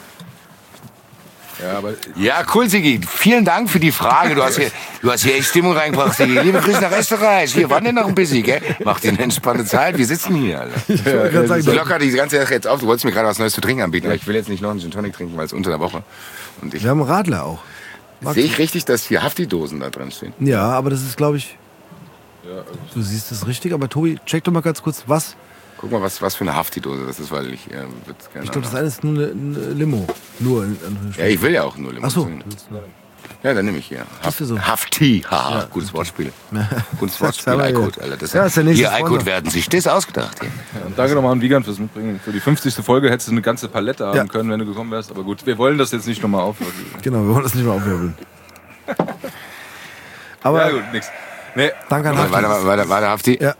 E: Ja, aber
C: Ja, cool, Sigi. Vielen Dank für die Frage. Du hast hier, du hast hier echt Stimmung reingebracht, Sigi. Liebe Grüße nach Österreich. Wir waren ja noch ein bisschen, gell? Mach dir eine entspannte Zeit. Wir sitzen hier, Alter.
D: Ich wollte gerade sagen,
C: So locker die ganze Sache jetzt auf. Du wolltest mir gerade was Neues zu trinken anbieten, aber ich will jetzt nicht noch einen Gin Tonic trinken, weil es unter der Woche. Und ich
D: wir haben einen Radler auch. Magst
C: sehe ich richtig, dass hier Hafti-Dosen da drin stehen.
D: du? Ja, aber das ist, glaube ich,
E: ja, also
D: du siehst es richtig. Aber Tobi, check doch mal ganz kurz, was.
C: Guck mal, was, was für eine Hafti-Dose das ist, weil ich äh, würde gerne.
D: Ich glaube, das eine ist nur eine, eine Limo. Nur. In, in,
C: Ja, ich will ja auch nur
D: Ach so.
C: Limousine. Ja, dann nehme ich hier.
D: Siehst du so?
C: Hafti, haha, gutes Wortspiel. Gutes Wortspiel,
D: Das haben wir
C: iCode,
D: ja.
C: Alter. Das
D: Ja, ist der nächste
C: hier,
D: Sponsor.
C: iCode werden sich das ausgedacht. Hier.
E: und danke nochmal an Wiegand fürs Mitbringen. Für die fünfzigste Folge hättest du eine ganze Palette haben
D: Ja.
E: können, wenn du gekommen wärst. Aber gut, wir wollen das jetzt nicht nochmal aufhören.
D: Genau, wir wollen das nicht mehr aufwirbeln. Aber
E: Ja gut, nix. Nee,
D: danke an
C: Weiter,
D: Hafti.
C: weiter, weiter, weiter, Hafti.
D: Ja.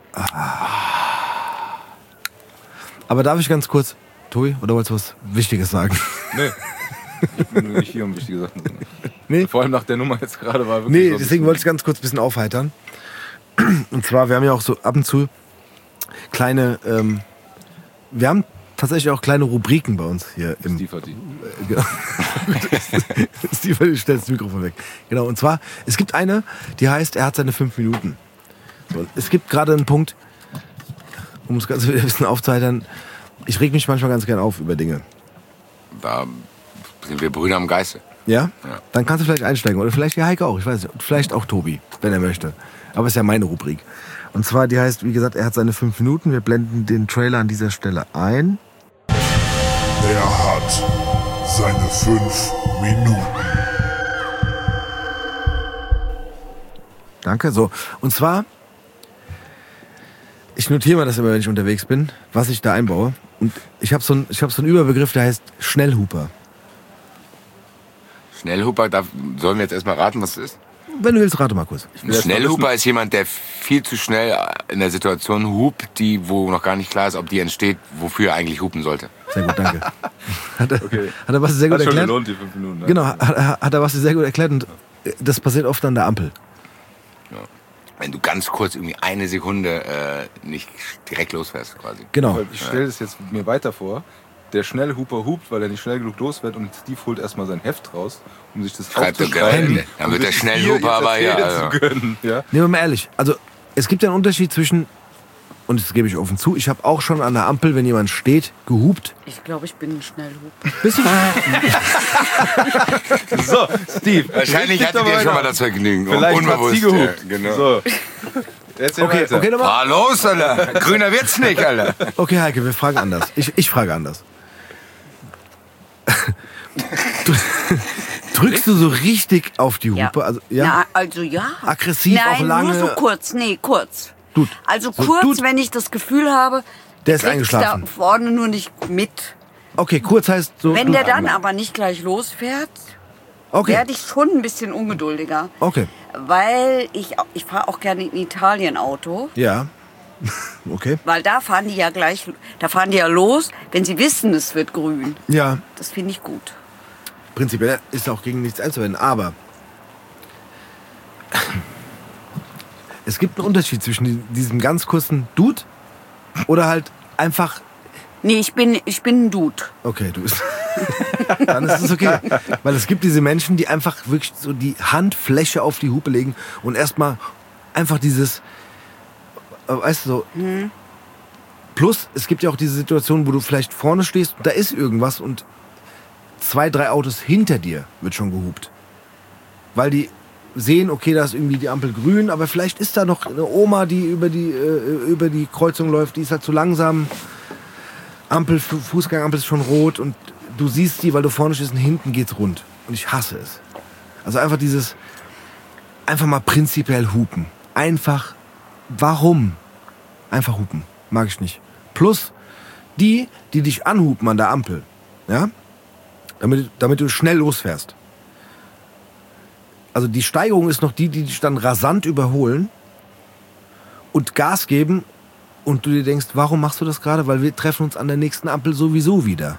D: Aber darf ich ganz kurz, Tobi, oder wolltest du was Wichtiges sagen?
E: nee. Ich bin nur nicht hier, um wichtige Sachen zu sagen.
D: Nee?
E: Vor allem nach der Nummer jetzt gerade war wirklich
D: Nee,
E: so ein
D: deswegen wollte ich ganz kurz ein bisschen aufheitern. Und zwar, wir haben ja auch so ab und zu kleine, ähm, wir haben tatsächlich auch kleine Rubriken bei uns hier im...
E: Steve hat die.
D: Genau. Steve stellt das Mikrofon weg. Genau, und zwar, es gibt eine, die heißt, er hat seine fünf Minuten. So, und es gibt gerade einen Punkt, um es ganz wieder ein bisschen aufzuheitern, ich reg mich manchmal ganz gern auf über Dinge.
C: Da sind wir Brüder im Geiste.
D: Ja?
C: Ja.
D: Dann kannst du vielleicht einsteigen. Oder vielleicht die Heike auch, ich weiß nicht. Und vielleicht auch Tobi, wenn er möchte. Aber es ist ja meine Rubrik. Und zwar, die heißt, wie gesagt, er hat seine fünf Minuten. Wir blenden den Trailer an dieser Stelle ein.
G: Er hat seine fünf Minuten.
D: Danke. So. Und zwar, ich notiere mal das immer, wenn ich unterwegs bin, was ich da einbaue. Und ich habe so, ein, ich hab so einen Überbegriff, der heißt Schnellhuper.
C: Schnellhuper, da sollen wir jetzt erstmal raten, was das ist?
D: Wenn du willst, rate mal kurz.
C: Ein Schnellhuper ist jemand, der viel zu schnell in der Situation hupt, die, wo noch gar nicht klar ist, ob die entsteht, wofür er eigentlich hupen sollte.
D: Sehr gut, danke. Hat er,
E: Okay.
D: hat er was sehr gut
E: Hat schon
D: erklärt?
E: gelohnt, die fünf Minuten. Ne?
D: Genau, hat, hat er was sehr gut erklärt. Und das passiert oft an der Ampel.
C: Wenn du ganz kurz irgendwie eine Sekunde äh, nicht direkt losfährst, quasi.
D: Genau.
E: Weil Ich stelle das jetzt mir weiter vor. Der Schnellhuper hupt, weil er nicht schnell genug los wird und Steve holt erstmal sein Heft raus, um sich das
C: Schreibt er
E: aufzuschreiben.
C: gerne. Dann
E: um
C: wird der
E: sich
C: Schnellhuper
E: hier jetzt
C: aber, ja,
E: erzählen
C: also.
E: zu können. Ja?
D: Nehmen wir mal ehrlich. Also, es gibt ja einen Unterschied zwischen, und das gebe ich offen zu, ich habe auch schon an der Ampel, wenn jemand steht, gehupt.
F: Ich glaube, ich bin ein Schnellhuper.
D: Bist du?
E: So, Steve.
C: Wahrscheinlich
E: richtig
C: hattet ihr
E: dabei
C: schon mal
E: da.
C: das Vergnügen.
E: Vielleicht
C: Unbewusst.
E: hat sie gehupt.
C: Ja, genau.
E: So. Erzähl
D: Okay,
E: weiter.
D: okay, nochmal.
C: Fahr los, Alter. Grüner wird's nicht, Alter.
D: Okay, Heike, wir fragen anders. Ich, ich frage anders. Du, drückst du so richtig auf die Hupe? Also, ja?
F: Na, also ja.
D: Aggressiv,
F: Nein,
D: auch lange?
F: nur so kurz. Nee, kurz.
D: Dude.
F: Also
D: So,
F: kurz,
D: Dude.
F: wenn ich das Gefühl habe,
D: Der ist
F: kriegt's
D: eingeschlafen.
F: da vorne nur nicht mit.
D: Okay, kurz heißt so.
F: Wenn
D: du,
F: der dann aber nicht gleich losfährt,
D: okay,
F: werde ich schon ein bisschen ungeduldiger.
D: okay,
F: Weil ich, ich fahre auch gerne in Italien Auto.
D: ja. Okay,
F: Weil da fahren die ja gleich, da fahren die ja los, wenn sie wissen, es wird grün.
D: ja.
F: Das finde ich gut.
D: Prinzipiell ist auch gegen nichts einzuwenden, aber es gibt einen Unterschied zwischen die- diesem ganz kurzen Dude oder halt einfach,
F: Nee, ich bin, ich bin ein Dude.
D: okay, du bist, dann ist es okay. Weil es gibt diese Menschen, die einfach wirklich so die Handfläche auf die Hupe legen und erstmal einfach dieses, äh, weißt du, so. Plus, es gibt ja auch diese Situation, wo du vielleicht vorne stehst, da ist irgendwas und zwei, drei Autos hinter dir wird schon gehupt. Weil die sehen, okay, da ist irgendwie die Ampel grün, aber vielleicht ist da noch eine Oma, die über die, äh, über die Kreuzung läuft, die ist halt zu langsam. Ampel, Fu- Fußgangerampel ist schon rot und du siehst die, weil du vorne stehst und hinten geht's rund. Und ich hasse es. Also einfach dieses, einfach mal prinzipiell hupen. Einfach, warum? Einfach hupen. Mag ich nicht. Plus, die, die dich anhupen an der Ampel, ja, damit, damit du schnell losfährst. Also die Steigerung ist noch die, die dich dann rasant überholen und Gas geben und du dir denkst, warum machst du das gerade? Weil wir treffen uns an der nächsten Ampel sowieso wieder.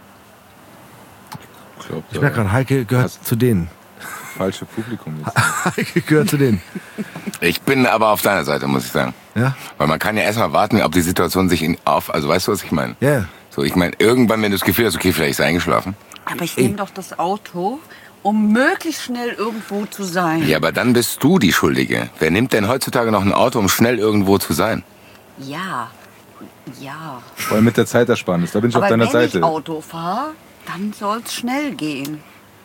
E: Ich, glaub,
D: Ich merke gerade, Heike gehört
E: hast-
D: zu denen.
E: falsche Publikum jetzt.
D: Heike gehört zu denen.
C: Ich bin aber auf deiner Seite, muss ich sagen.
D: Ja?
C: Weil man kann ja erstmal warten, ob die Situation sich in, auf... Also weißt du, was ich meine?
D: Ja.
C: So, ich meine, irgendwann, wenn du das Gefühl hast, okay, vielleicht ist er eingeschlafen.
F: Aber ich nehme doch das Auto, um möglichst schnell irgendwo zu sein.
C: Ja, aber dann bist du die Schuldige. Wer nimmt denn heutzutage noch ein Auto, um schnell irgendwo zu sein?
F: Ja, ja.
E: Vor allem mit der Zeitersparnis, da bin ich
F: Aber
E: auf deiner
F: wenn
E: Seite.
F: ich Auto fahre, dann soll es schnell gehen.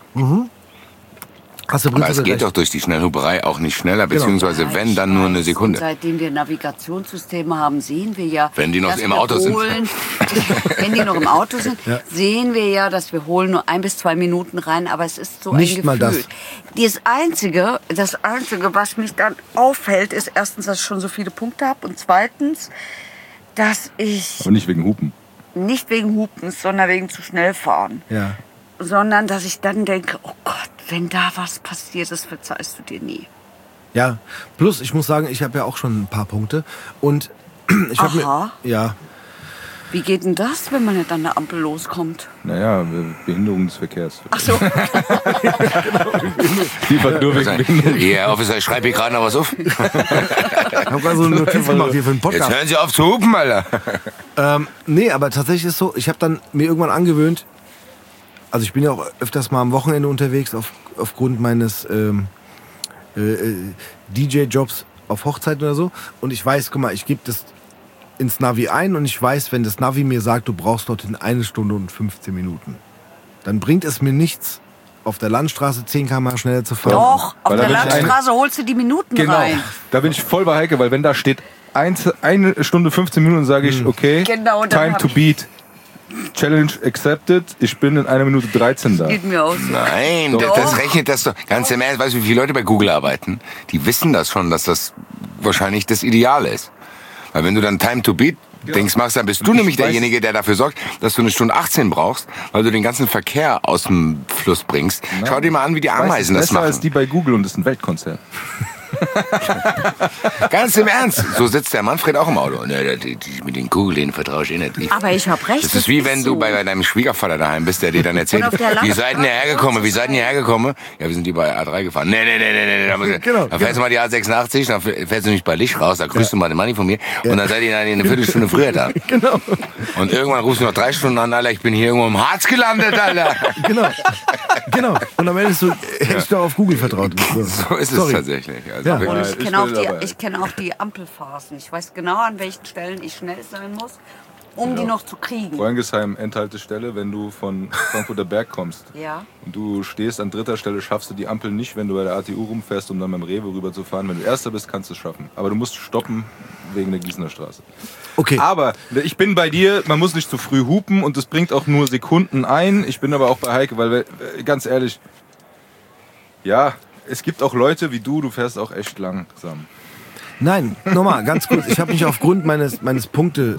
D: Hast du
C: Aber es
D: prinzipiell
C: geht
D: recht.
C: doch durch die Schnellhuberei auch nicht schneller, beziehungsweise
F: Ja,
C: wenn,
F: ich
C: dann nur eine
F: weiß.
C: Sekunde.
F: Und seitdem wir Navigationssysteme haben, sehen wir ja,
C: Wenn die noch
F: dass
C: im
F: wir
C: Auto sind.
F: holen, wenn die noch im Auto sind,
D: Ja.
F: sehen wir ja, dass wir holen nur ein bis zwei Minuten rein, aber es ist so
D: Nicht
F: ein Gefühl.
D: mal das.
F: Das Einzige, das Einzige, was mich dann auffällt, ist erstens, dass ich schon so viele Punkte habe und zweitens, dass ich
E: Aber nicht wegen Hupen.
F: nicht wegen Hupens, sondern wegen zu schnell fahren,
D: Ja.
F: sondern dass ich dann denke, oh Gott, wenn da was passiert ist, verzeihst du dir nie.
D: Ja, plus ich muss sagen, ich habe ja auch schon ein paar Punkte und ich habe
F: Aha.
D: mir ja,
F: Wie geht denn das, wenn man nicht an der Ampel loskommt?
E: Naja, Be- Behinderung des Verkehrs.
F: Ach so.
E: Liefert nur wegen Behinderung.
C: Ja, Officer, ich schreibe hier gerade noch was auf.
D: ich habe gerade so eine Notiz gemacht hier für den
C: Jetzt
D: Podcast.
C: hören Sie auf zu hupen, Alter.
D: Ähm, nee, aber tatsächlich ist es so, ich habe dann mir irgendwann angewöhnt, also ich bin ja auch öfters mal am Wochenende unterwegs auf, aufgrund meines ähm, äh, äh, D J-Jobs auf Hochzeiten oder so. Und ich weiß, guck mal, ich gebe das ins Navi ein und ich weiß, wenn das Navi mir sagt, du brauchst dorthin eine Stunde und fünfzehn Minuten, dann bringt es mir nichts, auf der Landstraße zehn Kilometer pro Stunde schneller zu fahren.
F: Doch, auf
E: Weil
F: der
E: da bin ich
F: Landstraße holst du die Minuten
E: Genau,
F: rein.
E: da bin ich voll bei Heike, weil wenn da steht eins, eine Stunde fünfzehn Minuten, sage ich, okay,
F: Genau, dann
E: time
F: hab
E: to
F: ich-
E: beat. Challenge accepted, ich bin in einer Minute dreizehn da.
F: Geht mir aus.
C: Nein, das, das rechnet das doch. Ganz im Ernst, weißt du, wie viele Leute bei Google arbeiten? Die wissen das schon, dass das wahrscheinlich das Ideale ist. Weil wenn du dann Time to Beat Dings machst, dann bist du
E: Ich
C: nämlich
E: weiß-
C: derjenige, der dafür sorgt, dass du eine Stunde achtzehn brauchst, weil du den ganzen Verkehr aus dem Fluss bringst. Schau dir mal an, wie die
E: Weiß,
C: Ameisen
E: ist
C: das
E: besser als
C: machen.
E: die bei Google und das ist ein Weltkonzern.
C: Ganz im Ernst. So sitzt der Manfred auch im Auto. Ne, die, die, mit den Google, denen vertraue ich eh nicht. Ich,
F: Aber ich habe recht.
C: Das ist wie wenn du
F: so.
C: bei deinem Schwiegervater daheim bist, der dir dann erzählt,
F: Und auf der
C: wie
F: Landstraße
C: seid ihr hergekommen, wie seid ihr hergekommen? Ja, wir sind die bei A drei gefahren. Nee, nee, nee, nee, nee. Da, musst du-
D: Genau,
C: dann fährst du mal die A sechsundachtzig, dann fährst du nicht bei Licht raus, da grüßt du mal den Manni von mir und dann seid ihr dann eine Viertelstunde früher da.
D: Genau,
C: Und irgendwann rufst du noch drei Stunden an, Alter, ich bin hier irgendwo im Harz gelandet, Alter.
D: genau, genau. Und am Ende ist so, hätte ich doch auf Google vertraut. So,
C: So ist es
D: Sorry.
C: tatsächlich. Also
D: Ja.
C: wirklich.
F: Und ich
E: Ich
F: kenne auch,
E: bin
F: die-
E: dabei.
F: ich kenne auch die Ampelphasen. Ich weiß genau, an welchen Stellen ich schnell sein muss, um die noch zu kriegen.
E: Wolngesheim, Endhaltestelle, wenn du von Frankfurter Berg kommst.
F: Ja.
E: Und du stehst an dritter Stelle, schaffst du die Ampel nicht, wenn du bei der A T U rumfährst, um dann beim Rewe rüberzufahren. Wenn du Erster bist, kannst du es schaffen. Aber du musst stoppen wegen der Gießener Straße.
D: Okay,
E: Aber ich bin bei dir, man muss nicht zu früh hupen und es bringt auch nur Sekunden ein. Ich bin aber auch bei Heike, weil, wir- ganz ehrlich, ja, es gibt auch Leute wie du, du fährst auch echt langsam.
D: nein, nochmal, ganz kurz. Ich habe mich aufgrund meines, meines Punkte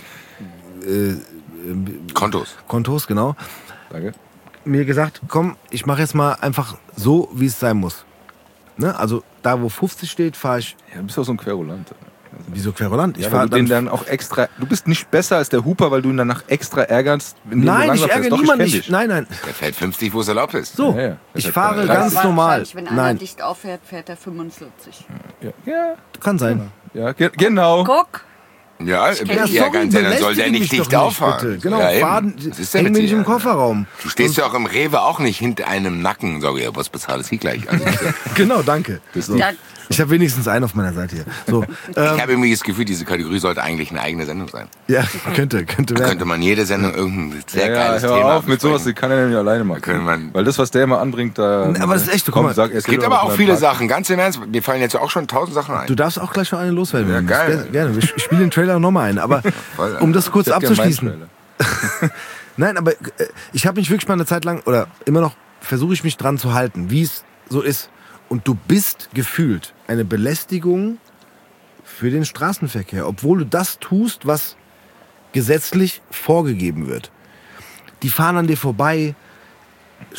C: Kontos.
D: Kontos, genau,
E: Danke.
D: mir gesagt, komm, ich mache jetzt mal einfach so, wie es sein muss. Ne? Also da, wo fünfzig steht, fahre ich,
E: Ja, du bist auch so ein Querulant.
D: wieso Querulant? Ich
E: Ja, weil
D: fahre
E: du den
D: dann,
E: dann auch extra. Du bist nicht besser als der Huper, weil du ihn danach extra ärgerst. Wenn du
D: nein, ich
E: langsam
D: ärgere
E: fährst. Doch,
D: niemanden.
E: Ich kenn
D: Ich,
E: dich.
D: nein, nein,
C: Der fährt fünfzig, wo es erlaubt ist.
D: so,
E: Ja, ja. Das
D: ich
E: hat
D: fahre
E: keine-
D: ganz
F: Aber
D: normal.
F: wahrscheinlich, Wenn einer
D: Nein,
F: dicht auffährt, fährt er fünfundvierzig.
E: Ja, ja,
D: kann sein.
E: ja ge genau.
F: Guck,
C: Ja,
F: kenn
C: ja,
F: die.
C: ja ganz ehrlich, dann soll der
D: belästige
C: nicht
D: mich
C: dicht
D: doch
C: auffahren.
D: bitte. Genau,
C: ja, eben.
D: fahren,
C: Was ist denn
D: häng
C: mit
D: mir nicht
C: dir?
D: im Kofferraum.
C: Du stehst ja auch im Rewe auch nicht hinter einem Nacken. Sag ich, ja, was bezahlt es hier gleich? Also,
D: Genau, danke. So.
F: da,
D: Ich habe wenigstens einen auf meiner Seite hier. So,
C: ich
D: ähm,
C: habe irgendwie das Gefühl, diese Kategorie sollte eigentlich eine eigene Sendung sein.
D: ja, könnte, könnte
C: Da
D: werden.
C: könnte man jede Sendung irgendein sehr
E: Ja, ja,
C: geiles
E: hör
C: Thema
E: auf mit sowas, die
C: besprechen.
E: kann er nämlich alleine machen.
C: können wir-
E: Weil das, was der immer anbringt, da.
D: Aber das ist echt so, guck
E: Komm,
D: mal,
E: sag,
C: Es gibt aber auch viele Sachen, ganz im Ernst, mir fallen jetzt auch schon tausend Sachen ein.
D: Du darfst auch gleich noch eine loswerden.
C: Ja,
D: wenn du willst.
C: geil.
D: Gerne. Ich spiele den Trailer nochmal ein. Aber
C: Voll.
D: um das kurz
E: Ich hätte gern meinen
D: abzuschließen.
E: Trailer.
D: Nein, aber äh, ich habe mich wirklich mal eine Zeit lang, oder immer noch versuche ich mich dran zu halten, wie es so ist. Und du bist gefühlt eine Belästigung für den Straßenverkehr, obwohl du das tust, was gesetzlich vorgegeben wird. Die fahren an dir vorbei, sch-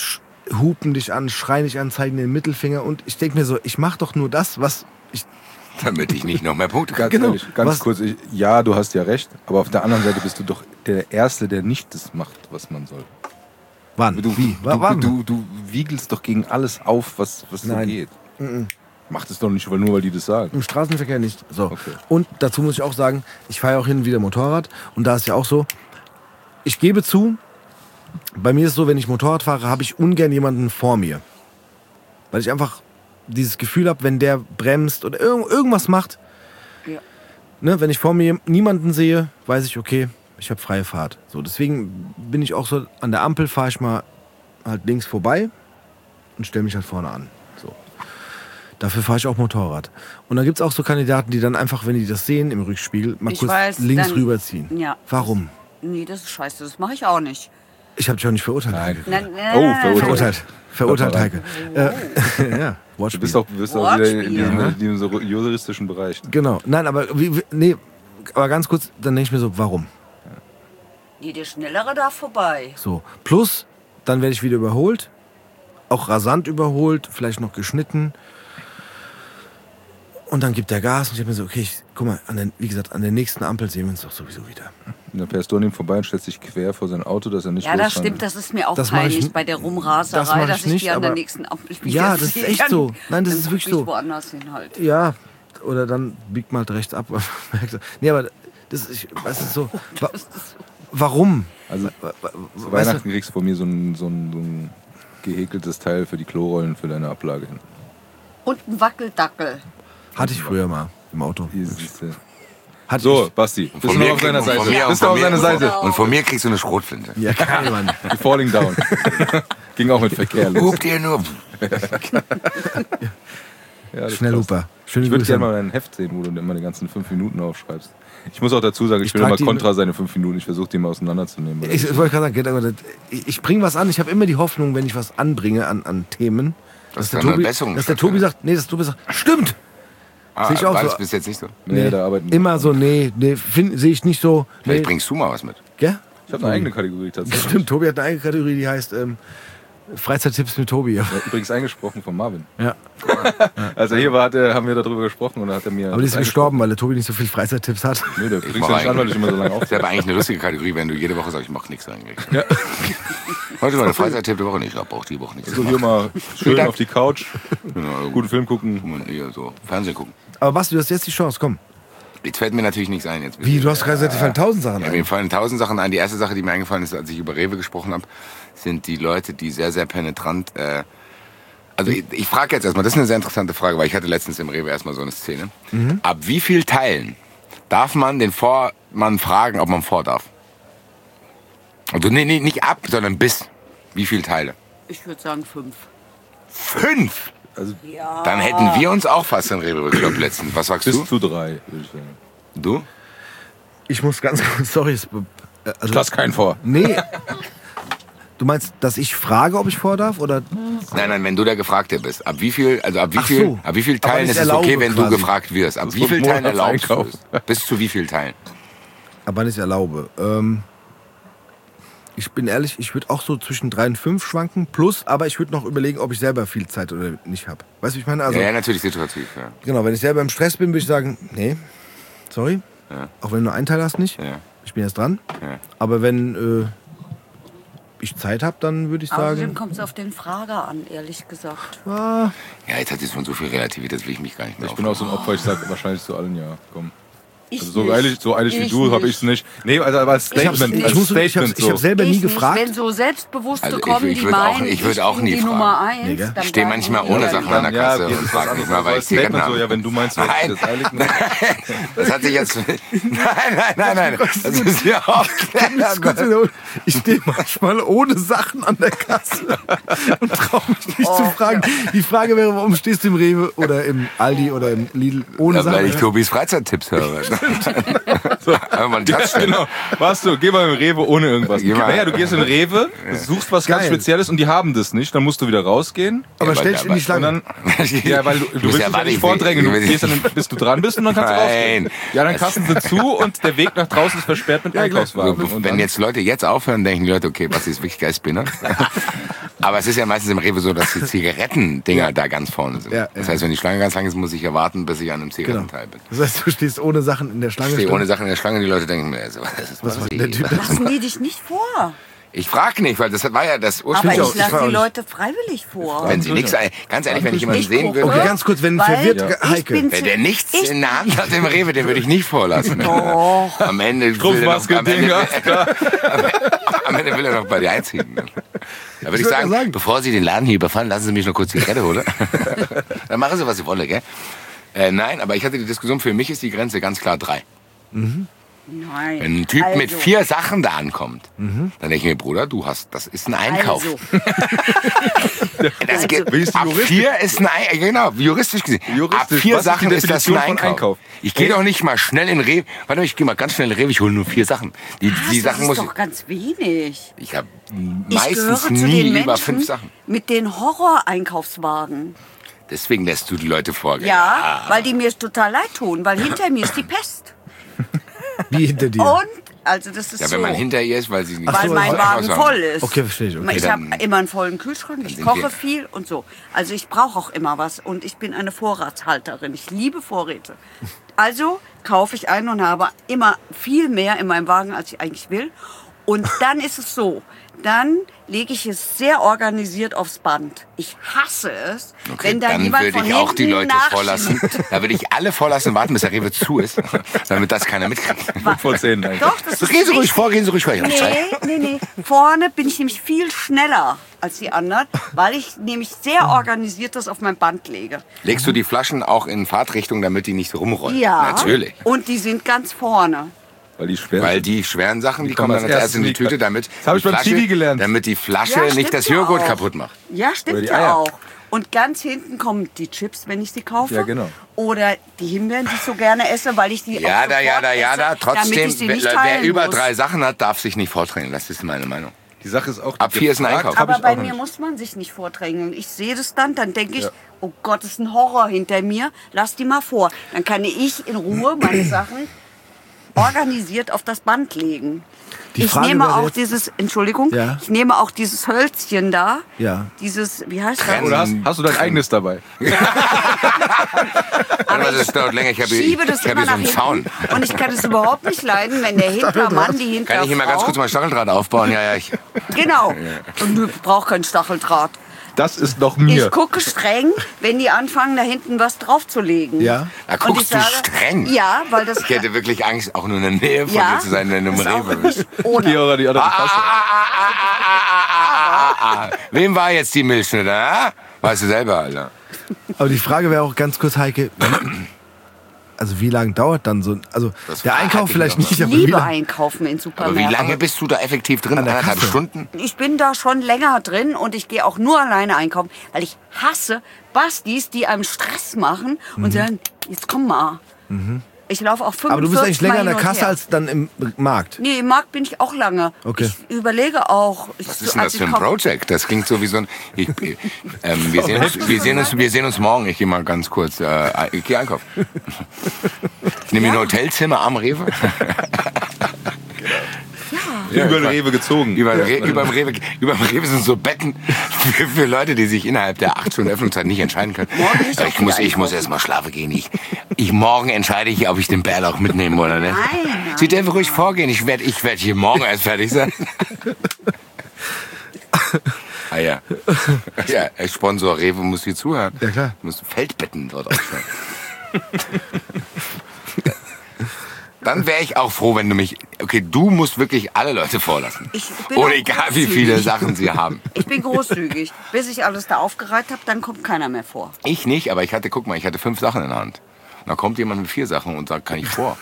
D: hupen dich an, schreien dich an, zeigen den Mittelfinger. Und ich denke mir so, ich mache doch nur das, was ich...
C: Damit ich nicht noch mehr Punkte
E: Ganz
D: Genau.
E: ehrlich, ganz
D: Was-
E: kurz, ich, ja, du hast ja recht, aber auf der anderen Seite bist du doch der Erste, der nicht das macht, was man soll.
D: Wann?
E: Du,
D: Wie?
E: du,
D: Wann?
E: du, du wiegelst doch gegen alles auf, was, was so
D: Nein.
E: geht. Mach das doch nicht, weil nur weil die das sagen.
D: Im Straßenverkehr nicht. So.
E: Okay.
D: Und dazu muss ich auch sagen, ich fahre ja auch hin und wieder Motorrad. Und da ist ja auch so, ich gebe zu, bei mir ist es so, wenn ich Motorrad fahre, habe ich ungern jemanden vor mir. Weil ich einfach dieses Gefühl habe, wenn der bremst oder irg irgendwas macht,
F: Ja.
D: ne, wenn ich vor mir niemanden sehe, weiß ich, okay, ich habe freie Fahrt. So, deswegen bin ich auch so, an der Ampel fahre ich mal halt links vorbei und stelle mich halt vorne an. So. Dafür fahre ich auch Motorrad. Und da gibt es auch so Kandidaten, die dann einfach, wenn die das sehen im Rückspiegel, mal
F: Ich
D: kurz
F: weiß,
D: links
F: dann-
D: rüberziehen.
F: Ja.
D: Warum?
F: Nee, das ist scheiße, das mache ich auch nicht.
D: Ich habe dich auch nicht verurteilt.
E: Nein.
F: Nein, nein,
E: Oh,
F: nein, nein,
E: verurteilt.
D: Verurteilt. Verurteilt,
E: Hört
D: Heike. Äh, ja,
E: Du
D: Wortspiel.
E: bist auch, bist auch wieder in
F: Wortspiel.
E: diesem,
D: Ja.
E: in diesem so juristischen Bereich.
D: Genau. Nein, aber wie, wie, nee, aber ganz kurz, dann denke ich mir so, warum?
F: Nee, der Schnellere darf vorbei.
D: So. Plus, dann werde ich wieder überholt. Auch rasant überholt, vielleicht noch geschnitten. Und dann gibt der Gas und ich denke mir so, okay, ich, guck mal, an den, wie gesagt, an der nächsten Ampel sehen wir uns doch sowieso wieder.
E: Und dann fährst du an ihm vorbei und stellst dich quer vor sein Auto, dass er nicht
F: Ja, das
E: losfahren
F: stimmt, das ist mir auch
D: Das mach ich
F: peinlich
D: n-
F: bei der Rumraserei,
D: das mach ich
F: dass ich
D: nicht,
F: die an der
D: aber-
F: nächsten Ampel wieder
D: Ja, das ist
F: sehe.
D: echt
F: Dann-
D: so. Nein, das
F: dann
D: ist
F: guck
D: wirklich
F: ich
D: so.
F: woanders hin halt.
D: Ja, oder dann biegt man halt rechts ab. Nee, aber das ist, weißt du, so, wa warum?
E: Also
D: Wa- wa-
E: zu
D: weißt
E: Weihnachten kriegst du von mir so ein, so, ein, so ein gehäkeltes Teil für die Klorollen für deine Ablage hin.
F: Und ein Wackeldackel.
D: du, hatte ich früher mal im Auto.
E: Hier siehst du.
D: Hatte
E: So,
D: ich.
E: Basti, bist du
C: Von
E: noch
C: mir
E: auf seiner
C: krieg- von
E: Seite?
C: mir-
E: Bist du
C: von
E: auf
C: mir-
E: seiner Seite?
C: Und von mir kriegst du eine Schrotflinte.
D: Ja, geil, Mann.
E: Die Falling Down. Ging auch mit Verkehr los.
C: Hupt ihr nur.
E: Ja, das
D: Schnell
E: passt.
D: Huper. Schöne
E: Ich würde
D: Grüße.
E: gerne mal dein Heft sehen, wo du immer die ganzen fünf Minuten aufschreibst. Ich muss auch dazu sagen, ich,
D: Ich
E: bin
D: trag
E: immer
D: die-
E: kontra seine fünf Minuten. Ich versuche die mal auseinanderzunehmen.
D: Ich, ich wollte gerade sagen, geht aber das- ich, ich bringe was an. Ich habe immer die Hoffnung, wenn ich was anbringe an, an Themen, dass, der
C: dann eine
D: Tobi,
C: Besserung
D: dass der
C: stattfindet.
D: Tobi sagt, nee, dass Tobi sagt, stimmt.
C: Ah,
D: Sehe ich auch
C: war
D: so.
C: das bis jetzt nicht so?
E: nee, da arbeiten wir.
D: Immer so, nee, nee, sehe ich nicht so.
C: Vielleicht
D: Nee.
C: bringst du mal was mit.
D: Gell?
E: Ich habe eine eigene Kategorie tatsächlich.
D: Stimmt, Tobi hat eine eigene Kategorie, die heißt ähm, Freizeittipps mit Tobi.
E: Ja, übrigens eingesprochen von Marvin.
D: Ja.
E: Als er hier war, hat er, haben wir darüber gesprochen und dann hat er mir.
D: Aber die ist gestorben, weil der Tobi nicht so viel Freizeittipps hat.
E: Nee, der kriegst
C: mach
E: ja nicht an, weil
C: eigentlich-
E: ich immer so lange
C: Das
E: auf.
C: wäre aber eigentlich eine lustige Kategorie, wenn du jede Woche sagst, ich mach nichts eigentlich.
E: Ja.
C: Heute war der Freizeit-Tipp der Woche nicht. Ich hab auch die Woche nichts
E: So hier
C: gemacht.
E: mal schön
C: Dank.
E: auf die Couch,
C: Genau,
E: guten Film gucken.
C: und eher so Fernsehen gucken.
D: Aber Basti, du hast jetzt die Chance, komm.
C: Jetzt fällt mir natürlich nichts ein. Jetzt
D: Wie, du hast gerade gesagt, dir fallen tausend Sachen
C: Ja,
D: ein.
C: mir fallen tausend Sachen ein. Die erste Sache, die mir eingefallen ist, als ich über Rewe gesprochen habe, sind die Leute, die sehr, sehr penetrant. Äh, also ich, ich frage jetzt erstmal, das ist eine sehr interessante Frage, weil ich hatte letztens im Rewe erstmal so eine Szene.
D: Mhm.
C: Ab wie viel Teilen darf man den Vormann fragen, ob man vor darf? Also nee, nee, nicht ab, sondern bis. Wie viele Teile?
F: Ich würde sagen fünf.
C: Fünf!
E: Also
F: Ja.
C: Dann hätten wir uns auch fast in Rewe gekloppt letztens. Was sagst
E: bis
C: du?
E: zu drei, würde ich sagen.
C: Du?
D: Ich muss ganz kurz, sorry. es- äh, Also,
E: Lass keinen vor.
D: nee. Du meinst, dass ich frage, ob ich vor darf? Oder?
C: Nein, nein, wenn du der Gefragte bist. Ab wie viel, also ab wie
D: Ach
C: viel,
D: so.
C: ab wie viel
D: Aber
C: Teilen
D: ich
C: ist es okay,
D: erlaube
C: wenn du
D: quasi.
C: gefragt wirst? Ab
E: Das
C: wie
E: ist
C: viel
E: so ein
C: Teilen erlaubst du
E: Monatseinkauf.
C: es? Bis zu wie viel Teilen?
D: Aber wann ich es erlaube. Ähm, ich bin ehrlich, ich würde auch so zwischen drei und fünf schwanken. Plus, aber ich würde noch überlegen, ob ich selber viel Zeit oder nicht habe. Weißt du, wie ich meine? Also,
C: ja, ja, natürlich situativ. Ja.
D: genau, wenn ich selber im Stress bin, würde ich sagen, nee, sorry.
C: Ja.
D: Auch wenn du nur einen Teil hast, nicht.
C: Ja.
D: Ich bin jetzt dran.
C: Ja.
D: Aber wenn äh, ich Zeit habe, dann würde ich
F: Außerdem
D: sagen,
F: kommt es auf den Frager an, ehrlich gesagt.
D: ah,
C: ja, jetzt hat es schon so viel Relativität, das will ich mich gar nicht mehr
E: Ich bin auch so ein Opfer, ich sag wahrscheinlich zu allen ja. Komm.
F: Ich
E: Also so
F: nicht.
E: eilig, so eilig wie
F: Ich
E: du habe
F: nicht.
E: ich es nicht. Nee, also aber als
D: ich habe
E: Statement,
D: ich
E: als
D: muss, ich hab,
E: Statement
D: ich hab
E: so.
D: selber nie
F: Ich nicht.
D: gefragt.
F: Wenn so Selbstbewusste
C: Also ich-
F: kommen,
C: ich
F: die
C: würd auch-
F: meinen,
C: ich würd auch
F: bin
C: nie
F: die
C: fragen.
F: Nummer eins,
D: Nee, gell?
F: dann
C: Ich stehe
F: sagen
C: manchmal
F: die
C: ohne
F: ja,
C: Sachen
F: ja.
C: an der Kasse
E: Ja,
C: und frage nicht mal, weil ich
E: als
C: Zigaretten
E: Statement so,
C: habe.
E: ja, wenn du meinst,
C: Nein.
E: das eilig nicht.
C: Das hat sich jetzt... Nein, nein, nein, nein. Das ist ja auch...
D: Ganz kurz wiederholen. Ich stehe manchmal ohne Sachen an der Kasse und traue mich nicht
F: Oh.
D: zu fragen. Die Frage wäre, warum stehst du im Rewe oder im Aldi oder im Lidl ohne
C: Ja,
D: Sachen?
C: weil ich Tobis Freizeittipps höre.
E: So.
C: Einfach mal einen
E: Ja,
C: Platz stellen.
E: genau. Warst du, geh mal im Rewe ohne irgendwas.
C: Geh mal.
E: Naja, du gehst in den Rewe, suchst was ganz
D: Geil.
E: Spezielles und die haben das nicht. Dann musst du wieder rausgehen.
D: Aber
C: Ja,
D: stell
C: aber-
D: dich in die
E: Und
D: Schlange.
E: dann, ja, weil du, du willst
C: ja
E: dich ja
C: warten,
E: nicht
C: ich will-
E: vordrängen. Du
C: ich will-
E: gehst dann, bis du dran bist und dann kannst du
C: Nein.
E: rausgehen. Ja, dann kassen sie zu und der Weg nach draußen ist versperrt mit Einkaufswagen. Und
C: Wenn
E: dann,
C: jetzt Leute jetzt aufhören, denken die Leute, okay, was ist wirklich geil Spinner? Aber es ist ja meistens im Rewe so, dass die Zigarettendinger da ganz vorne sind.
D: Ja,
C: das
D: ja.
C: heißt, wenn die Schlange ganz lang ist, muss ich ja warten, bis ich an einem
D: Genau.
C: Zigarettenteil bin.
D: Das heißt, du stehst ohne Sachen in der Schlange.
C: Ich stehe
D: stimmt?
C: ohne Sachen in der Schlange, die Leute denken mir, also, was ist
D: Was
C: was
D: macht der Typ da?
F: Lassen die dich nicht vor.
C: Ich frage nicht, weil das war ja das
F: Aber
C: ursprüngliche.
F: ich
D: ich
F: lasse
D: frage
F: die
D: nicht.
F: Leute freiwillig vor.
C: Wenn sie nichts, ganz ehrlich, wenn ich jemanden
F: Ich
C: sehen
F: gucke.
C: würde,
D: Okay, ganz kurz, wenn
F: Weil
D: verwirrt
F: ich
D: Heike.
F: bin
C: wenn der nichts
F: Ich-
C: in der Hand hat im Rewe, den würde ich nicht vorlassen.
F: Doch.
C: Am Ende will er noch,
E: Strumpfmaske,
C: am Ende,
E: Dinger,
C: am Ende will er noch bei dir einziehen. Da würde ich
D: würd
C: sagen,
D: ja sagen.
C: bevor Sie den Laden hier überfallen, lassen Sie mich noch kurz die Zigarette holen. Dann machen Sie, was Sie wollen, gell? Äh, nein, aber ich hatte die Diskussion, für mich ist die Grenze ganz klar drei.
F: Nein.
C: Wenn ein Typ
F: also,
C: mit vier Sachen da ankommt, dann denke ich mir, Bruder, du hast, das ist ein Einkauf.
F: Also,
C: Das
F: Also,
C: geht,
E: wie ist die
C: ab
E: Juristik?
C: vier ist ein Ein- genau, juristisch gesehen.
E: Juristisch,
C: ab vier
E: was ist die
C: Sachen ist das ein
E: Definition von
C: Einkauf.
E: Einkauf?
C: Ich gehe doch nicht mal schnell in Rewe. Warte mal, ich gehe mal ganz schnell in Rewe, ich hole nur vier Sachen. Die,
F: was,
C: die
F: das
C: Sachen
F: ist
C: muss
F: doch ganz wenig.
C: ich. Ich habe
F: Ich
C: meistens
F: gehöre zu
C: nie
F: den
C: über
F: Menschen
C: fünf Sachen.
F: mit den Horror-Einkaufswagen.
C: Deswegen lässt du die Leute vorgehen.
F: Ja, weil die mir total leid tun, weil hinter mir ist die Pest.
D: Wie hinter dir.
F: Und, also das ist
C: Ja,
F: so,
C: wenn man hinter ihr ist, weil sie nicht.
D: Ach
F: weil
D: so,
F: mein
D: also
F: Wagen
C: Einkaufswagen.
F: voll ist.
D: Okay, verstehe ich. Okay.
F: Ich
C: dann-
F: habe immer einen vollen Kühlschrank, ich
C: sind
F: koche
C: wir-
F: viel und so. Also ich brauche auch immer was und ich bin eine Vorratshalterin. Ich liebe Vorräte. Also kaufe ich ein und habe immer viel mehr in meinem Wagen, als ich eigentlich will. Und dann ist es so, dann lege ich es sehr organisiert aufs Band. Ich hasse es,
C: Okay,
F: wenn da
C: dann
F: jemand
C: würde
F: von
C: ich auch die
F: hinten
C: Leute
F: nachschiebt.
C: vorlassen. Da würde ich alle vorlassen, warten, bis der Rewe zu ist, damit das keiner mitkriegt.
E: fünf vor zehn eigentlich.
F: Doch, das
C: So,
F: ist
C: gehen Sie ruhig
F: wichtig.
C: vor, gehen Sie ruhig vor. Ich hab Zeit.
F: Nee, nee, nee. Vorne bin ich nämlich viel schneller als die anderen, weil ich nämlich sehr organisiert das auf mein Band lege.
C: Legst du die Flaschen auch in Fahrtrichtung, damit die nicht so rumrollen?
F: Ja.
C: Natürlich.
F: Und die sind ganz vorne.
E: Weil die schwer
C: Weil
E: sind.
C: die schweren Sachen, die,
E: Die
C: kommen
E: kommen
C: dann
E: als
C: als erstes in die
E: erstes in die
C: Tüte, damit
E: Das habe ich
C: die
E: beim
C: Flasche-
E: Zivi gelernt.
C: Damit die Flasche
F: Ja,
C: nicht
F: stimmt
C: das
F: ja
C: Joghurt
F: auch.
C: kaputt macht.
F: Ja,
E: Oder
F: stimmt
E: die
F: ja
E: Eier.
F: auch. Und ganz hinten kommen die Chips, wenn ich sie kaufe.
E: Ja, genau.
F: Oder die Himbeeren, die ich so gerne esse, weil ich die
C: Ja,
F: auch
C: da, ja,
F: sofort
C: da, ja,
F: esse,
C: da.
F: damit
C: Trotzdem,
F: ich sie
C: wer,
F: nicht
C: wer
F: teilen
C: über
F: muss.
C: drei Sachen hat, darf sich nicht vordrängen. Das ist meine Meinung.
E: Die Sache ist auch...
C: Ab vier ist ein
E: gefragt
C: Einkauf.
E: hab
F: Aber
E: ich
F: bei
E: auch noch
F: mir
E: nicht.
F: muss man sich nicht vordrängeln. Ich sehe das dann, dann denke ich,
E: Ja.
F: oh Gott, das ist ein Horror hinter mir. Lass die mal vor. Dann kann ich in Ruhe meine Sachen organisiert auf das Band legen.
D: Die
F: ich
D: Frage
F: nehme
D: wäre
F: auch
D: jetzt-
F: dieses, Entschuldigung,
D: Ja.
F: ich nehme auch dieses Hölzchen da.
D: Ja.
F: Dieses, wie heißt das?
C: Trennen.
E: Oder hast, hast du dein eigenes dabei?
F: Aber
C: Aber das
F: ich
C: dauert länger. Ich habe
F: schiebe das
C: ich habe
F: immer
C: hier
F: nach
C: so einen
F: hinten.
C: Zaun.
F: Und ich kann es überhaupt nicht leiden, wenn der Hintermann, die Hinterfrau...
C: Kann ich hier mal ganz kurz mal Stacheldraht aufbauen? Ja, ja, ich.
F: Genau. Und du brauchst keinen Stacheldraht.
E: Das ist noch mir.
F: Ich gucke streng, wenn die anfangen, da hinten was draufzulegen.
D: Ja?
C: Da
F: Und
C: guckst
F: ich
C: du
F: sage,
C: streng.
F: Ja, weil das...
C: Ich hätte wirklich Angst, auch nur in der Nähe von
F: ja,
C: dir zu sein, wenn du im
F: das auch
C: Rewe bist.
F: nicht ohne.
E: Die oder die andere
C: Ah, ah,
E: Tasse.
C: ah, ah, ah, ah, ah, ah. Wem war jetzt die Milchschnitte? Ah? Weißt du selber, Alter.
D: Aber die Frage wäre auch ganz kurz, Heike, wenn- also wie lange dauert dann so, also
C: Das
D: der
C: war-
D: Einkauf
C: hatte ich
D: vielleicht
C: noch.
D: nicht,
F: Ich
D: aber wie
F: liebe
D: lange?
F: einkaufen in
C: Aber
F: Supermärkten.
C: wie lange bist du da effektiv drin?
D: An der
C: Anderthalb
D: Kasse.
C: Stunden?
F: Ich bin da schon länger drin und ich gehe auch nur alleine einkaufen, weil ich hasse Bastis, die einem Stress machen und sagen, jetzt komm mal. Ich laufe auch fünfundvierzig
D: Aber du bist eigentlich länger
F: Mal
D: an der
F: hin und
D: Kasse
F: her.
D: als dann im Markt.
F: Nee, im Markt bin ich auch lange.
D: Okay.
F: Ich überlege auch. Ich,
C: Was ist denn
F: als
C: das für
F: ich
C: ein
F: kauf-
C: Project? Das klingt so wie so ein... Ich, ich, ähm, wir, sehen uns, wir, sehen uns, wir sehen uns morgen. Ich gehe mal ganz kurz. Äh, ich gehe einkaufen. Ich nehme mir ein Hotelzimmer am Rewe. Ja,
E: Über den Rewe gezogen.
C: Über, Re über, dem Rewe, über dem Rewe sind so Betten für, für Leute, die sich innerhalb der acht Stunden Öffnungszeit nicht entscheiden können.
F: Morgen nicht
C: Aber
F: auf
C: ich muss,
F: die
C: ich muss
F: einkaufen.
C: erst mal schlafen gehen. Ich, ich, morgen entscheide ich, ob ich den Bärlauch mitnehme oder nicht.
F: Nein, nein,
C: Sie dürfen ruhig vorgehen. Ich werde ich werd hier morgen erst fertig sein. Ah ja. Ja, der Sponsor Rewe muss hier zuhören.
D: Ja, klar.
C: Du musst Feldbetten dort aufstellen. Dann wäre ich auch froh, wenn du mich... Okay, du musst wirklich alle Leute vorlassen.
F: Ich bin
C: Oder
F: auch
C: egal, wie
F: großzügig.
C: viele Sachen sie haben.
F: Ich bin großzügig. Bis ich alles da aufgereiht habe, dann kommt keiner mehr vor.
C: Ich nicht, aber ich hatte, guck mal, ich hatte fünf Sachen in der Hand. Und dann kommt jemand mit vier Sachen und sagt, kann ich vor?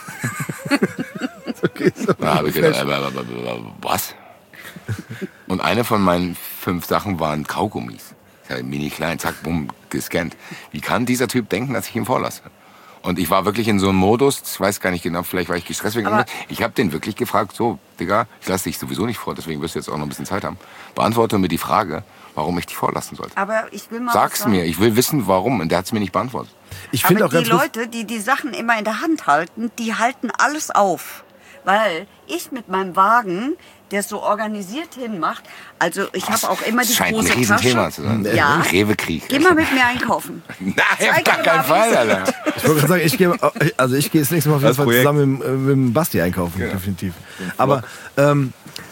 C: Da habe ich gedacht, äh, äh, äh, äh, was? Und eine von meinen fünf Sachen waren Kaugummis. Ja, mini klein, zack, bumm, gescannt. Wie kann dieser Typ denken, dass ich ihn vorlasse? Und ich war wirklich in so einem Modus, ich weiß gar nicht genau, vielleicht war ich gestresst wegen
F: Aber-
C: irgendwas. Ich habe den wirklich gefragt, so, Digga, ich lasse dich sowieso nicht vor, deswegen wirst du jetzt auch noch ein bisschen Zeit haben. Beantworte mir die Frage, warum ich dich vorlassen sollte.
F: Aber ich will mal was
C: Sag's
F: sagen.
C: mir, ich will wissen, warum. Und der hat's mir nicht beantwortet.
D: Ich finde
F: Aber
D: auch ganz
F: die
D: gut,
F: Leute, die die Sachen immer in der Hand halten, die halten alles auf. Weil ich mit meinem Wagen, der es so organisiert hinmacht, also ich habe auch immer die
C: Das scheint ein
F: große
C: Riesenthema
F: Tasche.
C: zu sein.
F: Ja.
C: Rewe-Krieg.
F: Geh mal mit mir einkaufen.
C: Nein, auf
F: Zeig
C: gar
F: dir
C: keinen
F: mal,
C: Fall,
F: wie-
C: Alter.
D: ich wollte gerade sagen, ich gehe, also ich gehe das nächste Mal auf jeden
E: Das
D: Fall
E: Projekt.
D: zusammen mit, dem- mit dem Basti einkaufen, definitiv. Aber ähm,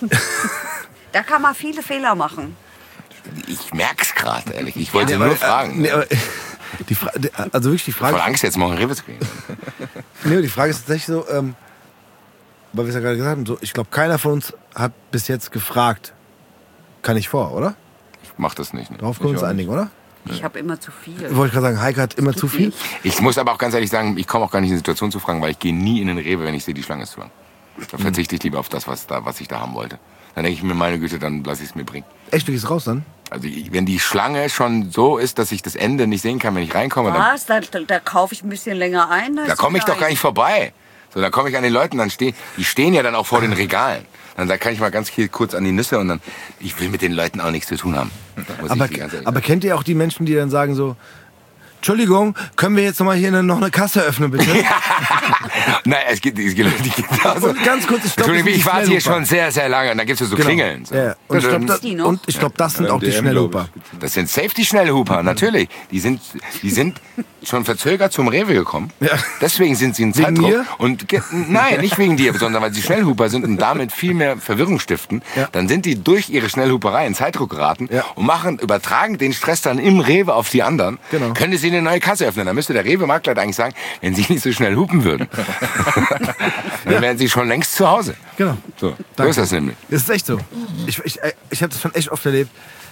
F: Da kann man viele Fehler machen.
C: Ich merk's gerade, ehrlich. Ich wollte
D: aber,
C: nur
D: äh,
C: fragen.
D: nee, aber, die Fra die- also wirklich die
C: Voll
D: Frage,
C: Angst, jetzt morgen Rewe zu kriegen.
D: nee, die Frage ist tatsächlich so, ähm, weil wir es ja gerade gesagt haben, so, ich glaube, keiner von uns hat bis jetzt gefragt, kann ich vor, oder?
C: Ich mach das nicht. Ne?
D: Darauf können wir uns
E: auch
D: einigen, oder?
F: Ich habe immer zu viel.
D: Wollte ich gerade sagen, Heike hat immer zu viel.
F: nicht.
C: Ich muss aber auch ganz ehrlich sagen, ich komme auch gar nicht in die Situation zu fragen, weil ich gehe nie in den Rewe, wenn ich sehe, die Schlange ist zu lang. Da verzichte ich lieber auf das, was, da, was ich da haben wollte. Dann denke ich mir, meine Güte, dann lasse ich es mir bringen.
D: Echt, du gehst raus dann?
C: Also ich- wenn die Schlange schon so ist, dass ich das Ende nicht sehen kann, wenn ich reinkomme, dann,
F: Was? Da, da, da kaufe ich ein bisschen länger ein.
C: da komme ich doch gar nicht vorbei. So, dann komme ich an den Leuten, dann stehen, die stehen ja dann auch vor den Regalen. Dann da kann ich mal ganz hier kurz an die Nüsse und dann, ich will mit den Leuten auch nichts zu tun haben. Muss
D: Aber,
C: ich dir ganz ehrlich
D: aber
C: sagen.
D: kennt ihr auch die Menschen, die dann sagen so, Entschuldigung, können wir jetzt noch mal hier eine, noch eine Kasse öffnen, bitte?
C: Nein, es gibt, es gibt die gibt also,
D: Und ganz kurz, ich glaub,
C: Entschuldigung,
D: das sind
C: ich
D: die
C: warte hier
D: Schnellhuper.
C: schon sehr, sehr lange und dann gibt es so
D: Genau.
C: Klingeln. So.
D: Ja, ja. Und ich glaube, das,
F: Die noch?
D: und ich glaub, das sind
E: Ja,
D: auch die
E: M D M, glaub
D: Schnellhuper.
E: ich.
C: Das sind Safety-Schnellhuper, natürlich. Die sind, die sind schon verzögert zum Rewe gekommen.
D: Ja.
C: Deswegen sind sie in
D: Wegen
C: Zeitdruck.
D: mir?
C: Und ge- nein, nicht wegen dir, sondern weil sie Schnellhuper sind und damit viel mehr Verwirrung stiften.
D: Ja.
C: Dann sind die durch ihre Schnellhuperei in Zeitdruck geraten
D: Ja.
C: und machen, übertragen den Stress dann im Rewe auf die anderen.
D: Genau.
C: Könnte sie eine neue Kasse öffnen. Dann müsste der Rewe-Marktleiter eigentlich sagen, wenn sie nicht so schnell hupen würden, dann wären sie schon längst zu Hause.
D: Genau.
C: So, so
D: Danke.
C: ist das nämlich.
D: Das ist echt so. Ich, ich, ich habe das schon echt oft erlebt.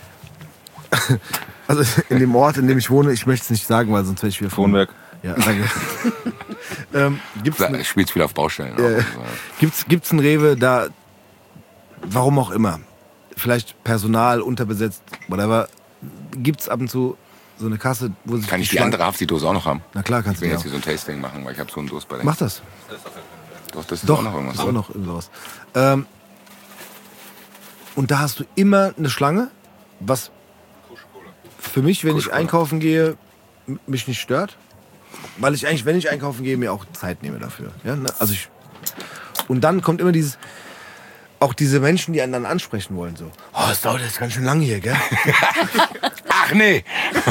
D: Also in dem Ort, in dem ich wohne, ich möchte es nicht sagen, weil sonst werde ich wieder von-
E: Kronwerk.
D: Ja, danke. ähm, gibt's
C: Da
D: ein,
C: spielt viel auf Baustellen.
D: äh,
C: auch.
D: gibt's, gibt's ein Rewe, da, warum auch immer, vielleicht Personal unterbesetzt, whatever, gibt's ab und zu so eine Kasse, wo sich
C: Kann ich die
D: Schlange-
C: andere Hafti-Dose auch noch haben?
D: Na klar,
C: Ich
D: kannst du
C: will
D: die
C: jetzt
D: auch.
C: hier so ein Tasting machen, weil ich habe so einen Durst bei der.
D: Mach das.
C: Doch, das ist
D: Doch,
C: auch noch irgendwas.
D: ist auch noch irgendwas. Ähm, und da hast du immer eine Schlange, was für mich, wenn ich
C: Coca-Cola.
D: einkaufen gehe, m- mich nicht stört. Weil ich eigentlich, wenn ich einkaufen gehe, mir auch Zeit nehme dafür. Ja, ne? Also ich, und dann kommt immer dieses, auch diese Menschen, die einen dann ansprechen wollen, so, oh, es dauert jetzt ganz schön lange hier, gell?
C: Ach nee!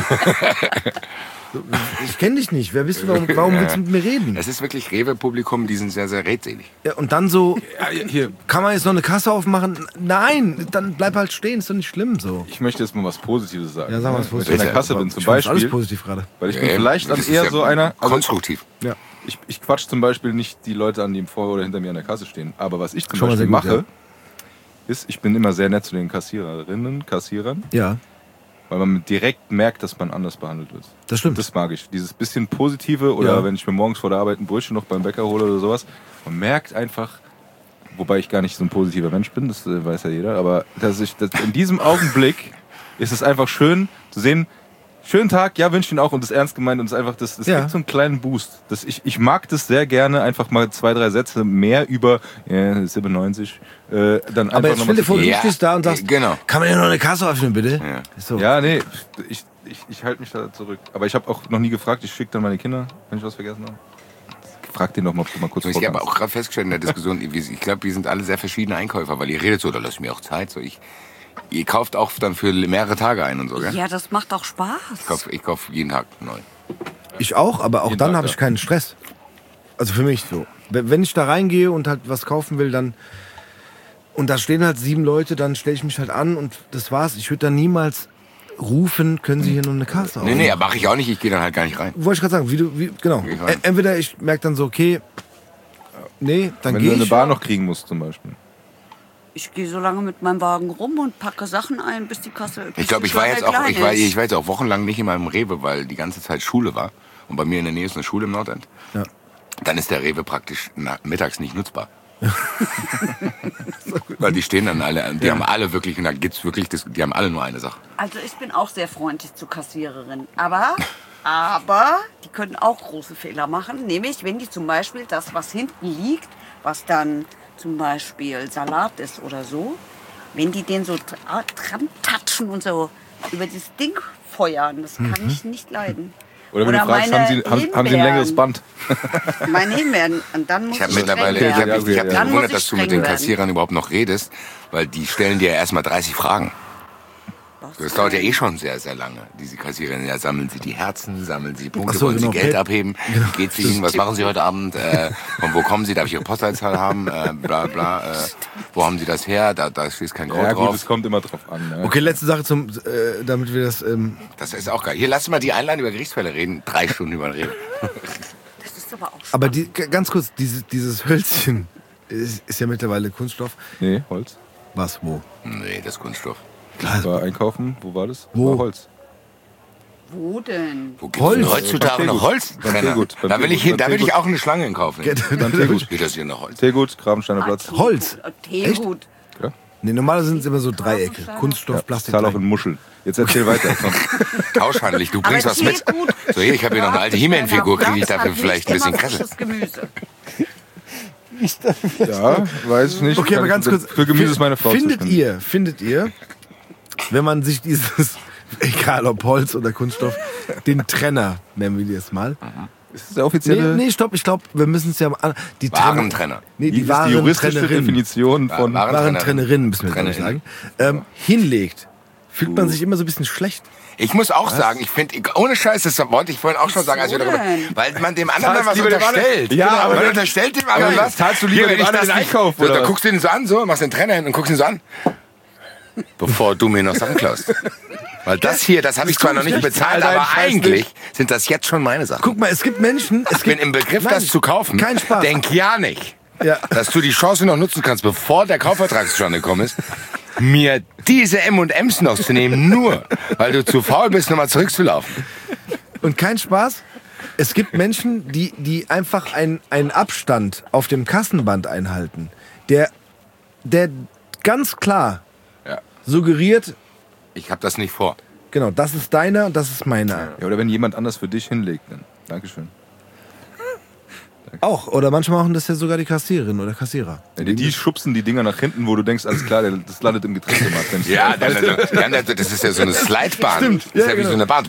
D: Ich kenne dich nicht, wer bist du, warum, warum willst du mit mir reden?
C: Es ist wirklich Rewe-Publikum, die sind sehr, sehr redselig.
D: Ja, und dann so,
E: Ja, hier,
D: kann man jetzt noch eine Kasse aufmachen? Nein, dann bleib halt stehen, ist doch nicht schlimm so.
E: ich möchte jetzt mal was Positives sagen.
D: Ja, sag mal was
E: Wenn ich in der
C: Bitte.
E: Kasse bin zum
D: Ich fand das alles
E: Beispiel,
D: positiv gerade.
E: weil ich bin
C: Ja,
E: vielleicht dann
C: das ist
E: eher
C: ja
E: so einer, also
C: konstruktiv.
D: Ja.
E: ich, ich quatsch zum Beispiel nicht die Leute an, die vor oder hinter mir an der Kasse stehen. Aber was ich zum
D: Schon mal
E: Beispiel
D: sehr gut,
E: mache, ist, ich bin immer sehr nett zu den Kassiererinnen, Kassierern,
D: Ja,
E: weil man direkt merkt, dass man anders behandelt wird.
D: das stimmt.
E: Das mag ich. Dieses bisschen Positive oder
D: Ja.
E: wenn ich mir morgens vor der Arbeit ein Brötchen noch beim Bäcker hole oder sowas. Man merkt einfach, wobei ich gar nicht so ein positiver Mensch bin, das äh, weiß ja jeder, aber dass ich, dass in diesem Augenblick ist es einfach schön zu sehen, schönen Tag, ja, wünsche Ihnen auch und das ist ernst gemeint und es ist einfach, das, das
D: Ja.
E: gibt so einen kleinen Boost. Das, ich, ich mag das sehr gerne, einfach mal zwei, drei Sätze mehr über äh, siebenundneunzig. Äh, dann
D: Aber
E: einfach
D: jetzt
E: noch
D: stell dir
E: mal
D: vor, du
C: Ja,
D: stehst da und sagst,
C: genau.
D: kann man ja noch eine Kasse öffnen, bitte?
C: Ja.
D: Ist so.
E: Ja, nee, ich, ich, ich halte mich da zurück. Aber ich habe auch noch nie gefragt, ich schicke dann meine Kinder, wenn ich was vergessen habe. Frag den doch mal, ob du mal kurz
C: Ich habe
E: vorkommst.
C: auch gerade festgestellt in der Diskussion, ich glaube, wir sind alle sehr verschiedene Einkäufer, weil ihr redet so, da lasst mir auch Zeit. So, ich, ihr kauft auch dann für mehrere Tage ein und so, gell?
F: Ja, das macht doch Spaß.
C: Ich kaufe ich kauf jeden Tag neu.
D: Ich auch, aber auch
E: Jeden
D: dann
E: Tag,
D: habe ich
E: ja.
D: keinen Stress. Also für mich so. Wenn wenn ich da reingehe und halt was kaufen will, dann und da stehen halt sieben Leute, dann stelle ich mich halt an und das war's. Ich würde dann niemals rufen, können Sie hier noch eine Kasse
C: Nee,
D: aufmachen?
C: nee, mache ich auch nicht, ich gehe dann halt gar nicht rein.
D: Wollte ich gerade sagen, wie du, wie, genau.
C: Geh ich rein.
D: E- Entweder ich merke dann so, okay, nee, dann
E: Wenn
D: gehe
E: du eine
D: ich.
E: Bar noch kriegen musst zum Beispiel.
F: Ich gehe so lange mit meinem Wagen rum und packe Sachen ein, bis die Kasse. bis
C: Ich glaube,
F: die
C: ich war
F: Schlange
C: jetzt auch,
F: klein
C: ich war,
F: ist.
C: ich war jetzt auch wochenlang nicht in meinem Rewe, weil die ganze Zeit Schule war. Und bei mir in der Nähe ist eine Schule im Nordend.
D: Ja.
C: Dann ist der Rewe praktisch na, mittags nicht nutzbar. Weil die stehen dann alle, die haben alle wirklich, und da gibt's wirklich, das, die haben alle nur eine Sache.
F: Also ich bin auch sehr freundlich zur Kassiererin. Aber Aber die können auch große Fehler machen, nämlich wenn die zum Beispiel das, was hinten liegt, was dann zum Beispiel Salat ist oder so, wenn die den so dra- dran touchen und so über das Ding feuern, das kann ich nicht leiden.
E: Oder wenn
F: Oder
E: du fragst,
F: meine
E: haben sie, haben, haben sie ein längeres Band?
F: Meine Himbeeren, und dann muss
C: Ich habe
F: ich
C: mittlerweile,
F: streng
C: ich habe
F: werden.
C: ich hab mich
F: Dann muss
C: gewundert,
F: ich
C: dass du mit
F: streng
C: den
F: werden.
C: Kassierern überhaupt noch redest, weil die stellen dir ja erstmal dreißig Fragen. Das dauert ja eh schon sehr, sehr lange. Diese Kassierer, ja, sammeln sie die Herzen, sammeln sie die Punkte,
D: Ach so,
C: wollen
D: genau.
C: sie Geld
D: Pay-
C: abheben, wie geht's Ihnen, was machen Sie heute Abend, äh, von wo kommen Sie, darf ich Ihre Postleitzahl haben, äh, bla bla, äh, wo haben Sie das her, da, da steht kein Code
E: Ja gut,
C: drauf.
E: es kommt immer drauf an. Ne?
D: Okay, letzte Sache, zum, äh, damit wir das... Ähm,
C: Das ist auch geil. Hier, lass mal die Einladung über Gerichtsfälle reden, drei Stunden über reden.
F: Das ist aber auch
D: aber die, g- ganz kurz, dieses, dieses Hölzchen ist, ist ja mittlerweile Kunststoff.
E: Nee, Holz.
D: Was, wo?
C: Nee, das ist Kunststoff.
E: Ich war einkaufen, wo war das?
D: Wo?
E: War Holz.
F: Wo denn?
C: Wo gibt's denn
D: Holz.
C: heutzutage
E: Beim
C: noch
E: Teegut.
C: Holz?
E: Beim
C: Männer?
E: Teegut. Beim
C: Da will ich
E: Teegut.
C: hin, da
E: Beim
C: will ich
E: Teegut.
C: auch eine Schlange in Kauf nehmen.
E: Beim Teegut.
C: Steht das hier noch Holz?
E: Teegut, Grabensteiner Platz.
F: Ah,
D: Holz.
F: Teegut. Teegut.
E: Ja.
D: Nee, normalerweise sind es immer so Dreiecke. Kunststoff,
E: Ja,
D: Plastik.
E: zahl auch in Muscheln. Jetzt erzähl weiter. Komm.
C: Tauschhandelig, du bringst
F: Aber
C: was mit.
F: Teegut-
C: So, hier, ich habe hier noch eine alte He-Man-Figur, kriege ich dafür vielleicht ein bisschen Kresse.
F: frisches Gemüse.
E: Ja, weiß ich nicht.
D: Okay, aber
E: Kann-
D: ganz kurz.
E: Für Gemüse ist meine Frau
D: Findet
E: zuständig.
D: ihr, findet ihr, wenn man sich dieses, egal ob Holz oder Kunststoff, den Trenner, nennen wir das mal.
E: Ist das der offizielle?
D: Nee, nee, stopp, ich glaube, wir müssen es ja mal. Die Trenner-
C: Warentrenner.
D: Nee,
E: Wie
D: die
E: ist die juristische
D: Warentrennerin.
E: Definition von...
C: Waren-
D: Warentrennerin, müssen wir glaube ich
C: Trennerin.
D: sagen. Ähm, hinlegt, fühlt man sich immer so ein bisschen schlecht.
C: Ich muss auch sagen, ich finde, ohne Scheiß, das wollte ich vorhin auch schon sagen, als wir
F: Wieso
C: darüber,
F: denn?
C: weil man dem anderen
E: Zahlst
C: was
E: lieber dem
C: unterstellt.
E: anderen- Ja, aber
C: man
E: dann-
C: unterstellt dem anderen
E: aber
C: was.
E: zahlst du lieber
C: Hier,
E: dem
C: wenn ich
E: anderen
C: das
E: den
C: nicht-
E: Einkauf,
C: so,
E: oder
C: Da
E: was?
C: guckst du ihn so an, so, machst den Trenner hin und guckst ihn so an. Bevor du mir noch Sachen klaust. Weil das hier, das habe ich zwar noch nicht bezahlt,
E: Zahl deinen
C: aber
E: Scheiß
C: eigentlich
E: nicht.
C: sind das jetzt schon meine Sachen.
D: Guck mal, es gibt Menschen. Es
C: Ich bin
D: gibt,
C: im Begriff,
D: Nein,
C: das zu kaufen.
D: Kein Spaß.
C: Denk ja nicht,
D: Ja.
C: dass du die Chance noch nutzen kannst, bevor der Kaufvertrag zustande gekommen ist, mir diese M und M's noch zu nehmen, nur weil du zu faul bist, nochmal zurückzulaufen.
D: Und kein Spaß. Es gibt Menschen, die, die einfach einen, einen Abstand auf dem Kassenband einhalten, der, der ganz klar
C: Ja.
D: suggeriert,
C: Ich habe das nicht vor.
D: genau, das ist deiner und das ist meiner.
E: Ja, oder wenn jemand anders für dich hinlegt, dann. Dankeschön.
D: Auch, oder manchmal machen das ja sogar die Kassiererin oder Kassierer.
E: Ja, die, die schubsen die Dinger nach hinten, wo du denkst, alles klar, der- das landet im Getränkemarkt. Wenn's-
C: Ja, die haben da so, die haben da, das ist ja so eine Slidebahn.
D: Stimmt,
C: Das ist
D: ja,
C: ja wie
D: genau.
C: so eine Bahn.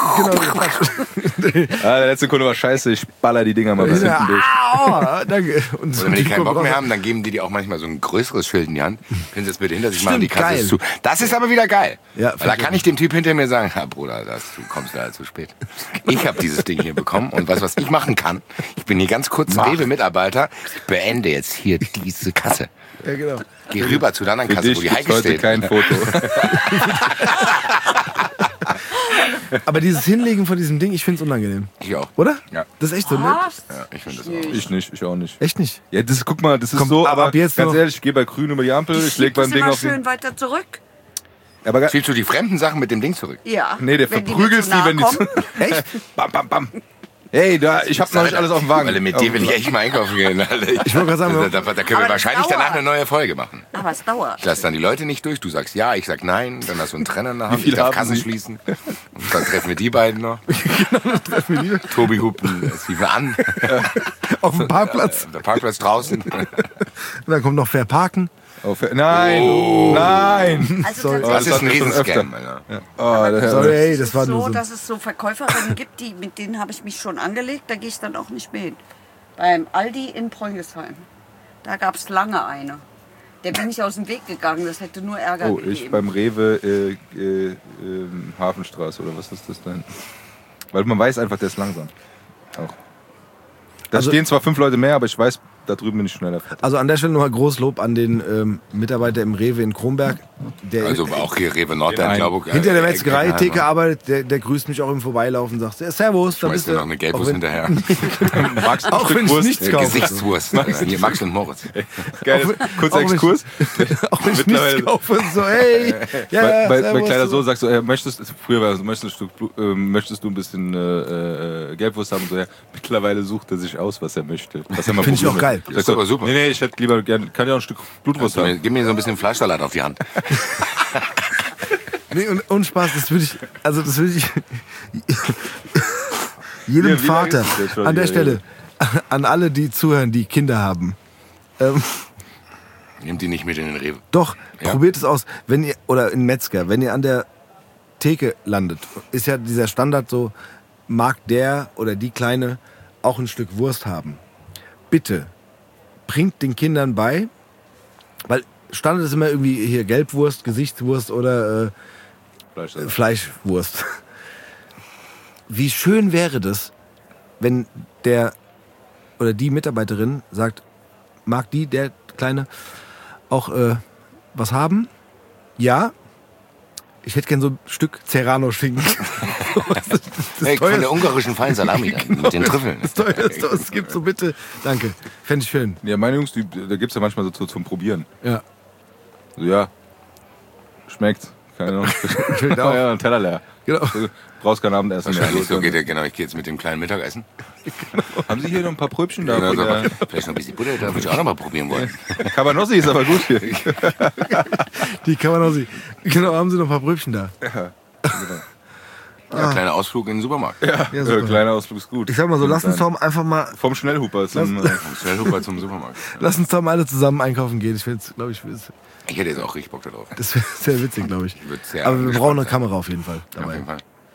E: Ah, der letzte Kunde war scheiße, ich baller die Dinger mal bis
D: Ja,
E: hinten durch.
D: ah, danke. Und
C: Oder wenn die keinen
D: kommt
C: Bock mehr
D: raus.
C: haben, dann geben die dir auch manchmal so ein größeres Schild in die Hand. Können Sie das bitte hinter sich machen, die
D: Stimmt,
C: Kasse
D: geil.
C: ist zu. Das ist aber wieder geil.
D: Ja,
C: Weil da kann ich dem Typ hinter mir sagen, ja, Bruder, das, du kommst leider zu spät. Ich habe dieses Ding hier bekommen und was, was ich machen kann, ich bin hier ganz kurz Rewe-Mitarbeiter, ich beende jetzt hier diese Kasse.
D: Ja, genau.
C: Geh rüber zu der anderen
E: Für
C: Kasse,
E: dich
C: wo die
E: gibt's
C: Heike
E: heute
C: steht.
E: kein Foto.
D: Aber dieses Hinlegen von diesem Ding, ich finde es unangenehm.
C: Ich auch.
D: Oder?
C: Ja.
D: Das ist echt so, ne?
F: Was?
C: Ja, ich finde das auch.
E: Ich nicht, ich auch nicht.
D: Echt nicht?
E: Ja, das, guck mal, das ist
D: Komm,
E: so,
D: aber
E: aber
D: ab jetzt
E: ganz
D: noch-
E: ehrlich, ich gehe bei Grün über die Ampel, ich leg
F: das
E: beim Ding
F: immer
E: auf
F: schön
E: den...
F: weiter zurück.
E: Aber ga-
C: Schiebst du die fremden Sachen mit dem Ding zurück?
F: Ja.
E: nee, der
F: Wenn die mir
E: verprügelst
F: zu
E: die,
F: nahe
E: wenn die...
F: kommen.
E: Echt? Bam, bam, bam. Hey, da, ich hab noch nicht alles auf dem Wagen.
C: Weil mit dir will ich echt mal einkaufen gehen. Alter. Ich
D: wollte gerade sagen,
C: da, da, da können wir
F: Aber das
C: wahrscheinlich
F: dauert.
C: danach eine neue Folge machen.
F: Aber es dauert.
C: Ich lasse dann die Leute nicht durch. Du sagst ja, ich sag nein. Dann hast du einen Trenner in der Hand.
E: Wie viel
C: Ich darf
E: haben
C: Kassen
E: Sie?
C: schließen. Und dann treffen wir die beiden noch. Tobi hupt Steven an.
D: Auf dem Parkplatz.
C: Der Parkplatz draußen.
D: Und dann kommt noch Verparken.
E: Auf, nein, nein.
F: Also
D: Sorry.
C: Das ist ein
E: hatten wir schon
C: Riesenscam. Alter.
E: Oh, der
D: Sorry, ey,
F: Es
D: das
F: ist
D: war nur
F: so,
D: so.
F: dass es so Verkäuferinnen gibt, die, mit denen habe ich mich schon angelegt, da gehe ich dann auch nicht mehr hin. Beim Aldi in Preusheim, da gab es lange eine. Der bin ich aus dem Weg gegangen, das hätte nur Ärger
E: Oh,
F: gegeben.
E: ich beim Rewe äh, äh, ähm, Hafenstraße oder was ist das denn? Weil man weiß einfach, der ist langsam. Auch. Da
D: Also-
E: stehen zwar fünf Leute mehr, aber ich weiß, da drüben bin ich schneller.
D: Also an der Stelle nochmal Großlob an den ähm, Mitarbeiter im Rewe in Kronberg, der
C: Also auch hier Rewe Nordland,
E: einen.
C: glaube ich.
D: hinter der
C: äh,
D: Metzgerei
C: äh,
D: Theke arbeitet, der, der grüßt mich auch im Vorbeilaufen und sagt, ja, Servus. dann
C: Schmeißt
D: bist
C: dir
D: du-
C: noch eine
D: auch
C: Gelbwurst
D: wenn-
C: hinterher.
E: Magst du ein
D: Auch
E: Stück
D: wenn ich
E: Wurst?
D: nichts
C: Äh,
D: kaufe.
C: Gesichtswurst. Hier Max und Moritz.
E: Geil, kurzer
D: Auch wenn ich-
E: Exkurs.
D: Auch wenn ich
E: Mittlerweile-
D: nichts kaufe, so, hey, ja,
E: bei, bei, bei
D: servus,
E: kleiner
D: so.
E: Sohn sagst du, äh, möchtest, früher war es, möchtest du, äh, möchtest du ein bisschen äh, äh, Gelbwurst haben? Und so, ja, mittlerweile sucht er sich aus, was er möchte. Was er mal
D: Find ich
E: probieren
D: auch geil.
E: möchte.
C: Das ist aber super.
E: Nee, nee, ich hätte lieber gern, kann ja auch ein Stück Blutwurst
C: Also,
E: haben.
C: gib mir so ein bisschen Fleischsalat auf die Hand.
D: Nee, und, und Spaß, das würde ich, also das würde ich, jedem
E: Ja, wie lange
D: Vater,
E: ist es jetzt schon
D: an der
E: wieder
D: Stelle, an alle, die zuhören, die Kinder haben. Ähm,
C: Nehmt die nicht mit in den Rewe.
D: doch,
C: Ja.
D: probiert es aus. Wenn ihr, oder in Metzger, wenn ihr an der Theke landet, ist ja dieser Standard so, mag der oder die Kleine auch ein Stück Wurst haben. Bitte, bringt den Kindern bei, weil Standard ist immer irgendwie hier Gelbwurst, Gesichtswurst oder äh,
E: Fleisch.
D: äh, Fleischwurst. Wie schön wäre das, wenn der oder die Mitarbeiterin sagt, mag die, der Kleine, auch äh, was haben? Ja. Ich hätte gern so ein Stück Serrano-Schinken. Das ist das
C: Hey, von
D: teuerste-
C: der ungarischen Feinsalami dann, mit den Trüffeln.
D: Das teuerste, was es gibt, so bitte. Danke. Fände ich schön.
E: Ja, meine Jungs, die, da gibt's ja manchmal so zu, zum Probieren.
D: Ja.
E: So, ja, schmeckt. Keine Ahnung.
D: Schmeckt auch.
E: Ja, ein Teller leer.
D: Genau.
E: Du brauchst kein Abendessen mehr.
C: Wahrscheinlich so geht er, genau, ich gehe jetzt mit dem kleinen Mittagessen.
E: Haben Sie hier noch ein paar Pröbchen da?
C: Genau, so,
E: Ja.
C: vielleicht noch ein bisschen Butter, da würde ich auch noch mal probieren wollen.
E: Cabanossi ist aber gut hier.
D: Die kann man auch sehen. Genau, haben Sie noch ein paar Brötchen da?
C: Ja, kleiner Ausflug in den Supermarkt.
E: Ja,
D: Ja, super.
E: äh, kleiner Ausflug ist gut.
D: Ich sag mal so, lass uns doch einfach mal,
E: Vom Schnellhuper zum... Äh,
C: Schnell Huber zum Supermarkt.
D: lass uns doch mal alle zusammen einkaufen gehen. Ich find's, glaube ich, das
C: Ich hätte jetzt auch richtig Bock darauf.
D: wäre sehr witzig, glaube ich.
C: Ich würd sehr
D: Aber wir
C: gespannt
D: brauchen eine
C: sein.
D: Kamera auf jeden Fall
C: Ja, auf
D: dabei.
C: jeden Fall.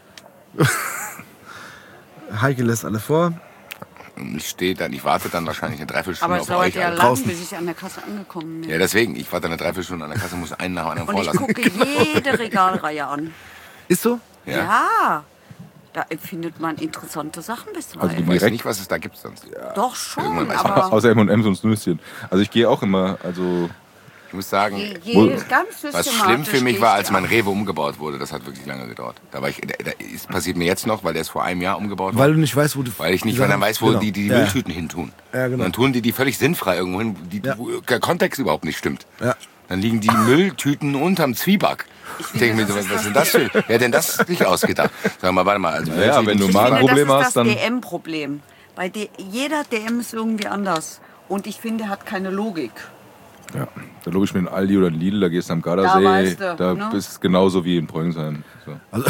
D: Heike lässt alle vor.
C: Und ich stehe dann, ich warte dann wahrscheinlich eine Dreiviertelstunde
F: Aber es
C: auf
F: dauert
C: euch.
F: ja
C: alle.
F: lang,
D: draußen.
F: bis ich an der Kasse angekommen bin.
C: Ja, deswegen, ich warte eine Dreiviertelstunde an der Kasse, muss einen nach dem anderen
F: Und ich
C: vorlassen.
F: gucke jede Regalreihe an.
D: Ist so?
C: Ja.
F: Ja, da findet man interessante Sachen bisweilen.
E: Also
C: Ich weiß nicht, was es da gibt sonst.
F: Doch schon,
C: Irgendwann weiß man
F: aber
E: außer M und M's und Snöschen. Also ich gehe auch immer, also...
C: Ich muss sagen,
F: je, je,
E: Wo-
F: ganz
C: was
F: systematisch
C: schlimm für mich
F: gehe
C: war,
F: ich
C: als
F: da.
C: mein Rewe umgebaut wurde, das hat wirklich lange gedauert. Da war ich, da, da ist, passiert mir jetzt noch, weil der ist vor einem Jahr umgebaut
D: Weil
C: worden.
D: du nicht weißt, wo du...
C: Weil ich nicht
D: die
C: mehr
D: Sachen-
C: dann weiß, wo
D: genau.
C: die die
D: Ja.
C: Mülltüten hin tun.
D: Ja, genau.
C: Und dann tun die die völlig sinnfrei irgendwo hin, die,
D: Ja.
C: wo der Kontext überhaupt nicht stimmt.
D: Ja.
C: Dann liegen die Mülltüten unterm Zwieback. Ich denke mir so, was, was ist denn das für... Wer hat denn das sich ausgedacht? Sag mal, warte mal. Also
E: Ja,
C: Mülltüten-
E: wenn du
F: Ich
E: mal-
F: finde,
E: Magenprobleme
F: das ist
E: hast,
F: das
E: dann-
F: D M-Problem. Bei D jeder D M ist irgendwie anders. Und ich finde, hat keine Logik.
E: Ja, da logisch mit einem Aldi oder einem Lidl, da gehst du am Gardasee,
F: Da weißt du,
E: da
F: ne?
E: bist du genauso wie in Pröngsheim. So.
D: Also,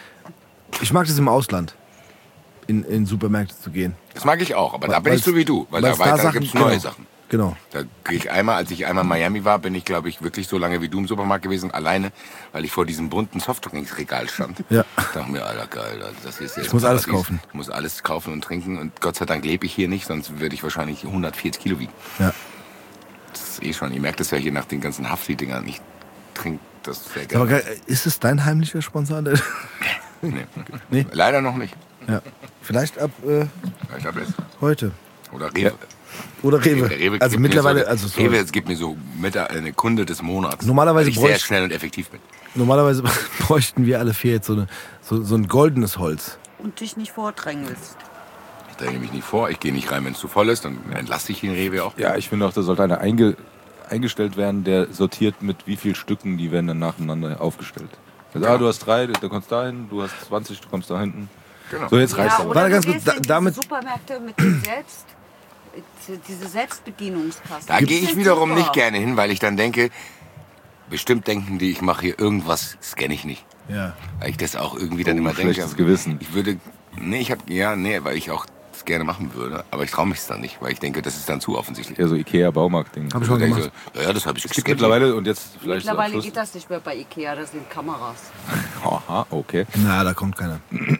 D: ich mag das im Ausland, in, in Supermärkte zu gehen.
C: Das mag ich auch, aber da bin
D: Weil's-
C: ich so wie du. Weil da,
D: weil's
C: weiter
D: Sachen-
C: gibt es neue
D: genau.
C: Sachen.
D: Genau.
C: Da gehe ich einmal, als ich einmal in Miami war, bin ich, glaube ich, wirklich so lange wie du im Supermarkt gewesen, alleine, weil ich vor diesem bunten Softdrinksregal stand.
D: Ja.
C: Da dachte mir, Alter, geil, also das ist jetzt
D: Ich muss
C: ein
D: alles
C: Paradies.
D: kaufen.
C: Ich muss alles kaufen und trinken und Gott sei Dank lebe ich hier nicht, sonst würde ich wahrscheinlich hundertvierzig Kilo wiegen.
D: Ja.
C: Das ist eh schon, ihr merkt das ja hier nach den ganzen Hafti-Dingern, ich trinke das sehr
D: Aber
C: gerne.
D: geil, ist es dein heimlicher Sponsor?
C: Nee.
D: Nee.
C: Leider noch nicht.
D: Ja. Vielleicht ab äh,
C: Ich habe jetzt.
D: heute.
C: Oder Rewe.
D: Oder Rewe.
C: Der Rewe
D: also
C: gibt mir
D: mittlerweile,
C: so,
D: also sorry.
C: Rewe es gibt mir so mit eine Kunde des Monats.
D: Normalerweise
C: weil ich sehr
D: bräuchte-
C: schnell und effektiv bin.
D: Normalerweise bräuchten wir alle vier jetzt so, eine, so, so ein goldenes Holz.
F: Und dich nicht vordrängelst.
C: Ich dränge mich nicht vor, ich gehe nicht rein, wenn es zu voll ist, dann entlasse ich den Rewe auch.
E: Ja, ich finde auch, da sollte einer einge eingestellt werden, der sortiert mit wie viel Stücken, die werden dann nacheinander aufgestellt. Also, ah, du hast drei, du kommst da hin, du hast zwanzig, du kommst da hinten.
C: Genau.
E: So, jetzt reicht's
F: Ja,
E: aber.
F: oder
D: Warte,
F: du
D: ganz kurz,
F: gehst
D: da-
F: in diese
D: damit-
F: Supermärkte mit den Selbst, diese Selbstbedienungskassen.
C: Da
F: Die
C: gehe ich
F: sind
C: wiederum
F: super.
C: nicht gerne hin, weil ich dann denke, bestimmt denken die, ich mache hier irgendwas, das kenne ich nicht.
D: Ja.
C: Weil ich das auch irgendwie dann
E: Oh,
C: immer denke.
E: schlechtes Gewissen.
C: Ich würde, nee, ich habe, ja, nee, weil ich auch das gerne machen würde, aber ich traue mich es dann nicht, weil ich denke, das ist dann zu offensichtlich.
E: Ja, so Ikea-Baumarkt-Ding.
D: Hab ich schon
C: Dann denke
D: gemacht.
C: ich so, ja, ja, das habe ich
E: Es gibt mittlerweile, und jetzt vielleicht zum
F: Mittlerweile
E: Abschluss-
F: geht das nicht mehr bei Ikea, das sind Kameras.
E: Aha, okay.
D: Na, da kommt keiner.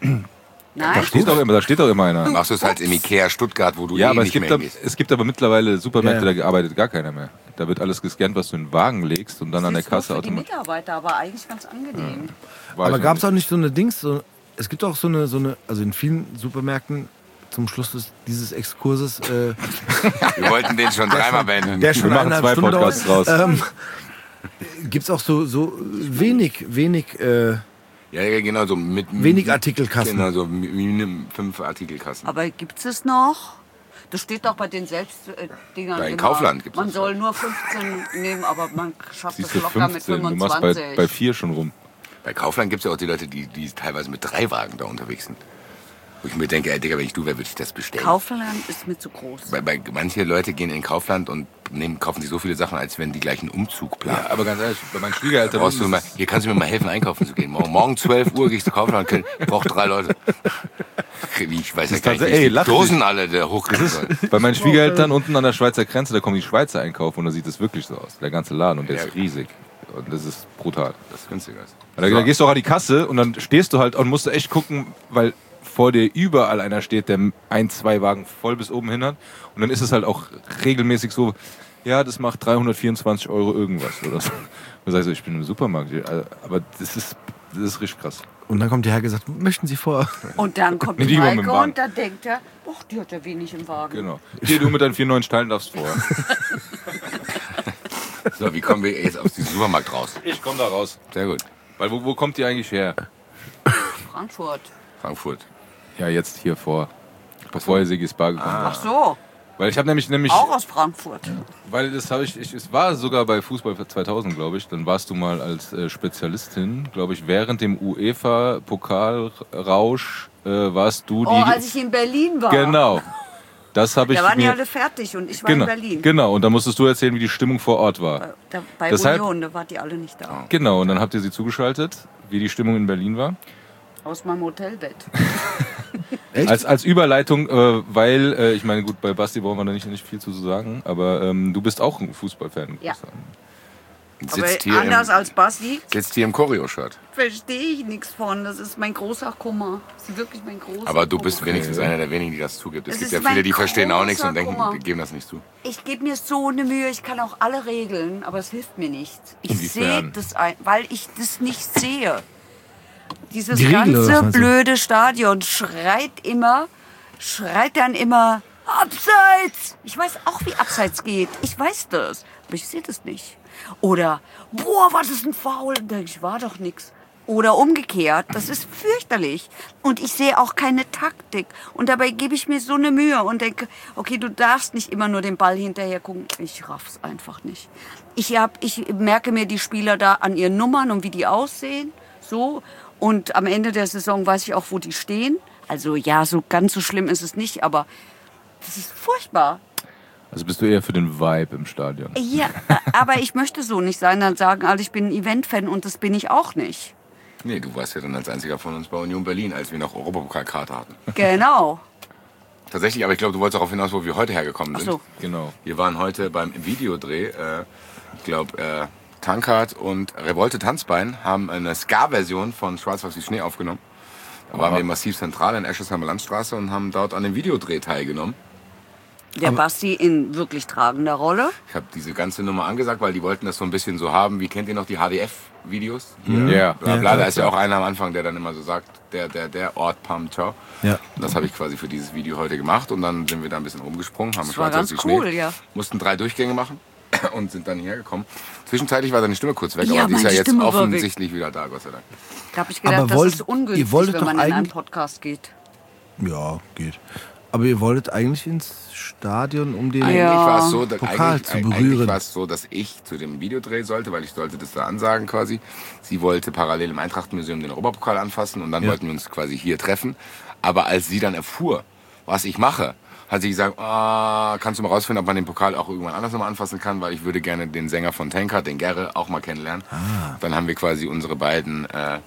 E: Da
F: Nein,
E: steht doch immer, da steht doch immer einer.
C: Machst du es halt im Ikea Stuttgart, wo du
E: Ja,
C: eh
E: aber es
C: nicht
E: gibt,
C: mehr
E: da,
C: hingehst.
E: es gibt aber mittlerweile Supermärkte,
D: Ja, ja.
E: da arbeitet gar keiner mehr. Da wird alles gescannt, was du in den Wagen legst und dann an der
F: das ist nur
E: Kasse
F: für die
E: automatisch.
F: Mitarbeiter, aber eigentlich ganz angenehm.
E: War
D: Aber
E: ich
D: gab es
E: noch
D: auch nicht so eine Dings? So, es gibt auch so eine, so eine, also in vielen Supermärkten zum Schluss des, dieses Exkurses, äh,
C: Wir wollten den schon dreimal beenden.
D: der schon
E: Wir machen
D: eineinhalb
E: zwei
D: Stunden
E: Podcasts
D: dauert,
E: draus.
D: ähm, gibt es auch so, so wenig, wenig, äh,
C: Ja, ja, genau, so mit...
D: Wenig Artikelkassen.
C: Genau, so Minimum fünf Artikelkassen.
F: Aber gibt es noch? Das steht doch bei den Selbstdingern.
C: Bei
F: immer.
C: Kaufland gibt's
F: Man
C: das.
F: soll nur fünfzehn nehmen, aber man schafft
E: Siehst
F: es
E: du
F: locker mit
E: fünfzehn, du machst bei,
F: fünfundzwanzig.
E: bei vier schon rum.
C: Bei Kaufland gibt es ja auch die Leute, die, die teilweise mit drei Wagen da unterwegs sind. Wo ich mir denke, ey, Digga, wenn ich du wäre, würde ich das bestellen.
F: Kaufland ist mir zu groß.
C: Bei, bei, manche Leute gehen in Kaufland und nehmen, kaufen sich so viele Sachen, als wenn die gleich einen Umzug planen.
E: Ja, aber ganz ehrlich, bei meinen Schwiegereltern...
C: Brauchst du mal, hier kannst du mir mal helfen, einkaufen zu gehen. Morgen, morgen zwölf Uhr gehe ich zu Kaufland. Ich brauche drei Leute. Ich weiß ja gar nicht, wie
E: ey,
C: ich die Dosen alle da hochkriegen soll.
E: Bei meinen Schwiegereltern unten an der Schweizer Grenze, da kommen die Schweizer einkaufen und da sieht es wirklich so aus. Der ganze Laden und der
C: Ja.
E: ist riesig. Und das ist brutal.
C: Das ist günstiger.
E: Da, da gehst du auch an die Kasse und dann stehst du halt und musst du echt gucken, weil vor dir überall einer steht, der ein, zwei Wagen voll bis oben hin hat. Und dann ist es halt auch regelmäßig so, ja, das macht dreihundertvierundzwanzig Euro irgendwas oder so. Und sagst du, ich bin im Supermarkt. Aber das ist, das ist richtig krass.
D: Und dann kommt der Herr gesagt, möchten Sie vor?
F: Und dann kommt
E: Nee, die kommen mit dem
F: Maike
E: Wagen.
F: und dann denkt er, ach, die hat ja wenig im Wagen.
E: Genau. Hier, du mit deinen vier neuen Steinen darfst vor.
C: So, wie kommen wir jetzt aus diesem Supermarkt raus?
E: Ich komm da raus.
C: Sehr gut.
E: Weil wo, wo kommt ihr eigentlich her?
F: Frankfurt.
C: Frankfurt.
E: Ja, jetzt hier vor. Bevor ihr Sigis Bar gekommen
F: Ach so,
E: Weil ich habe nämlich, nämlich
F: auch aus Frankfurt.
E: weil das habe ich, ich, es war sogar bei Fußball zweitausend, glaube ich. Dann warst du mal als äh, Spezialistin, glaube ich, während dem UEFA-Pokalrausch äh, warst du die.
F: Oh, als ich in Berlin war.
E: Genau. Das habe ich
F: Da waren die
E: mir.
F: alle fertig und ich war
E: genau,
F: in Berlin.
E: genau. Und da musstest du erzählen, wie die Stimmung vor Ort war.
F: Da, bei
E: Deshalb-
F: Union, da waren die alle nicht da.
E: Genau. Und dann habt ihr sie zugeschaltet, wie die Stimmung in Berlin war.
F: Aus meinem Hotelbett.
D: Echt?
E: Als, als Überleitung, äh, weil, äh, ich meine, gut, bei Basti brauchen wir da nicht, nicht viel zu sagen, aber ähm, du bist auch ein Fußballfan.
F: Ja.
C: Sitzt
F: Aber
C: hier
F: anders
C: im,
F: als Basti
C: sitzt hier im Choreo-Shirt.
F: verstehe ich nichts von. Das ist mein großer Kummer. Das ist wirklich mein großer
C: Aber du bist
F: Kummer.
C: wenigstens einer der wenigen, die das zugibt. Es
F: Es
C: gibt
F: ist
C: ja viele,
F: mein
C: die verstehen auch nichts und
F: großer
C: denken,
F: Kummer.
C: die geben das nicht zu.
F: Ich gebe mir so eine Mühe, ich kann auch alle Regeln, aber es hilft mir nichts. Ich sehe
E: Inwiefern?
F: das, ein, weil ich das nicht sehe. Dieses
D: Die Regeln, oder was
F: ganze
D: meinst du?
F: blöde Stadion schreit immer, schreit dann immer Abseits! Ich weiß auch, wie Abseits geht. Ich weiß das, aber ich sehe das nicht. Oder, boah, was ist ein Foul? Und denke ich, war doch nix. Oder umgekehrt, das ist fürchterlich. Und ich sehe auch keine Taktik. Und dabei gebe ich mir so eine Mühe und denke, okay, du darfst nicht immer nur den Ball hinterher gucken. Ich raff's einfach nicht. Ich, hab, ich merke mir die Spieler da an ihren Nummern und wie die aussehen. So. Und am Ende der Saison weiß ich auch, wo die stehen. Also ja, so ganz so schlimm ist es nicht, aber das ist furchtbar.
E: Also bist du eher für den Vibe im Stadion.
F: Ja, aber ich möchte so nicht sein. Dann sagen alle, ich bin ein Event-Fan und das bin ich auch nicht.
C: Nee, du warst ja dann als einziger von uns bei Union Berlin, als wir noch Europapokalkarte hatten.
F: Genau.
C: Tatsächlich, aber ich glaube, du wolltest darauf hinaus, wo wir heute hergekommen
F: Ach
C: sind.
F: so.
E: Genau.
C: Wir waren heute beim Videodreh. Äh, ich glaube, äh, Tankard und Revolte Tanzbein haben eine Ska-Version von Schwarz-Weiß wie Schnee aufgenommen. Da waren wir massiv zentral in Eschesheimer Landstraße und haben dort an dem Videodreh teilgenommen.
F: Der Basti in wirklich tragender Rolle.
C: Ich habe diese ganze Nummer angesagt, weil die wollten das so ein bisschen so haben. Wie kennt ihr noch die H D F-Videos?
E: Ja. Ja,
C: Bla, bla,
D: klar,
C: da ist ja auch einer am Anfang, der dann immer so sagt, der, der, der Ort Pam, ciao.
D: Ja.
C: Das habe ich quasi für dieses Video heute gemacht und dann sind wir da ein bisschen rumgesprungen, haben
F: Das war
C: Schwarz-Weiß
F: ganz
C: wie Schnee,
F: cool, ja.
C: mussten drei Durchgänge machen und sind dann hierher gekommen. Zwischenzeitlich war deine Stimme kurz weg,
F: Ja,
C: aber die ist ja
F: meine
C: jetzt
F: Stimme war weg.
C: offensichtlich wieder da, Gott sei Dank.
F: Da habe ich gedacht,
D: Aber
F: das
D: wollt-
F: ist ungünstig,
D: ihr wolltet
F: wenn
D: doch
F: man in einen
D: eigentlich-
F: Podcast geht.
D: Ja, geht. Aber ihr wolltet eigentlich ins Stadion, um den...
C: Eigentlich
F: Ja.
C: war es so, dass,
D: Pokal
C: eigentlich,
D: zu
C: eigentlich
D: berühren.
C: war es so, dass ich zu dem Videodreh sollte, weil ich sollte das da ansagen quasi. Sie wollte parallel im Eintrachtmuseum den Europapokal anfassen und dann
D: Ja.
C: wollten wir uns quasi hier treffen. Aber als sie dann erfuhr, was ich mache, hat sie gesagt, ah, kannst du mal rausfinden, ob man den Pokal auch irgendwann anders nochmal anfassen kann, weil ich würde gerne den Sänger von Tankard, den Gerre, auch mal kennenlernen.
D: Ah.
C: Dann haben wir quasi unsere beiden äh,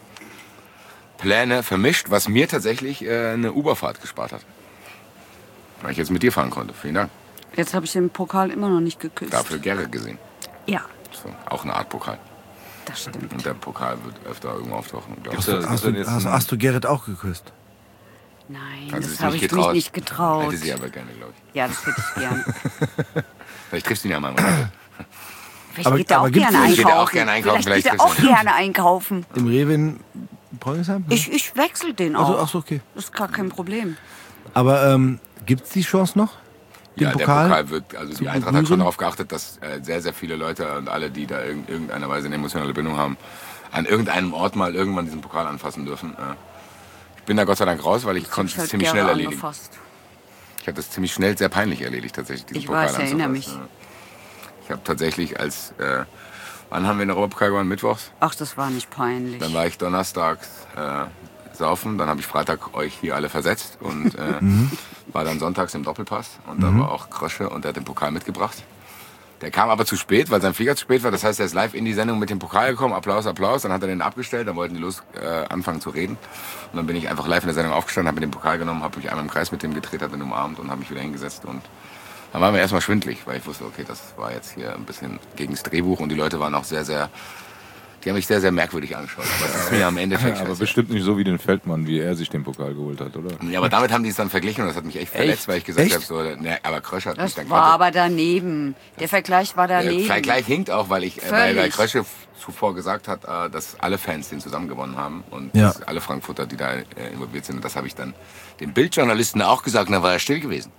C: Pläne vermischt, was mir tatsächlich äh, eine Uberfahrt gespart hat. Weil ich jetzt mit dir fahren konnte. Vielen Dank.
F: Jetzt habe ich den Pokal immer noch nicht geküsst.
C: Dafür Gerre gesehen.
F: Ja,
C: So, auch eine Art Pokal.
F: das stimmt.
C: Und der Pokal wird öfter irgendwo auftauchen, glaube ich.
E: Gibt's da-
D: Hast
E: gibt's
D: du,
E: da jetzt
D: hast,
E: ein-
D: hast du Gerrit auch geküsst?
F: Nein,
C: Hat sie
F: das
C: sich
F: habe
C: nicht
F: ich
C: getraut?
F: mich nicht getraut.
C: Hätte sie aber gerne, glaube ich.
F: Ja, das hätte ich gern.
C: Vielleicht triffst du ihn ja mal. Vielleicht
F: Vielleicht
D: Aber-
F: geht er
D: aber
F: auch
D: gibt's
F: gerne
D: nicht-
C: geht er auch
F: einkaufen.
C: gerne einkaufen,
F: Vielleicht geht
C: vielleicht
F: er auch
C: triffst du ihn.
F: gerne einkaufen.
D: Im Rewe in Preungsheim?
F: Ich, ich wechsle den auch.
D: Also, ach so, okay.
F: Das ist gar kein Problem.
D: Aber ähm, gibt es die Chance noch? Den
C: Ja,
D: Pokal?
C: der Pokal wird, also
D: zu
C: die Eintracht hat
D: berühren?
C: schon darauf geachtet, dass äh, sehr, sehr viele Leute und alle, die da irg- irgendeiner Weise eine emotionale Bindung haben, an irgendeinem Ort mal irgendwann diesen Pokal anfassen dürfen. Äh, ich bin da Gott sei Dank raus, weil ich konnte
F: Ich
C: es
F: halt
C: ziemlich
F: gerne
C: schnell erledigen.
F: angefasst.
C: Ich habe das ziemlich schnell, sehr peinlich erledigt tatsächlich, diesen
F: Ich
C: Pokal
F: weiß, erinnere
C: anzufassen. Ich habe tatsächlich als, äh, wann haben wir den Europapokal gewonnen? Mittwochs?
F: Ach, das war nicht peinlich.
C: Dann war ich donnerstags, äh, saufen. Dann habe ich Freitag euch hier alle versetzt und äh, war dann sonntags im Doppelpass. Und da war auch Krösche und der hat den Pokal mitgebracht. Der kam aber zu spät, weil sein Flieger zu spät war. Das heißt, er ist live in die Sendung mit dem Pokal gekommen. Applaus, Applaus. Dann hat er den abgestellt. Dann wollten die los äh, anfangen zu reden. Und dann bin ich einfach live in der Sendung aufgestanden, habe mir den Pokal genommen, habe mich einmal im Kreis mit dem gedreht, habe ihn umarmt und habe mich wieder hingesetzt. Und dann war mir erstmal schwindelig, weil ich wusste, okay, das war jetzt hier ein bisschen gegen das Drehbuch. Und die Leute waren auch sehr, sehr... Die haben mich sehr, sehr merkwürdig angeschaut. Aber es ist mir am Endeffekt
E: Ja, aber bestimmt nicht so wie den Feldmann, wie er sich den Pokal geholt hat, oder?
C: Ja, aber damit haben die es dann verglichen und das hat mich echt verletzt, weil ich gesagt habe, so, ne, aber Krösche hat mich
F: Das
C: dann
F: war
C: gerade-
F: aber daneben. Der Vergleich war daneben.
C: Der Vergleich hinkt auch, weil ich, äh, weil, weil
F: Völlig.
C: Krösche zuvor gesagt hat, äh, dass alle Fans den zusammen gewonnen haben und
D: Ja.
C: dass alle Frankfurter, die da äh, involviert sind. Und das habe ich dann den Bildjournalisten auch gesagt und dann war er still gewesen.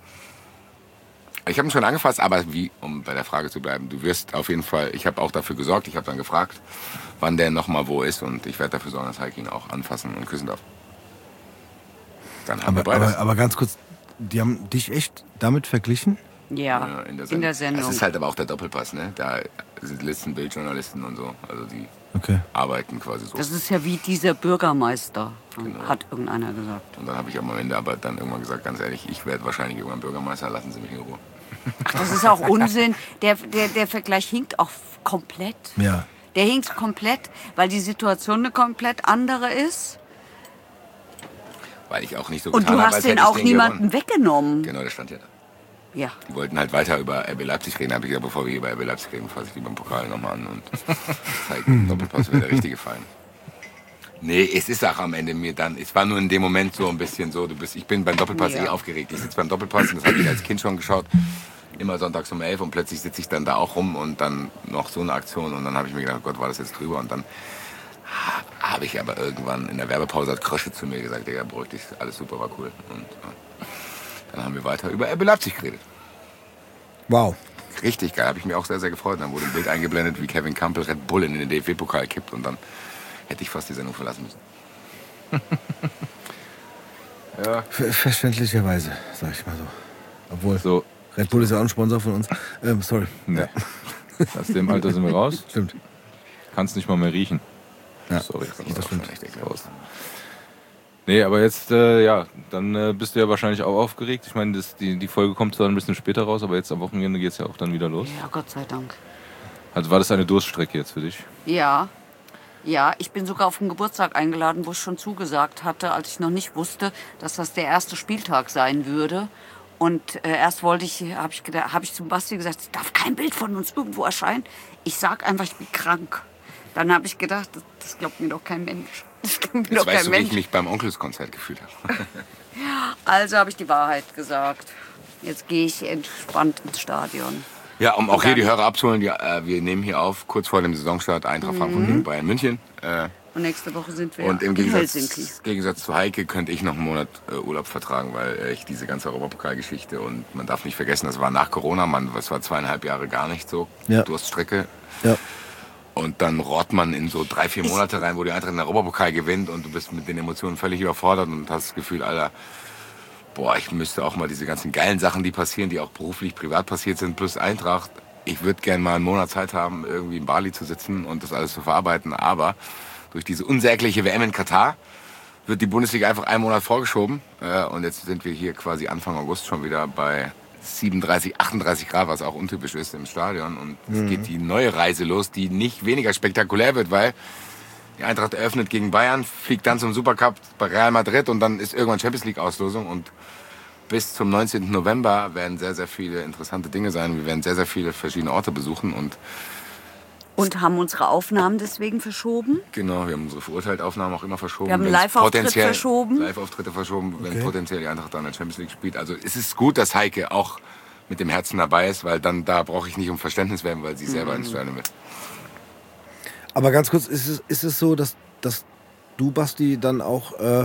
C: Ich habe ihn schon angefasst, aber wie, um bei der Frage zu bleiben, du wirst auf jeden Fall, ich habe auch dafür gesorgt, ich habe dann gefragt, wann der nochmal wo ist und ich werde dafür sorgen, dass Heike ihn auch anfassen und küssen darf. Dann haben wir
D: Aber,
C: beides.
D: aber, aber ganz kurz, die haben dich echt damit verglichen?
F: Ja,
C: Ja, in der
F: in
C: Sendung.
F: der Sendung.
C: Das ist halt aber auch der Doppelpass, ne? Da sind Listen, Bildjournalisten und so. Also die
D: Okay.
C: arbeiten quasi so.
F: Das ist ja wie dieser Bürgermeister,
C: Genau.
F: hat irgendeiner gesagt.
C: Und dann habe ich am Ende aber dann irgendwann gesagt, ganz ehrlich, ich werde wahrscheinlich irgendwann Bürgermeister, lassen Sie mich in Ruhe.
F: Ach, das ist auch Unsinn. Der, der, der Vergleich hinkt auch komplett.
D: Ja.
F: Der hinkt komplett, weil die Situation eine komplett andere ist.
C: Weil ich auch nicht so
F: Und
C: getan
F: du
C: habe,
F: hast
C: als
F: den
C: hätte ich
F: auch
C: den
F: niemanden
C: gewonnen.
F: weggenommen.
C: Genau, der stand ja da.
F: Ja.
C: Die wollten halt weiter über R B Leipzig reden. Da habe ich gesagt, bevor wir über R B Leipzig reden, fasse ich lieber den Pokal nochmal an und zeige den Doppelpass, wäre der richtige Fallen. Nee, es ist auch am Ende mir dann, es war nur in dem Moment so ein bisschen so, du bist, ich bin beim Doppelpass
F: Ja.
C: eh aufgeregt. Ich sitze beim Doppelpass und das habe ich als Kind schon geschaut. Immer sonntags um elf und plötzlich sitze ich dann da auch rum und dann noch so eine Aktion und dann habe ich mir gedacht, oh Gott, war das jetzt drüber und dann habe ich aber irgendwann in der Werbepause hat Krösche zu mir gesagt, Digga, beruhig dich, alles super, war cool. Und ja, dann haben wir weiter über R B Leipzig geredet.
D: Wow.
C: Richtig geil, habe ich mir auch sehr, sehr gefreut. Dann wurde ein Bild eingeblendet, wie Kevin Campbell Red Bull in den D F B-Pokal kippt und dann hätte ich fast die Sendung verlassen müssen.
E: Ja,
D: Ver verständlicherweise, sag ich mal so. Obwohl,
E: so.
D: Red Bull ist ja auch ein Sponsor von uns. Ähm, sorry.
E: Ne. Aus dem Alter sind wir raus.
D: Stimmt.
E: Kannst nicht mal mehr riechen.
D: Ja.
E: Sorry.
C: Das stimmt. Echt ekelhaft.
E: Nee, aber jetzt, äh, ja, dann äh, bist du ja wahrscheinlich auch aufgeregt. Ich meine, das- die, die Folge kommt zwar ein bisschen später raus, aber jetzt am Wochenende geht es ja auch dann wieder los.
F: Ja, Gott sei Dank.
E: Also war das eine Durststrecke jetzt für dich?
F: Ja. Ja, ich bin sogar auf den Geburtstag eingeladen, wo ich schon zugesagt hatte, als ich noch nicht wusste, dass das der erste Spieltag sein würde. Und äh, erst wollte ich, habe ich, gedacht- hab ich zum Basti gesagt, es darf kein Bild von uns irgendwo erscheinen. Ich sag einfach, ich bin krank. Dann habe ich gedacht, das, das glaubt mir doch kein Mensch. Das glaubt mir
C: Jetzt
F: doch
C: weißt
F: kein
C: du, wie ich
F: Mensch.
C: mich beim Onkelskonzert gefühlt habe.
F: Also habe ich die Wahrheit gesagt. Jetzt gehe ich entspannt ins Stadion.
C: Ja, um auch
F: Und
C: hier die
F: dann-
C: Hörer abzuholen, die, äh, wir nehmen hier auf, kurz vor dem Saisonstart, Eintracht Frankfurt gegen Bayern München. Äh,
F: Und nächste Woche sind wir
C: und im
F: in
C: Gegensatz,
F: Helsinki.
C: Gegensatz zu Heike könnte ich noch einen Monat äh, Urlaub vertragen, weil äh, ich diese ganze Europapokalgeschichte und man darf nicht vergessen, das war nach Corona, man, das war zweieinhalb Jahre gar nicht so,
D: Ja.
C: Durststrecke.
D: Ja.
C: Und dann rohrt man in so drei, vier Monate rein, wo die Eintracht den Europapokal gewinnt und du bist mit den Emotionen völlig überfordert und hast das Gefühl, Alter, boah, ich müsste auch mal diese ganzen geilen Sachen, die passieren, die auch beruflich, privat passiert sind, plus Eintracht. Ich würde gerne mal einen Monat Zeit haben, irgendwie in Bali zu sitzen und das alles zu verarbeiten. Aber durch diese unsägliche W M in Katar wird die Bundesliga einfach einen Monat vorgeschoben. Äh, Und jetzt sind wir hier quasi Anfang August schon wieder bei siebenunddreißig, achtunddreißig Grad, was auch untypisch ist im Stadion. Und es geht die neue Reise los, die nicht weniger spektakulär wird, weil die Eintracht eröffnet gegen Bayern, fliegt dann zum Supercup bei Real Madrid und dann ist irgendwann Champions League Auslosung und bis zum neunzehnten November werden sehr, sehr viele interessante Dinge sein. Wir werden sehr, sehr viele verschiedene Orte besuchen und
F: Und haben unsere Aufnahmen deswegen verschoben.
C: genau, wir haben unsere Verurteilt-Aufnahmen auch immer verschoben.
F: Wir haben
C: Wenn's
F: Live-Auftritt
C: potenziell-
F: verschoben.
C: Live-Auftritte verschoben, wenn
D: Okay.
C: potenziell die Eintracht dann in der Champions League spielt. Also es ist gut, dass Heike auch mit dem Herzen dabei ist, weil dann da brauche ich nicht um Verständnis werben, weil sie selber ins Stadion will.
D: Aber ganz kurz, ist es, ist es so, dass, dass du, Basti, dann auch äh,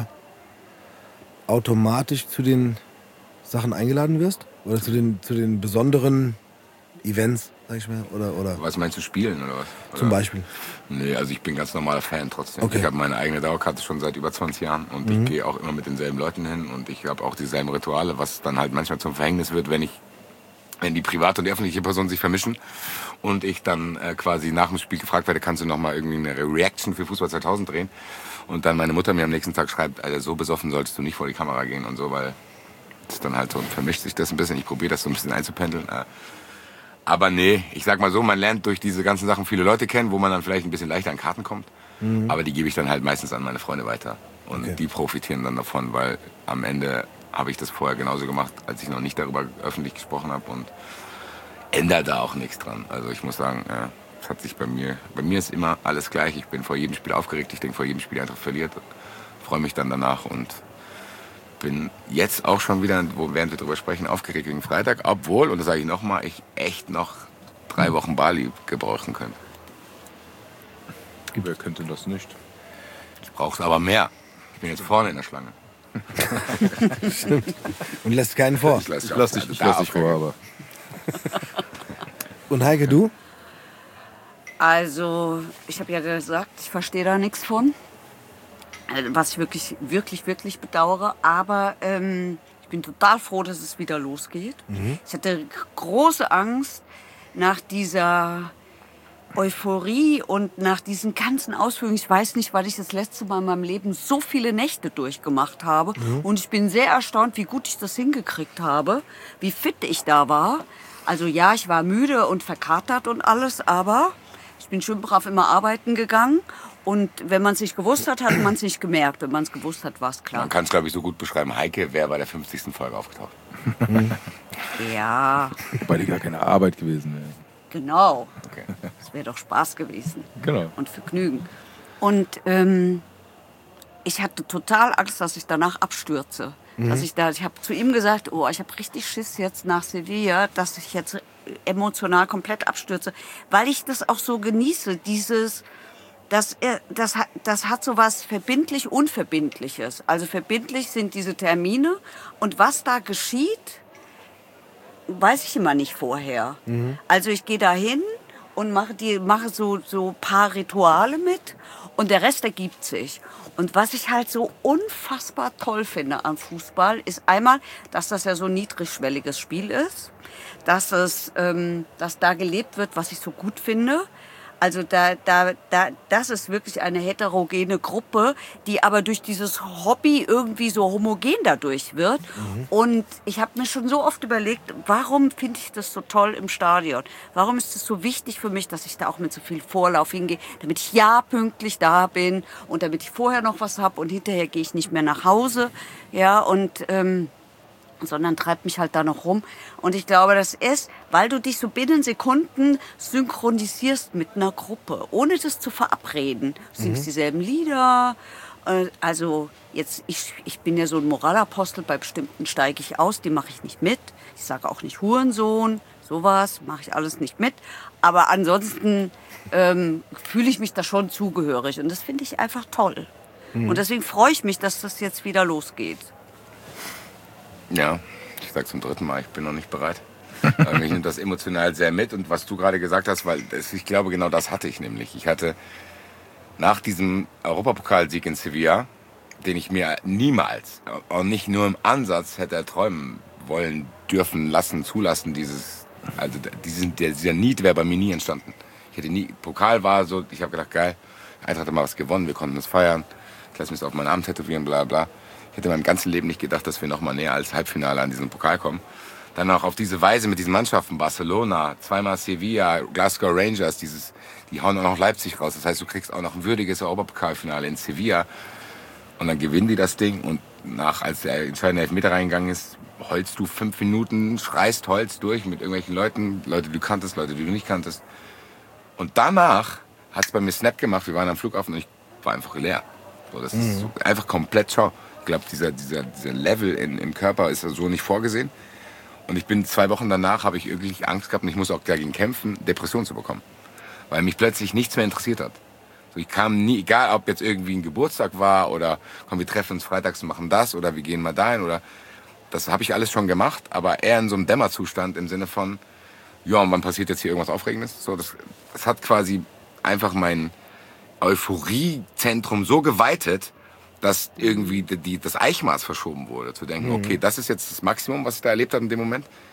D: automatisch zu den Sachen eingeladen wirst? Oder zu den, zu den besonderen Events, sag ich mal? Oder, oder
C: Was meinst du, spielen oder was? Oder?
D: zum Beispiel?
C: Nee, also ich bin ganz normaler Fan trotzdem.
D: Okay.
C: Ich habe meine eigene Dauerkarte schon seit über zwanzig Jahren und ich gehe auch immer mit denselben Leuten hin und ich habe auch dieselben Rituale, was dann halt manchmal zum Verhängnis wird, wenn ich wenn die private und die öffentliche Person sich vermischen und ich dann äh, quasi nach dem Spiel gefragt werde, kannst du noch mal irgendwie eine Reaction für Fußball zweitausend drehen? Und dann meine Mutter mir am nächsten Tag schreibt, Alter, so besoffen solltest du nicht vor die Kamera gehen und so, weil das dann halt so vermischt sich das ein bisschen. Ich probiere das so ein bisschen einzupendeln. Äh, aber nee, ich sag mal so, man lernt durch diese ganzen Sachen viele Leute kennen, wo man dann vielleicht ein bisschen leichter an Karten kommt. Mhm. Aber die gebe ich dann halt meistens an meine Freunde weiter. Und okay. die profitieren dann davon, weil am Ende habe ich das vorher genauso gemacht, als ich noch nicht darüber öffentlich gesprochen habe und ändert da auch nichts dran. Also ich muss sagen, äh, es hat sich bei mir, bei mir ist immer alles gleich. Ich bin vor jedem Spiel aufgeregt. Ich denke, vor jedem Spiel einfach verliert. Freue mich dann danach und bin jetzt auch schon wieder, wo, während wir darüber sprechen, aufgeregt gegen Freitag. Obwohl, und das sage ich nochmal, ich echt noch drei Wochen Bali gebrauchen könnte.
E: Wer könnte das nicht?
C: Ich brauche aber mehr. Ich bin jetzt vorne in der Schlange.
D: Stimmt. Und lässt keinen vor.
C: Ich lass,
E: Ich lass dich, ich lass dich vor, aber...
D: Und Heike, du?
F: Also, ich habe ja gesagt, ich verstehe da nichts von. Was ich wirklich, wirklich, wirklich bedauere. Aber ähm, ich bin total froh, dass es wieder losgeht. Mhm. Ich hatte große Angst nach dieser Euphorie und nach diesen ganzen Ausführungen. Ich weiß nicht, weil ich das letzte Mal in meinem Leben so viele Nächte durchgemacht habe. Mhm. Und ich bin sehr erstaunt, wie gut ich das hingekriegt habe, wie fit ich da war. Also ja, ich war müde und verkatert und alles, aber ich bin schön brav immer arbeiten gegangen. Und wenn man es nicht gewusst hat, hat man es nicht gemerkt. Wenn man es gewusst hat, war es klar.
C: Man kann es, glaube ich, so gut beschreiben. Heike wäre bei der fünfzigsten Folge aufgetaucht.
F: Ja.
E: Wobei die gar keine Arbeit gewesen wäre.
F: Genau.
C: Okay.
F: Das wäre doch Spaß gewesen.
E: Genau.
F: Und Vergnügen. Und ähm, ich hatte total Angst, dass ich danach abstürze. Mhm. Dass ich da, ich habe zu ihm gesagt, oh, ich habe richtig Schiss jetzt nach Sevilla, dass ich jetzt emotional komplett abstürze, weil ich das auch so genieße, dieses, das, das, das hat so was verbindlich Unverbindliches. Also verbindlich sind diese Termine und was da geschieht, weiß ich immer nicht vorher. Mhm. Also ich gehe da hin und mache, die, mache so, so ein paar Rituale mit und der Rest ergibt sich. Und was ich halt so unfassbar toll finde am Fußball, ist einmal, dass das ja so ein niedrigschwelliges Spiel ist, dass, es, ähm, dass da gelebt wird, was ich so gut finde. Also da, da, da, das ist wirklich eine heterogene Gruppe, die aber durch dieses Hobby irgendwie so homogen dadurch wird. Mhm. Und ich habe mir schon so oft überlegt, warum finde ich das so toll im Stadion? Warum ist es so wichtig für mich, dass ich da auch mit so viel Vorlauf hingehe, damit ich ja pünktlich da bin und damit ich vorher noch was habe und hinterher gehe ich nicht mehr nach Hause. Ja, und... Ähm, sondern treibt mich halt da noch rum. Und ich glaube, das ist, weil du dich so binnen Sekunden synchronisierst mit einer Gruppe, ohne das zu verabreden. Du singst mhm. dieselben Lieder. Also jetzt, ich, ich bin ja so ein Moralapostel, bei bestimmten steige ich aus, die mache ich nicht mit. Ich sage auch nicht Hurensohn, sowas mache ich alles nicht mit. Aber ansonsten ähm, fühle ich mich da schon zugehörig. Und das finde ich einfach toll. Mhm. Und deswegen freue ich mich, dass das jetzt wieder losgeht.
C: Ja, ich sag zum dritten Mal, ich bin noch nicht bereit. Mich nimmt das emotional sehr mit. Und was du gerade gesagt hast, weil das, ich glaube, genau das hatte ich nämlich. Ich hatte nach diesem Europapokalsieg in Sevilla, den ich mir niemals, auch nicht nur im Ansatz hätte erträumen wollen, dürfen, lassen, zulassen, dieses, also diesen, der, dieser Need wäre bei mir nie entstanden. Ich hätte nie, Pokal war so, ich habe gedacht, geil, Eintracht hat mal was gewonnen, wir konnten das feiern, ich lasse mich auf meinen Arm tätowieren, bla bla. Ich hätte in meinem ganzen Leben nicht gedacht, dass wir noch mal näher als Halbfinale an diesen Pokal kommen. Dann auch auf diese Weise mit diesen Mannschaften, Barcelona, zweimal Sevilla, Glasgow Rangers, dieses, die hauen auch noch Leipzig raus. Das heißt, du kriegst auch noch ein würdiges Europapokalfinale in Sevilla. Und dann gewinnen die das Ding. Und nach, als der entscheidende Elfmeter reingegangen ist, heulst du fünf Minuten, schreist Holz durch mit irgendwelchen Leuten, Leute, die du kanntest, Leute, die du nicht kanntest. Und danach hat es bei mir Snap gemacht. Wir waren am Flughafen und ich war einfach leer. So, das mhm. ist so einfach komplett schau. Ich glaube, dieser, dieser, dieser Level in, im Körper ist so nicht vorgesehen. Und ich bin zwei Wochen danach, habe ich wirklich Angst gehabt und ich muss auch dagegen kämpfen, Depressionen zu bekommen. Weil mich plötzlich nichts mehr interessiert hat. So, ich kam nie, egal ob jetzt irgendwie ein Geburtstag war oder komm, wir treffen uns freitags und machen das oder wir gehen mal dahin oder das habe ich alles schon gemacht, aber eher in so einem Dämmerzustand im Sinne von, ja, und wann passiert jetzt hier irgendwas Aufregendes? So, das, das hat quasi einfach mein Euphoriezentrum so geweitet, dass irgendwie die, die, das Eichmaß verschoben wurde. Zu denken, mhm. okay, das ist jetzt das Maximum, was ich da erlebt habe in dem Moment.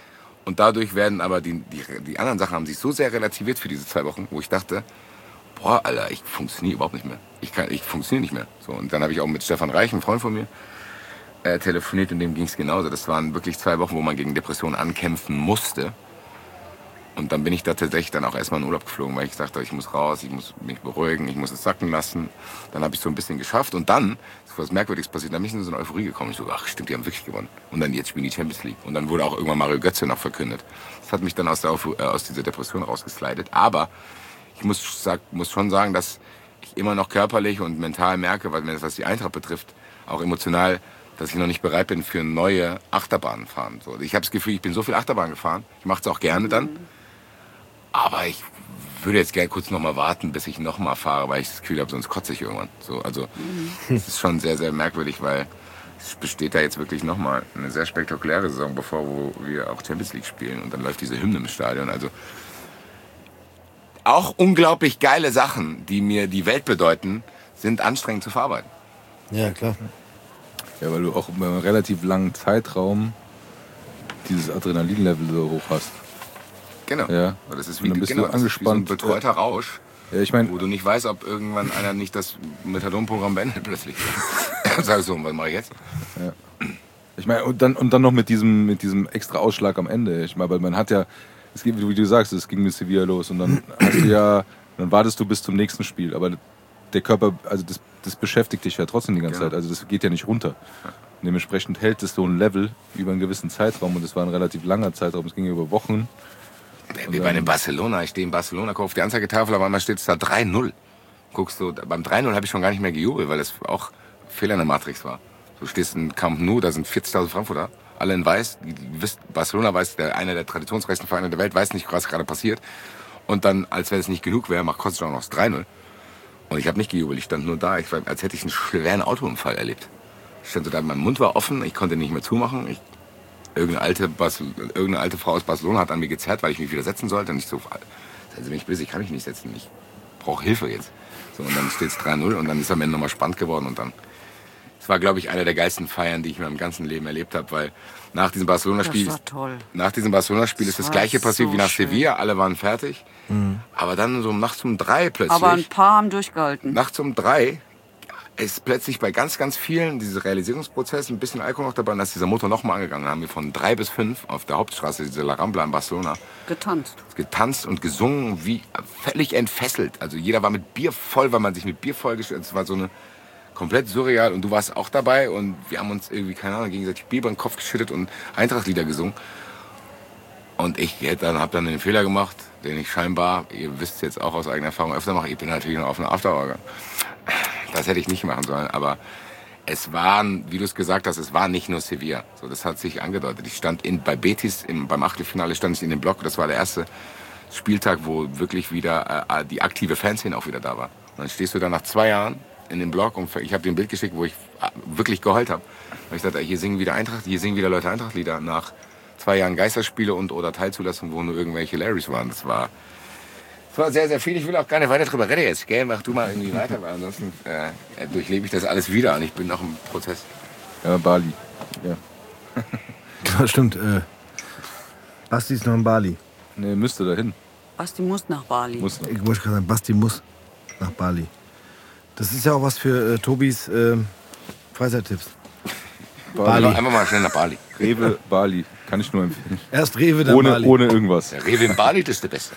C: Und dadurch werden aber die, die, die anderen Sachen haben sich so sehr relativiert für diese zwei Wochen, wo ich dachte, boah, Alter, ich funktioniere überhaupt nicht mehr. Ich, kann, ich funktioniere nicht mehr. So, und dann habe ich auch mit Stefan Reich, einem Freund von mir, äh, telefoniert, und dem ging es genauso. Das waren wirklich zwei Wochen, wo man gegen Depressionen ankämpfen musste. Und dann bin ich da tatsächlich dann auch erstmal in Urlaub geflogen, weil ich dachte, ich muss raus, ich muss mich beruhigen, ich muss es sacken lassen. Dann habe ich so ein bisschen geschafft und dann ist was Merkwürdiges passiert. Dann bin ich in so eine Euphorie gekommen. Ich so, ach stimmt, die haben wirklich gewonnen. Und dann jetzt spielen die Champions League. Und dann wurde auch irgendwann Mario Götze noch verkündet. Das hat mich dann aus, der Euph- äh, aus dieser Depression rausgeslidet. Aber ich muss, sag, muss schon sagen, dass ich immer noch körperlich und mental merke, weil, was die Eintracht betrifft, auch emotional, dass ich noch nicht bereit bin für neue Achterbahnen fahren. So, ich habe das Gefühl, ich bin so viel Achterbahn gefahren. Ich mache es auch gerne dann. Aber ich würde jetzt gerne kurz noch mal warten, bis ich noch mal fahre, weil ich das Gefühl habe, sonst kotze ich irgendwann. So, also es ist schon sehr, sehr merkwürdig, weil es besteht da jetzt wirklich noch mal eine sehr spektakuläre Saison bevor, wo wir auch Champions League spielen. Und dann läuft diese Hymne im Stadion. Also auch unglaublich geile Sachen, die mir die Welt bedeuten, sind anstrengend zu verarbeiten.
D: Ja, klar.
E: Ja, weil du auch über einen relativ langen Zeitraum dieses Adrenalinlevel so hoch hast.
C: Genau.
E: Ja.
C: Das ist
E: Und
C: wie,
E: dann bist
C: genau,
E: du
C: das ist wie so ein
E: angespannt.
C: betreuter Rausch,
E: Ja, ich meine,
C: wo du nicht weißt, ob irgendwann einer nicht das Methadon-Programm beendet plötzlich. Sag ich so, was mache ich jetzt?
E: ich meine und dann und dann noch mit diesem mit diesem extra Ausschlag am Ende. Ich meine, weil man hat ja, es geht, wie du sagst, es ging mit Sevilla los und dann hast du ja, dann wartest du bis zum nächsten Spiel, aber der Körper, also das, das beschäftigt dich ja trotzdem die ganze
C: Genau.
E: Zeit, also das geht ja nicht runter. Und dementsprechend hält es so ein Level über einen gewissen Zeitraum und es war ein relativ langer Zeitraum, es ging über Wochen.
C: Wie bei einem Barcelona. Ich stehe in Barcelona, gucke auf die Anzeigetafel, aber einmal steht es da drei null. Guckst du, beim drei null habe ich schon gar nicht mehr gejubelt, weil das auch Fehler in der Matrix war. Du stehst in Camp Nou, da sind vierzigtausend Frankfurter, alle in weiß. Die, die wisst, Barcelona weiß, der, einer der traditionsreichsten Vereine der Welt, weiß nicht, was gerade passiert. Und dann, als wenn es nicht genug wäre, macht Kostic auch noch das drei null. Und ich habe nicht gejubelt, ich stand nur da, ich war, als hätte ich einen schweren Autounfall erlebt. Ich stand so da, mein Mund war offen, ich konnte nicht mehr zumachen. Ich, irgendeine, alte Bas, irgendeine alte Frau aus Barcelona hat an mir gezerrt, weil ich mich wieder setzen sollte. Und ich so, seien Sie mich böse, ich kann mich nicht setzen, ich brauche Hilfe jetzt. So, und dann steht es drei null und dann ist am Ende nochmal spannend geworden. Und dann, es war, glaube ich, eine der geilsten Feiern, die ich in meinem ganzen Leben erlebt habe, weil nach diesem Barcelona-Spiel,
F: Das war toll.
C: nach diesem Barcelona-Spiel ist das
F: war
C: Gleiche passiert
F: so
C: wie nach
F: schön.
C: Sevilla, alle waren fertig. Aber dann so nachts um drei plötzlich.
F: Aber ein paar haben durchgehalten.
C: Nachts um drei ist plötzlich bei ganz, ganz vielen dieser Realisierungsprozess ein bisschen Alkohol noch dabei. Und da ist dieser Motor nochmal angegangen. Da haben wir von drei bis fünf auf der Hauptstraße, diese La Rambla in Barcelona,
F: Getanzt.
C: getanzt und gesungen, wie völlig entfesselt. Also jeder war mit Bier voll, weil man sich mit Bier vollgestellt hat. Es war so eine komplett surreal. Und du warst auch dabei. Und wir haben uns irgendwie, keine Ahnung, gegenseitig Bier über den Kopf geschüttet und Eintracht-Lieder gesungen. Und ich dann, habe dann den Fehler gemacht, den ich scheinbar, ihr wisst jetzt auch aus eigener Erfahrung, öfter mache. Ich bin natürlich noch auf einer Afterhour gegangen. Das hätte ich nicht machen sollen, aber es waren, wie du es gesagt hast, es war nicht nur Sevilla. So, das hat sich angedeutet. Ich stand in, bei Betis, im, beim Achtelfinale stand ich in dem Block. Das war der erste Spieltag, wo wirklich wieder äh, die aktive Fanszene auch wieder da war. Und dann stehst du da nach zwei Jahren in dem Block und ich habe dir ein Bild geschickt, wo ich wirklich geheult habe. Und ich dachte, hier singen wieder Eintracht, hier singen wieder Leute Eintracht-Lieder nach zwei Jahren Geisterspiele und oder Teilzulassung, wo nur irgendwelche Larrys waren. Das war Das war sehr, sehr viel. Ich will auch gar nicht weiter drüber reden jetzt. Gell? Mach du mal irgendwie weiter, weil ansonsten äh, durchlebe ich das alles wieder und ich bin noch im Prozess.
E: Ja, Bali. Ja.
D: Ja, stimmt. Äh, Basti ist noch in Bali.
E: Nee, müsste dahin.
F: Basti muss nach Bali.
E: Muss noch.
D: Ich wollte gerade sagen, Basti muss nach Bali. Das ist ja auch was für äh, Tobis äh, Freizeittipps. Bali.
C: Einfach mal schnell nach Bali.
E: Rewe, Bali. Kann ich nur empfehlen.
D: Erst Rewe, dann
E: Ohne,
D: Bali.
E: ohne irgendwas.
C: Der Rewe in Bali, das ist der Beste.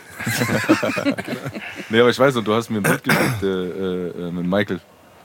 E: Nee, aber ich weiß noch, du hast mir ein Bild geschickt äh, äh, mit Michael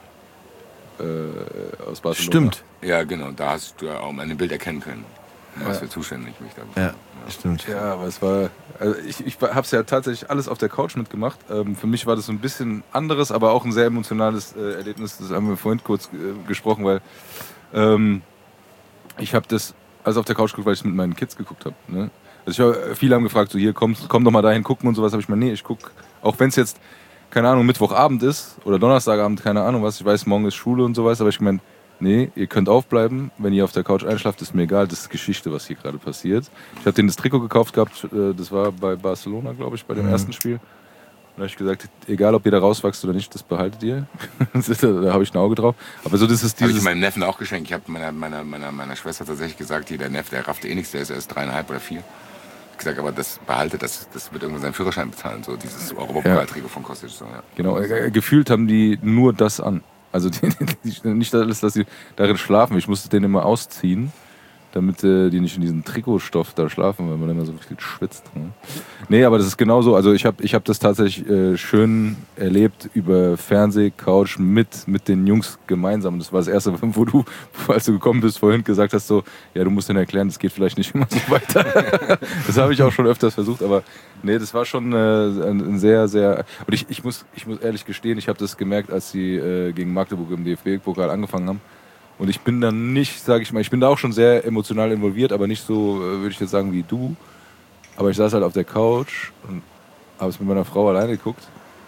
E: äh, aus Barcelona.
D: Stimmt.
C: Ja, genau. Da hast du ja auch mein Bild erkennen können. Was für zuständig mich da war.
D: Ja, stimmt.
E: Ja, aber es war. Also ich ich habe es ja tatsächlich alles auf der Couch mitgemacht. Ähm, für mich war das so ein bisschen anderes, aber auch ein sehr emotionales äh, Erlebnis. Das haben wir vorhin kurz äh, gesprochen, weil ähm, ich habe das alles auf der Couch geguckt, weil ich es mit meinen Kids geguckt habe. Ne? Also ich hab, viele haben gefragt, so hier komm, komm doch mal dahin gucken und sowas. Habe ich mal, nee, ich guck, auch wenn es jetzt keine Ahnung Mittwochabend ist oder Donnerstagabend, keine Ahnung was. Ich weiß, morgen ist Schule und sowas, aber ich meine, nee, ihr könnt aufbleiben, wenn ihr auf der Couch einschlaft, ist mir egal, das ist Geschichte, was hier gerade passiert. Ich habe denen das Trikot gekauft gehabt, das war bei Barcelona, glaube ich, bei dem mhm. ersten Spiel. Und da habe ich gesagt, egal ob ihr da rauswachst oder nicht, das behaltet ihr. Da habe ich ein Auge drauf. Aber so, das ist dieses...
C: Habe ich meinem Neffen auch geschenkt. Ich habe meiner, meiner, meiner, meiner Schwester tatsächlich gesagt, hier, der Neffe, der rafft eh nichts, der ist erst dreieinhalb oder vier. Ich gesagt, aber das behalte, das, das wird irgendwann seinen Führerschein bezahlen, so dieses Europapokaltrikot von Kostic. So, ja.
E: Genau, äh, gefühlt haben die nur das an. Also die, die, nicht alles, dass sie darin schlafen. Ich musste den immer ausziehen, damit äh, die nicht in diesem Trikotstoff da schlafen, weil man immer so viel schwitzt. Ne? Nee, aber das ist genauso. Also ich habe ich hab das tatsächlich äh, schön erlebt über Fernsehcouch mit, mit den Jungs gemeinsam. Und das war das Erste, wo du, als du gekommen bist, vorhin gesagt hast, so, ja, du musst denen erklären, das geht vielleicht nicht immer so weiter. Das habe ich auch schon öfters versucht, aber nee, das war schon äh, ein, ein sehr, sehr... Und ich, ich, muss, ich muss ehrlich gestehen, ich habe das gemerkt, als sie äh, gegen Magdeburg im D F B-Pokal angefangen haben. Und ich bin dann nicht, sage ich mal, ich bin da auch schon sehr emotional involviert, aber nicht so, würde ich jetzt sagen, wie du. Aber ich saß halt auf der Couch und habe es mit meiner Frau alleine geguckt.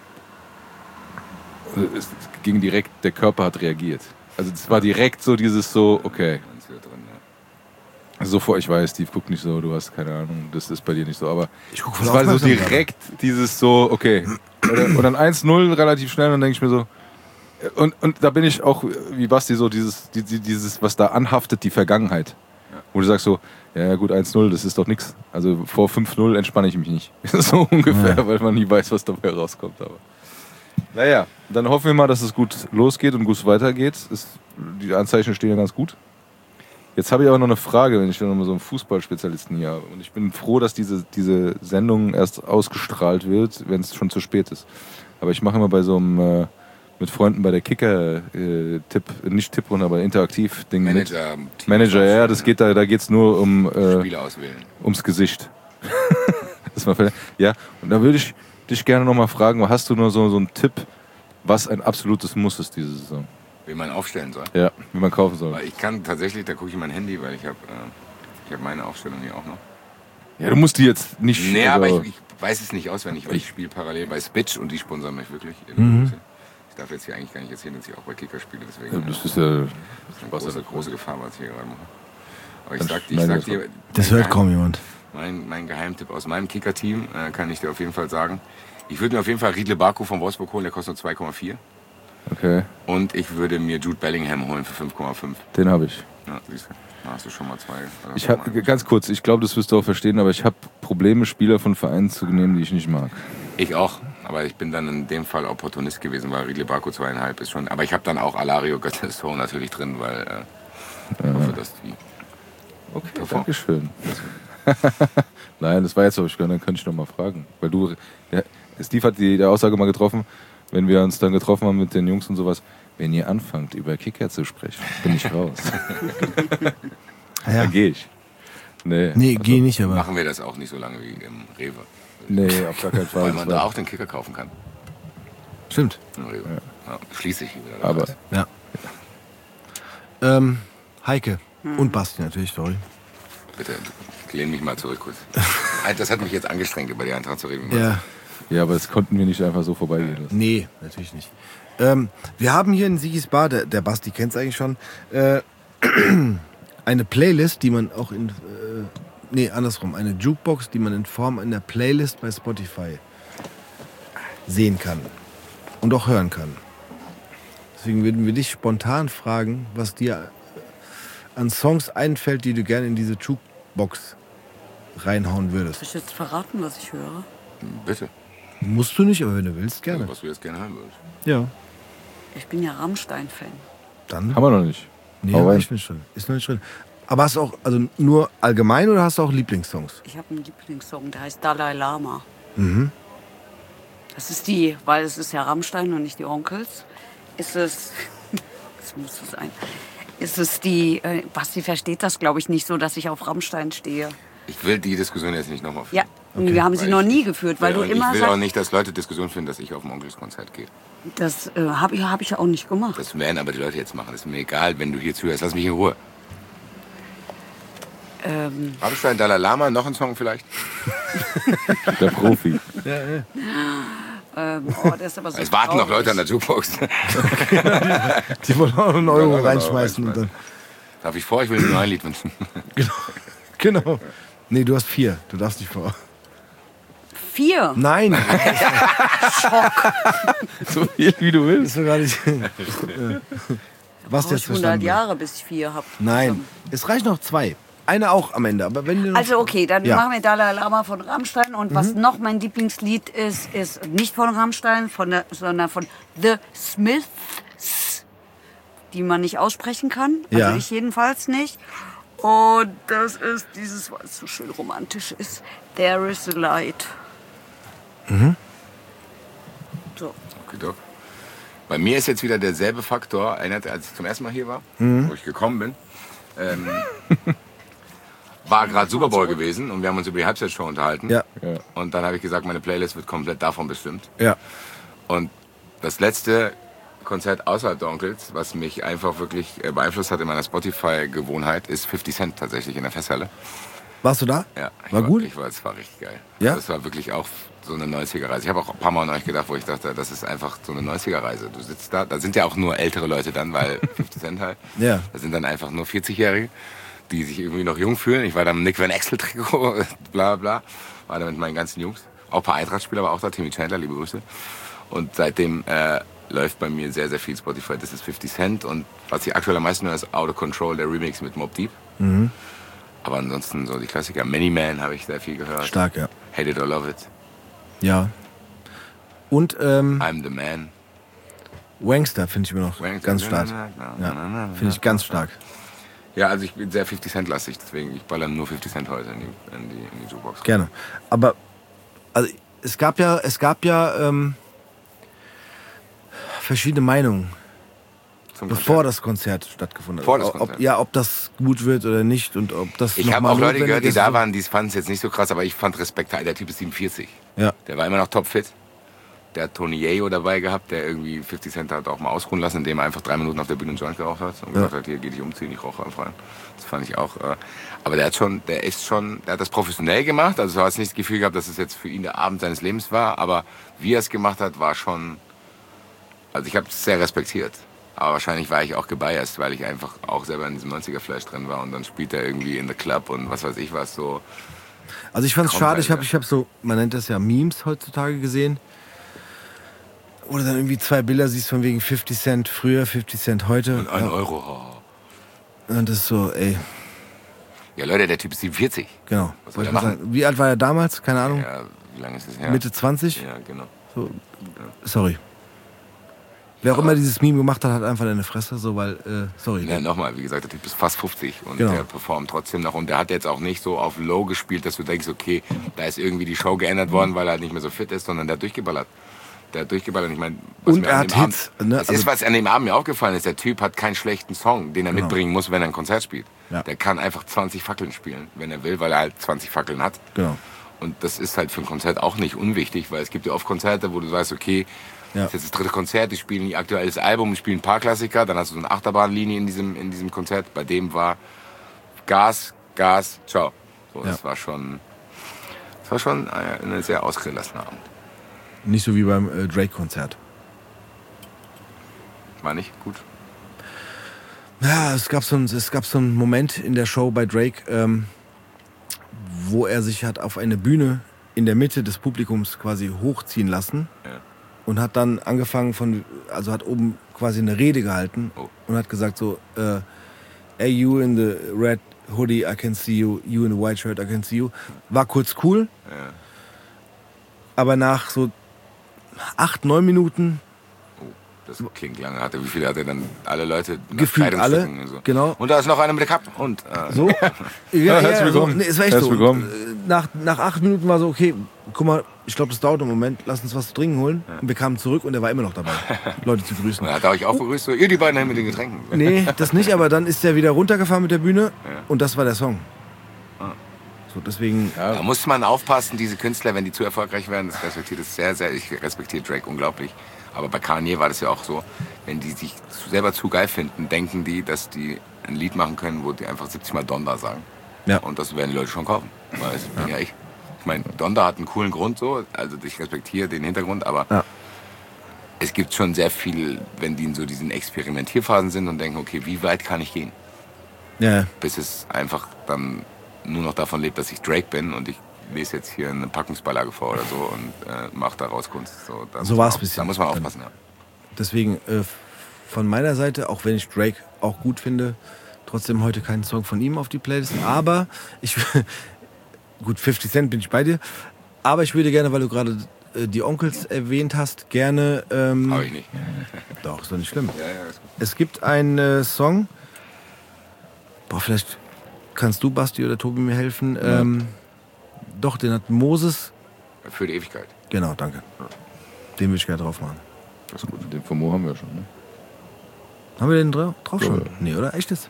E: Und es ging direkt, der Körper hat reagiert. Also es war direkt so dieses so, okay. Sofort, ich weiß, Steve guckt nicht so, du hast keine Ahnung, das ist bei dir nicht so, aber
D: Ich guck
E: es war so direkt dieses so, okay. Und dann eins null relativ schnell und dann denke ich mir so, Und, und da bin ich auch, wie Basti, so dieses, die, dieses, was da anhaftet, die Vergangenheit. Ja. Wo du sagst so, ja gut, eins null, das ist doch nichts. Also vor fünf null entspanne ich mich nicht. So ungefähr, ja. Weil man nie weiß, was dabei rauskommt. Aber naja, dann hoffen wir mal, dass es gut losgeht und gut weitergeht. Es, die Anzeichen stehen ja ganz gut. Jetzt habe ich aber noch eine Frage, wenn ich dann noch so einen Fußballspezialisten hier habe. Und ich bin froh, dass diese, diese Sendung erst ausgestrahlt wird, wenn es schon zu spät ist. Aber ich mache immer bei so einem... Äh, mit Freunden bei der Kicker-Tipp, äh, nicht Tipprunde, aber Interaktiv-Ding
C: Manager.
E: Mit. Manager, ja, das geht da, da geht es nur um äh,
C: Spiele auswählen.
E: Ums Gesicht. Das war, ja, und da würde ich dich gerne nochmal fragen, hast du nur so, so einen Tipp, was ein absolutes Muss ist diese Saison?
C: Wie man aufstellen soll.
E: Ja, wie man kaufen soll.
C: Weil ich kann tatsächlich, da gucke ich in mein Handy, weil ich habe äh, ich hab meine Aufstellung hier auch noch.
E: Ja, du musst die jetzt nicht...
C: Nee,
E: also,
C: aber ich, ich weiß es nicht auswendig, weil ich spiele parallel bei Spitch und die sponsern mich wirklich.
E: Mhm.
C: Ich darf jetzt hier eigentlich gar nicht erzählen, dass ich auch bei Kicker spiele, deswegen
E: ja, das ist ja
C: das ist eine große, große Gefahr, was ich hier gerade mache. Aber ich
E: Dann
C: sag, ich
E: schneiden wir
C: sag dir,
D: Das hört kaum jemand.
C: Mein, mein Geheimtipp aus meinem Kicker-Team äh, kann ich dir auf jeden Fall sagen. Ich würde mir auf jeden Fall Riedle Baku von Wolfsburg holen, der kostet nur zwei Komma vier.
E: Okay,
C: Und ich würde mir Jude Bellingham holen für fünf Komma fünf.
E: den habe ich.
C: Ja, siehst du, da hast du schon mal zwei. Also
E: Ich hab, ganz kurz, ich glaube, das wirst du auch verstehen, aber ich habe Probleme, Spieler von Vereinen zu nehmen, die ich nicht mag.
C: Ich auch, aber ich bin dann in dem Fall Opportunist gewesen, weil Riedle Baku zweieinhalb ist schon. Aber ich habe dann auch Alario Götze natürlich drin, weil äh, ich hoffe, dass die...
E: Okay,
C: Davor.
E: Dankeschön. Nein, das war jetzt, aber ich dann könnte ich noch mal fragen. Weil du, der, Steve hat die, die Aussage mal getroffen, wenn wir uns dann getroffen haben mit den Jungs und sowas, wenn ihr anfangt, über Kicker zu sprechen, bin ich raus.
D: Ja.
E: Dann gehe ich. Nee,
D: Nee,
E: also,
D: geh nicht, aber.
C: Machen wir das auch nicht so lange wie im Rewe.
E: Nee, auf gar keinen Fall.
C: Weil
E: Das
C: man
E: war-
C: da auch den Kicker kaufen kann.
D: Stimmt.
C: Im Rewe. Ja. Schließe ich wieder.
E: Aber
D: Ja. Ähm, Heike und Basti natürlich, sorry.
C: Bitte, ich lehne mich mal zurück kurz. Das hat mich jetzt angestrengt, über die Eintracht zu reden.
D: Ja.
E: ja, aber das konnten wir nicht einfach so vorbeigehen lassen.
D: Nee, natürlich nicht. Ähm, wir haben hier in Sigis Bar, der, der Basti kennt es eigentlich schon, äh, eine Playlist, die man auch in, äh, nee, andersrum, eine Jukebox, die man in Form einer Playlist bei Spotify sehen kann und auch hören kann. Deswegen würden wir dich spontan fragen, was dir an Songs einfällt, die du gerne in diese Jukebox reinhauen würdest.
F: Soll ich jetzt verraten, was ich höre?
C: Bitte.
D: Musst du nicht, aber wenn du willst, gerne.
C: Also, was du jetzt gerne hören würdest.
D: Ja.
F: Ich bin ja Rammstein-Fan.
D: Dann.
E: Haben wir noch nicht.
D: Nee,
E: Hau
D: aber
E: rein.
D: ich bin schon. Ist noch nicht drin. Aber hast du auch, also nur allgemein oder hast du auch Lieblingssongs?
F: Ich habe einen Lieblingssong, der heißt Dalai Lama.
D: Mhm.
F: Das ist die, weil es ist ja Rammstein und nicht die Onkels. Ist es, das muss es sein, ist es die, äh, Basti versteht das, glaube ich, nicht so, dass ich auf Rammstein stehe.
C: Ich will die Diskussion jetzt nicht nochmal führen.
F: Ja, wir haben sie
C: Weil
F: noch
C: ich-
F: nie geführt, weil
C: Ja,
F: du
C: und
F: immer
C: ich will auch
F: sagst,
C: nicht, dass Leute Diskussion finden, dass ich auf ein Onkelskonzert gehe.
F: das äh, habe ich, hab ich ja auch nicht gemacht.
C: Das werden aber die Leute jetzt machen. Das ist mir egal, wenn du hier zuhörst. Lass mich in Ruhe.
F: Ähm,
C: Rammstein, Dalai Lama, noch ein Song vielleicht?
E: Der Profi.
F: ähm, oh, das ist aber so
C: Es warten noch
F: traurig.
C: Leute an der Jukebox.
D: Die wollen auch einen Euro
C: Ja, genau,
D: reinschmeißen. Und dann,
C: Darf ich vor? Ich will dir nur ein Lied wünschen.
D: genau. Nee, du hast vier. Du darfst nicht vor.
F: Vier?
D: Nein,
E: So viel wie du willst.
D: ist doch gar nicht. Was
F: Brauche
D: jetzt
F: ich hundert
D: verstanden?
F: Jahre, bis ich vier habe.
D: Nein, es reichen noch zwei. eine auch am Ende. Aber wenn du noch,
F: Also okay, dann
D: Ja.
F: machen wir Dalai Lama von Rammstein. Und was noch mein Lieblingslied ist, ist nicht von Rammstein, von der, sondern von The Smiths, die man nicht aussprechen kann. Also
D: Ja.
F: ich jedenfalls nicht. Und das ist dieses, weil es so schön romantisch ist, There is a Light. So.
C: Okay, Doc. Bei mir ist jetzt wieder derselbe Faktor, erinnert, als ich zum ersten Mal hier war, wo ich gekommen bin. Ähm, war gerade Super Bowl gewesen und wir haben uns über die Halbzeitshow unterhalten.
D: Ja.
E: Ja.
C: Und dann habe ich gesagt, meine Playlist wird komplett davon bestimmt.
D: Ja.
C: Und das letzte Konzert außerhalb der Onkels, was mich einfach wirklich äh, beeinflusst hat in meiner Spotify-Gewohnheit, ist fifty Cent tatsächlich in der Festhalle.
D: Warst du da?
C: Ja, ich
D: War gut?
C: Ich war, es war richtig geil.
D: Ja?
C: Das war wirklich auch so eine neunziger-Reise. Ich habe auch ein paar Mal an euch gedacht, wo ich dachte, das ist einfach so eine neunziger-Reise. Du sitzt da, da sind ja auch nur ältere Leute dann, weil fifty Cent halt.
D: Ja.
C: Da sind dann einfach nur vierzig-Jährige, die sich irgendwie noch jung fühlen. Ich war da im Nick Van Exel-Trikot, bla bla. War da mit meinen ganzen Jungs. Auch ein paar Eintracht-Spieler war auch da, Timmy Chandler, liebe Grüße. Und seitdem äh, läuft bei mir sehr, sehr viel Spotify. Das ist fifty Cent. Und was ich aktuell am meisten höre, ist Out of Control, der Remix mit Mobb Deep.
D: Mhm.
C: Aber ansonsten so die Klassiker. Many Man habe ich sehr viel gehört.
D: Stark, ja.
C: Hate It or Love It.
D: Ja. Und ähm,
C: I'm the Man.
D: Wangster finde ich immer noch
C: Wangster.
D: ganz stark. Ja. Finde ich ganz stark.
C: Ja, also ich bin sehr fifty Cent lastig, deswegen ich baller nur fifty Cent heute in die, in die, in die Jukebox.
D: Gerne. Aber also, es gab ja, es gab ja ähm, verschiedene Meinungen,
C: Zum
D: bevor
C: Konzert.
D: das Konzert stattgefunden hat.
C: Vor das
D: Ob,
C: Konzert.
D: ja, ob das gut wird oder nicht und ob das
C: Ich
D: noch
C: habe
D: mal
C: auch Leute
D: notwendig
C: gehört, die
D: ist.
C: da waren, die fanden es jetzt nicht so krass, aber ich fand Respekt. Der Typ ist siebenundvierzig.
D: Ja.
C: Der war immer noch topfit. Der hat Tony Yayo dabei gehabt, der irgendwie fifty Cent hat auch mal ausruhen lassen, indem er einfach drei Minuten auf der Bühne einen Joint geraucht hat und
D: Ja.
C: gesagt hat, hier geh dich umziehen, ich rauche einfach rein. Das fand ich auch. Äh, aber der hat schon, der ist schon, der hat das professionell gemacht. Also du hast nicht das Gefühl gehabt, dass es jetzt für ihn der Abend seines Lebens war, aber wie er es gemacht hat, war schon. Also ich habe es sehr respektiert. Aber wahrscheinlich war ich auch gebiased, weil ich einfach auch selber in diesem neunziger-Flash drin war und dann spielt er irgendwie in the Club und was weiß ich was so.
D: Also ich fand es
C: Kommt
D: schade,
C: halt,
D: ich habe
C: ja.
D: ich hab so, man nennt das ja Memes heutzutage gesehen. Oder dann irgendwie zwei Bilder siehst von wegen fifty Cent früher, fifty Cent heute.
C: Und ein
D: Ja.
C: Euro. Oh.
D: Und das ist so, ey,
C: Ja Leute, der Typ ist siebenundvierzig.
D: genau.
C: Was soll
D: Wollte
C: der
D: ich mal sagen. Wie alt war er damals? Keine Ahnung.
C: Ja, wie lange ist es her?
D: Mitte zwanzig?
C: Ja, genau.
D: So, sorry. Wer auch immer dieses Meme gemacht hat, hat einfach eine Fresse, so, weil, äh, sorry.
C: Ja, nochmal, wie gesagt, der Typ ist fast fünfzig und
D: Genau.
C: der performt trotzdem noch. Und der hat jetzt auch nicht so auf Low gespielt, dass du denkst, okay, da ist irgendwie die Show geändert worden, weil er halt nicht mehr so fit ist, sondern der hat durchgeballert. Der hat durchgeballert. Ich meine, was
D: Und
C: mir
D: er
C: an
D: hat
C: dem Abend-
D: Hits, ne?
C: Das
D: Also-
C: ist, was an dem Abend mir aufgefallen ist. Der Typ hat keinen schlechten Song, den er
D: Genau.
C: mitbringen muss, wenn er ein Konzert spielt.
D: Ja.
C: Der kann einfach zwanzig Fackeln spielen, wenn er will, weil er halt zwanzig Fackeln hat.
D: Genau.
C: Und das ist halt für ein Konzert auch nicht unwichtig, weil es gibt ja oft Konzerte, wo du sagst, okay,
D: Ja.
C: das ist jetzt das dritte Konzert, die spielen ihr aktuelles Album, die spielen ein paar Klassiker, dann hast du so eine Achterbahnlinie in diesem, in diesem Konzert. Bei dem war Gas, Gas, ciao. So, das
D: Ja.
C: war schon, das war schon ein ein sehr ausgelassener Abend.
D: Nicht so wie beim äh, Drake-Konzert.
C: War nicht gut.
D: Ja, es gab so einen, es gab so einen Moment in der Show bei Drake, ähm, wo er sich hat auf eine Bühne in der Mitte des Publikums quasi hochziehen lassen
C: Ja.
D: und hat dann angefangen von, also hat oben quasi eine Rede gehalten
C: Oh.
D: und hat gesagt so, äh, hey, you in the red hoodie, I can see you, you in the white shirt, I can see you. War kurz cool,
C: Ja.
D: aber nach so acht, neun Minuten
C: Oh, das klingt lange. Hatte, wie viele hat er dann? Alle Leute? nach
D: Gefühlt alle,
C: Kleidungsstücken und so.
D: genau.
C: Und da ist noch einer mit der Kappe. Und, äh,
D: So? Ja,
E: herzlich willkommen.
D: So, nee, es war echt
E: Herzlich
D: so.
E: willkommen.
D: Und, äh, Nach, nach acht Minuten war so, okay, guck mal, ich glaube, das dauert einen Moment, lass uns was zu trinken holen. Und wir kamen zurück und er war immer noch dabei, Leute zu grüßen.
C: Und dann hat er euch auch begrüßt, so, ihr die beiden hin mit den Getränken.
D: Nee, das nicht, aber dann ist er wieder runtergefahren mit der Bühne und das war der Song. So, deswegen,
C: Da muss man aufpassen, diese Künstler, wenn die zu erfolgreich werden, das respektiert es sehr, sehr. Ich respektiere Drake unglaublich. Aber bei Kanye war das ja auch so, wenn die sich zu- selber zu geil finden, denken die, dass die ein Lied machen können, wo die einfach siebzig Mal Donda sagen.
D: Ja.
C: Und das werden die Leute schon kaufen. Weil das bin ja ich. Ich meine, Donda hat einen coolen Grund so, also ich respektiere den Hintergrund, aber
D: Ja.
C: es gibt schon sehr viel, wenn die in so diesen Experimentierphasen sind und denken, okay, wie weit kann ich gehen?
D: ja,
C: Bis es einfach dann nur noch davon lebt, dass ich Drake bin und ich lese jetzt hier eine Packungsbeilage vor oder so und äh, mache daraus Kunst. So, da
D: So
C: muss man
D: war's
C: auf-
D: bisschen.
C: Da muss man
D: Dann-
C: aufpassen, ja.
D: deswegen äh, von meiner Seite, auch wenn ich Drake auch gut finde, Trotzdem heute keinen Song von ihm auf die Playlist. Aber ich... Gut, fifty Cent bin ich bei dir. Aber ich würde gerne, weil du gerade äh, die Onkels erwähnt hast, gerne... Ähm,
C: Hab ich nicht.
D: Doch, ist doch nicht schlimm.
C: Ja, ja, ist gut.
D: Es gibt einen äh, Song... Boah, vielleicht kannst du, Basti oder Tobi, mir helfen.
E: Ja.
D: Ähm, doch, den hat Moses...
C: Für die Ewigkeit.
D: Genau, danke. Den würde ich gerne drauf machen.
E: Das ist gut. Den von Mo haben wir schon, ne?
D: Haben wir den dra drauf
E: Ja.
D: schon? Nee, oder? Echtes?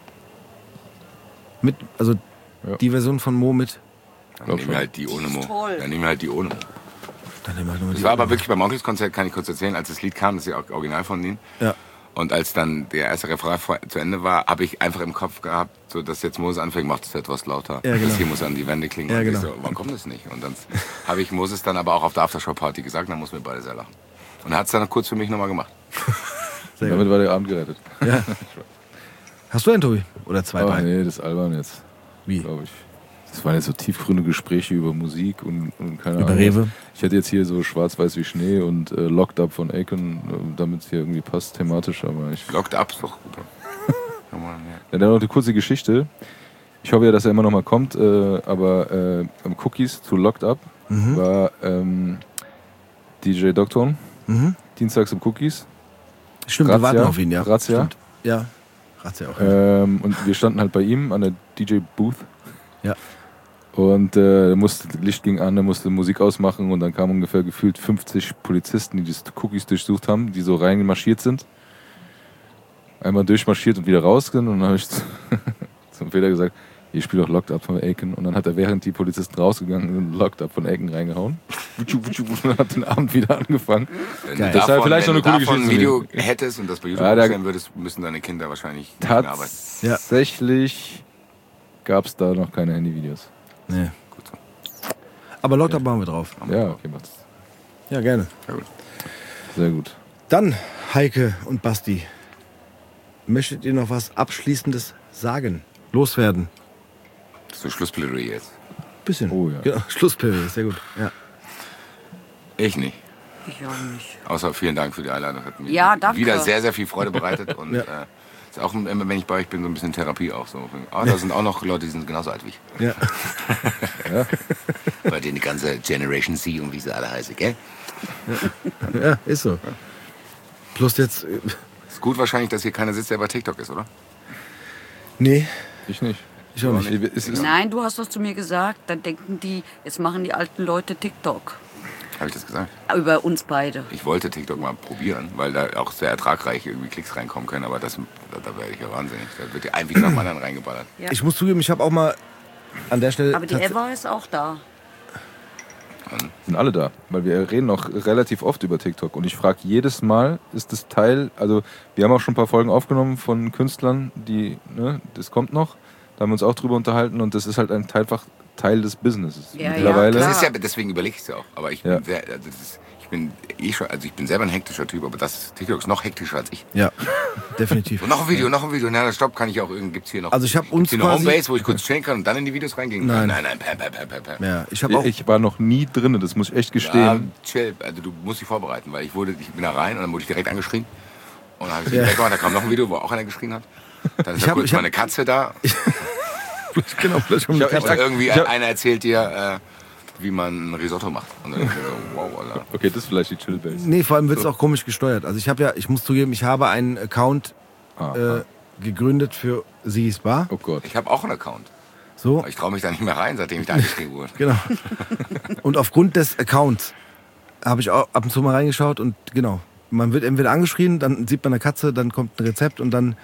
D: Mit, also
E: Ja.
D: die Version von Mo mit...
C: Dann
E: Glaub
C: nehmen wir
E: schon.
C: halt die ohne Mo.
F: ist toll.
C: Dann nehmen wir halt die ohne Mo.
D: Dann nehmen wir nur
C: Das
D: die
C: war aber wirklich beim Onkelskonzert, kann ich kurz erzählen, als das Lied kam, das ist ja auch original von denen.
D: Ja.
C: Und als dann der erste Refrain vor- zu Ende war, habe ich einfach im Kopf gehabt, so dass jetzt Moses anfängt, macht es etwas lauter.
D: Ja, genau.
C: Das hier muss an die Wände klingen.
D: Ja,
C: und ich
D: genau.
C: so, warum kommt das nicht? Und dann habe ich Moses dann aber auch auf der Aftershow-Party gesagt, dann mussten wir beide sehr lachen. Und er hat es dann kurz für mich nochmal gemacht.
D: Sehr
E: Damit
D: gut.
E: war der Abend gerettet.
D: Ja. Hast du einen, Tobi? Oder zwei,
E: Oh,
D: drei?
E: nee, das ist albern jetzt.
D: Wie?
E: Glaube ich. Das waren jetzt so tiefgründige Gespräche über Musik und, und keine
D: Über
E: Ahnung.
D: Rewe?
E: Ich hätte jetzt hier so Schwarz-Weiß wie Schnee und äh, Locked Up von Akon, äh, damit es hier irgendwie passt thematisch, aber ich...
C: Locked up ist doch gut. Kann man, ja.
E: Ja, dann noch eine kurze Geschichte. Ich hoffe ja, dass er immer noch mal kommt, äh, aber äh, am Cookies zu Locked Up
D: Mhm.
E: war ähm, D J Dokton,
D: Mhm.
E: dienstags im Cookies.
D: Stimmt, wir
E: Razzia.
D: warten auf ihn, ja.
E: Razzia.
D: Stimmt. Ja, Razzia auch.
E: Ähm, und wir standen halt bei ihm an der D J-Booth.
D: Ja.
E: Und äh, er musste, Licht ging an, er musste Musik ausmachen und dann kamen ungefähr gefühlt fünfzig Polizisten, die die Cookies durchsucht haben, die so reinmarschiert sind. Einmal durchmarschiert und wieder raus sind und dann habe ich zu- zum Fehler gesagt, ich spiele doch Locked Up von Akon. Und dann hat er, während die Polizisten rausgegangen sind, Locked Up von Akon reingehauen. Und hat den Abend wieder angefangen.
C: Wenn
D: Geil.
C: du
E: Das
C: davon,
E: war vielleicht
C: wenn
E: noch
C: du
E: eine coole
C: davon ein
E: Geschichte.
C: Video hättest und das bei YouTube
E: Ja, da-
C: aufstellen würdest, müssen deine Kinder wahrscheinlich nicht mehr arbeiten.
E: Tatsächlich gab es da noch keine Handyvideos.
D: Nee.
C: Gut so.
D: Aber Locked Up machen wir drauf.
E: Ja, okay, macht's.
D: Ja, gerne.
C: Ja, gut.
E: Sehr gut.
D: Dann, Heike und Basti, möchtet ihr noch was Abschließendes sagen? Loswerden?
C: So Schlussplädoyer jetzt.
D: Bisschen.
E: Oh ja.
D: Genau, Schlussplädoyer, sehr gut. Ja.
C: Ich nicht.
F: Ich auch nicht.
C: Außer vielen Dank für die Einladung. Hat mir
F: Ja, danke.
C: wieder sehr, sehr viel Freude bereitet. Und
D: Ja.
C: äh, ist auch, immer, wenn ich bei euch bin, so ein bisschen Therapie auch. So. Aber da sind auch noch Leute, die sind genauso alt wie ich.
D: Ja.
C: Bei denen die ganze Generation C und wie sie alle heißen, gell?
D: Ja, ist so. Plus jetzt, äh,
C: Ist gut wahrscheinlich, dass hier keiner sitzt, der bei TikTok ist, oder?
D: nee,
E: Ich nicht.
D: ich auch nicht.
E: Es ist,
F: Nein, du hast das zu mir gesagt. Dann denken die, jetzt machen die alten Leute TikTok.
C: Habe ich das gesagt?
F: Über uns beide.
C: Ich wollte TikTok mal probieren, weil da auch sehr ertragreich irgendwie Klicks reinkommen können. Aber das, da, da werde ich ja wahnsinnig. Da wird ja ein Video nach dem anderen reingeballert.
F: Ja.
D: Ich muss zugeben, ich habe auch mal an der Stelle...
F: Aber die
D: tats-
F: Eva ist auch da.
E: sind alle da, weil wir reden auch relativ oft über TikTok und ich frage jedes Mal, ist das Teil, also wir haben auch schon ein paar Folgen aufgenommen von Künstlern, die, ne, das kommt noch, da haben wir uns auch drüber unterhalten und das ist halt ein Teilfach Teil des Businesses.
F: Ja,
E: Mittlerweile.
F: ja,
C: Das ist ja, deswegen überlege ich es ja auch. Aber ich bin
E: Ja.
C: sehr, also das ist, ich bin eh schon, also ich bin selber ein hektischer Typ, aber das TikTok ist noch hektischer als ich.
D: Ja, definitiv.
C: Und noch ein Video, noch ein Video. Na, stopp, kann ich auch irgendwie, gibt's hier noch.
D: Also ich hab
C: gibt's
D: uns
C: hier eine
D: quasi-
C: Homebase, wo ich kurz chillen kann und dann in die Videos reingehen kann.
D: Nein.
C: Nein, nein, pam, pam, pam, pam, pam.
D: Ja, ich habe auch...
E: Ich war noch nie drin, das muss ich echt
C: Ja,
E: gestehen.
C: chill, also du musst dich vorbereiten, weil ich wurde, ich bin da rein und dann wurde ich direkt angeschrien. Und dann habe ich
D: Ja.
C: ja. weggemacht, da kam noch ein Video, wo auch einer geschrien hat. Dann ist
D: Ich
C: da
D: hab-
C: kurz
D: ich hab-
C: meine Katze da.
D: genau, vielleicht um die
E: Ich hab-
D: Katze-
C: Und irgendwie
E: ich hab-
C: einer erzählt dir, äh, wie man ein Risotto macht. Und dann denk ich mir so, wow, Alter.
E: Okay, das ist vielleicht die Chill-Base.
D: Nee, vor allem wird es auch komisch gesteuert. Also ich habe ja, ich muss zugeben, ich habe einen Account
E: Ah,
D: äh, gegründet für Sigis Bar.
E: oh Gott.
C: Ich habe auch einen Account.
D: So,
C: Aber ich traue mich da nicht mehr rein, seitdem ich da angeschrieben wurde.
D: genau. Und aufgrund des Accounts habe ich auch ab und zu mal reingeschaut und genau, man wird entweder angeschrien, dann sieht man eine Katze, dann kommt ein Rezept und dann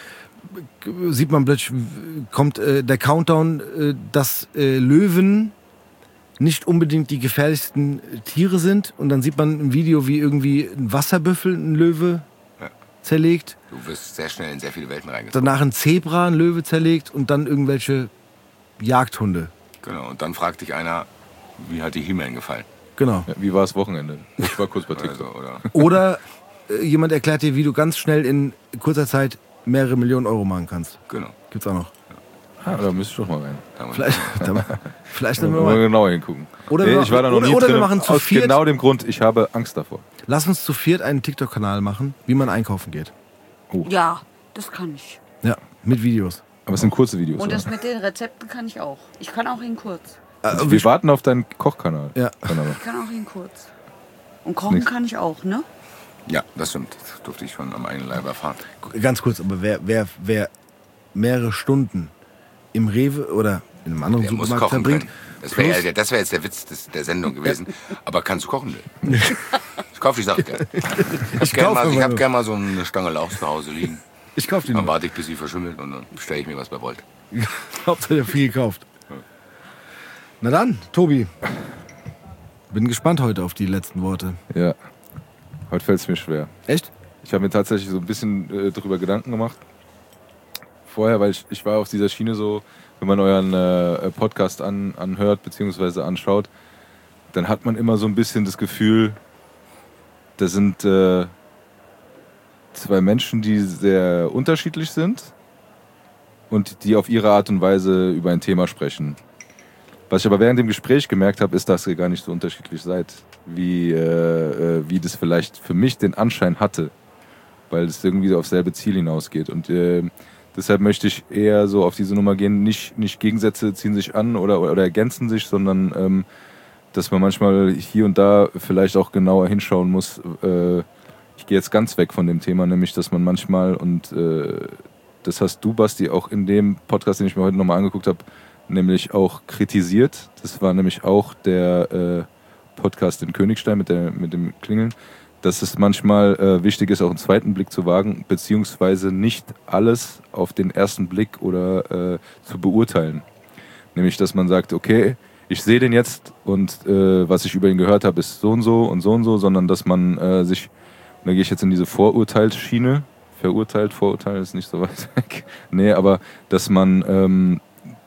D: sieht man plötzlich, kommt äh, der Countdown, äh, dass äh, Löwen nicht unbedingt die gefährlichsten Tiere sind und dann sieht man ein Video, wie irgendwie ein Wasserbüffel ein Löwe
C: Ja.
D: zerlegt,
C: Du wirst sehr schnell in sehr viele Welten reingezogen.
D: danach ein Zebra ein Löwe zerlegt und dann irgendwelche Jagdhunde.
C: Genau. Und dann fragt dich einer, wie hat die He-Man gefallen?
D: Genau.
E: Ja, wie war das Wochenende? Ich war kurz bei
C: Oder, so,
E: TikTok.
C: oder
D: Oder äh, jemand erklärt dir, wie du ganz schnell in kurzer Zeit mehrere Millionen Euro machen kannst.
C: genau.
D: Gibt's auch noch.
E: Ah, da müsste ich doch mal rein.
C: Da muss-
D: Vielleicht, da, vielleicht
E: Da
D: nehmen wir
E: wollen wir
D: mal.
E: genauer hingucken.
D: Oder
E: nee,
D: wir
E: ich war da noch
D: machen-
E: nie
D: oder wir
E: drin.
D: machen zu
E: Aus
D: viert-
E: genau dem Grund, ich habe Angst davor.
D: Lass uns zu viert einen TikTok-Kanal machen, wie man einkaufen geht.
F: Ja, das kann ich.
D: Ja, mit Videos.
E: Aber es sind kurze Videos.
F: Und das
E: oder?
F: mit den Rezepten kann ich auch. Ich kann auch in kurz.
E: Also wir warten auf deinen Kochkanal.
D: Ja.
F: Ich kann auch in kurz. Und kochen
E: Nichts.
F: kann ich auch, ne?
C: Ja, das stimmt. Das durfte ich schon am eigenen Leib erfahren.
D: Ganz kurz, aber wer, wer, wer mehrere Stunden im Rewe oder in einem anderen
C: Der muss
D: Supermarkt
C: kochen
D: verbringt,
C: können. Das wäre ja, das wär jetzt der Witz des, der Sendung gewesen. Aber kannst du kochen? Ich kaufe die Sache gerne. Ich habe
D: kauf
C: gerne mal, ich
D: immer
C: hab
D: nur.
C: gern mal so eine Stange Lauch zu Hause liegen.
D: ich kauf die
C: Dann
D: noch.
C: warte ich, bis sie verschimmelt und dann bestelle ich mir was bei Volt.
D: Hauptsache viel gekauft. Na dann, Tobi. Bin gespannt heute auf die letzten Worte.
E: Ja. Heute fällt es mir schwer.
D: Echt?
E: Ich habe mir tatsächlich so ein bisschen äh, darüber Gedanken gemacht. Vorher, weil ich, ich war auf dieser Schiene so, wenn man euren äh, Podcast an, anhört bzw. anschaut, dann hat man immer so ein bisschen das Gefühl, da sind äh, zwei Menschen, die sehr unterschiedlich sind und die auf ihre Art und Weise über ein Thema sprechen. Was ich aber während dem Gespräch gemerkt habe, ist, dass ihr gar nicht so unterschiedlich seid, wie, äh, wie das vielleicht für mich den Anschein hatte, weil es irgendwie aufs selbe Ziel hinausgeht. Und äh, deshalb möchte ich eher so auf diese Nummer gehen, nicht, nicht Gegensätze ziehen sich an oder, oder ergänzen sich, sondern ähm, dass man manchmal hier und da vielleicht auch genauer hinschauen muss. Äh, ich gehe jetzt ganz weg von dem Thema, nämlich, dass man manchmal, und äh, das hast du, Basti, auch in dem Podcast, den ich mir heute nochmal angeguckt habe, nämlich auch kritisiert. Das war nämlich auch der äh, Podcast in Königstein mit, der, mit dem Klingeln, dass es manchmal äh, wichtig ist, auch einen zweiten Blick zu wagen, beziehungsweise nicht alles auf den ersten Blick oder äh, zu beurteilen. Nämlich, dass man sagt, okay, ich sehe den jetzt und äh, was ich über ihn gehört habe, ist so und so und so und so, sondern dass man äh, sich, und da gehe ich jetzt in diese Vorurteilsschiene, verurteilt, Vorurteil ist nicht so weit weg, nee, aber dass man ähm,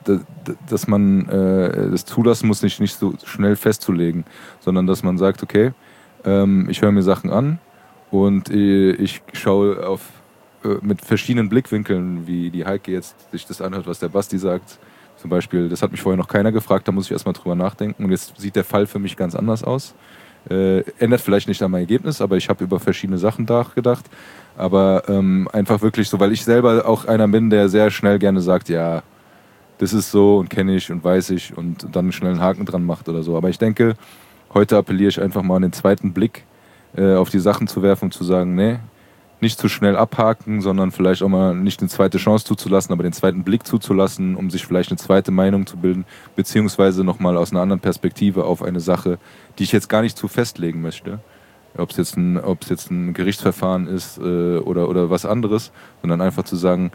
E: dass man äh, das zulassen muss, nicht, nicht so schnell festzulegen, sondern dass man sagt, okay, ähm, ich höre mir Sachen an und äh, ich schaue auf, äh, mit verschiedenen Blickwinkeln, wie die Heike jetzt sich das anhört, was der Basti sagt. Zum Beispiel, das hat mich vorher noch keiner gefragt, da muss ich erstmal drüber nachdenken und jetzt sieht der Fall für mich ganz anders aus. Äh, ändert vielleicht nicht an mein Ergebnis, aber ich habe über verschiedene Sachen nachgedacht. Aber ähm, einfach wirklich so, weil ich selber auch einer bin, der sehr schnell gerne sagt, ja, das ist so und kenne ich und weiß ich und dann schnell einen Haken dran macht oder so. Aber ich denke, heute appelliere ich einfach mal an den zweiten Blick äh, auf die Sachen zu werfen und zu sagen, nee, nicht zu schnell abhaken, sondern vielleicht auch mal nicht eine zweite Chance zuzulassen, aber den zweiten Blick zuzulassen, um sich vielleicht eine zweite Meinung zu bilden, beziehungsweise nochmal aus einer anderen Perspektive auf eine Sache, die ich jetzt gar nicht zu festlegen möchte. Ob es jetzt ein, ob es jetzt ein Gerichtsverfahren ist äh, oder, oder was anderes, sondern einfach zu sagen,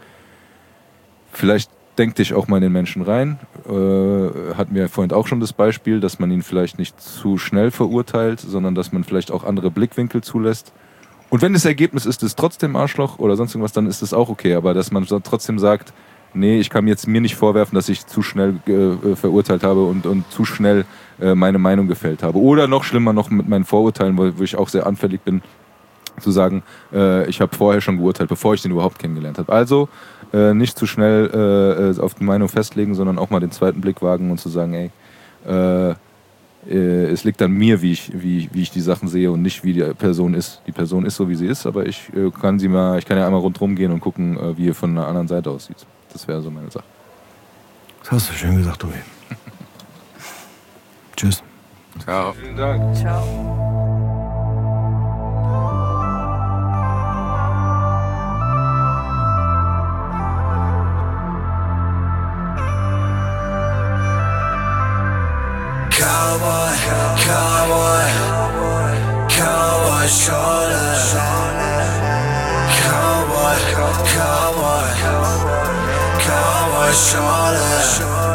E: vielleicht denk dich auch mal in den Menschen rein. Äh, hatten wir vorhin auch schon das Beispiel, dass man ihn vielleicht nicht zu schnell verurteilt, sondern dass man vielleicht auch andere Blickwinkel zulässt. Und wenn das Ergebnis ist, ist trotzdem Arschloch oder sonst irgendwas, dann ist das auch okay. Aber dass man trotzdem sagt, nee, ich kann jetzt mir nicht vorwerfen, dass ich zu schnell äh, verurteilt habe und, und zu schnell äh, meine Meinung gefällt habe. Oder noch schlimmer noch mit meinen Vorurteilen, wo, wo ich auch sehr anfällig bin, zu sagen, äh, ich habe vorher schon geurteilt, bevor ich den überhaupt kennengelernt habe. Also äh, nicht zu schnell äh, auf die Meinung festlegen, sondern auch mal den zweiten Blick wagen und zu sagen, ey, äh, äh, es liegt an mir, wie ich, wie, wie ich die Sachen sehe und nicht, wie die Person ist. Die Person ist so, wie sie ist, aber ich äh, kann sie mal, ich kann ja einmal rundherum gehen und gucken, äh, wie er von einer anderen Seite aussieht. Das wäre so meine Sache.
D: Das hast du schön gesagt, Tobi. Tschüss.
C: Ciao.
E: Vielen Dank.
F: Ciao.
B: Cowboy, cowboy, cowboy Schorle. Cowboy, cowboy, cowboy Schorle.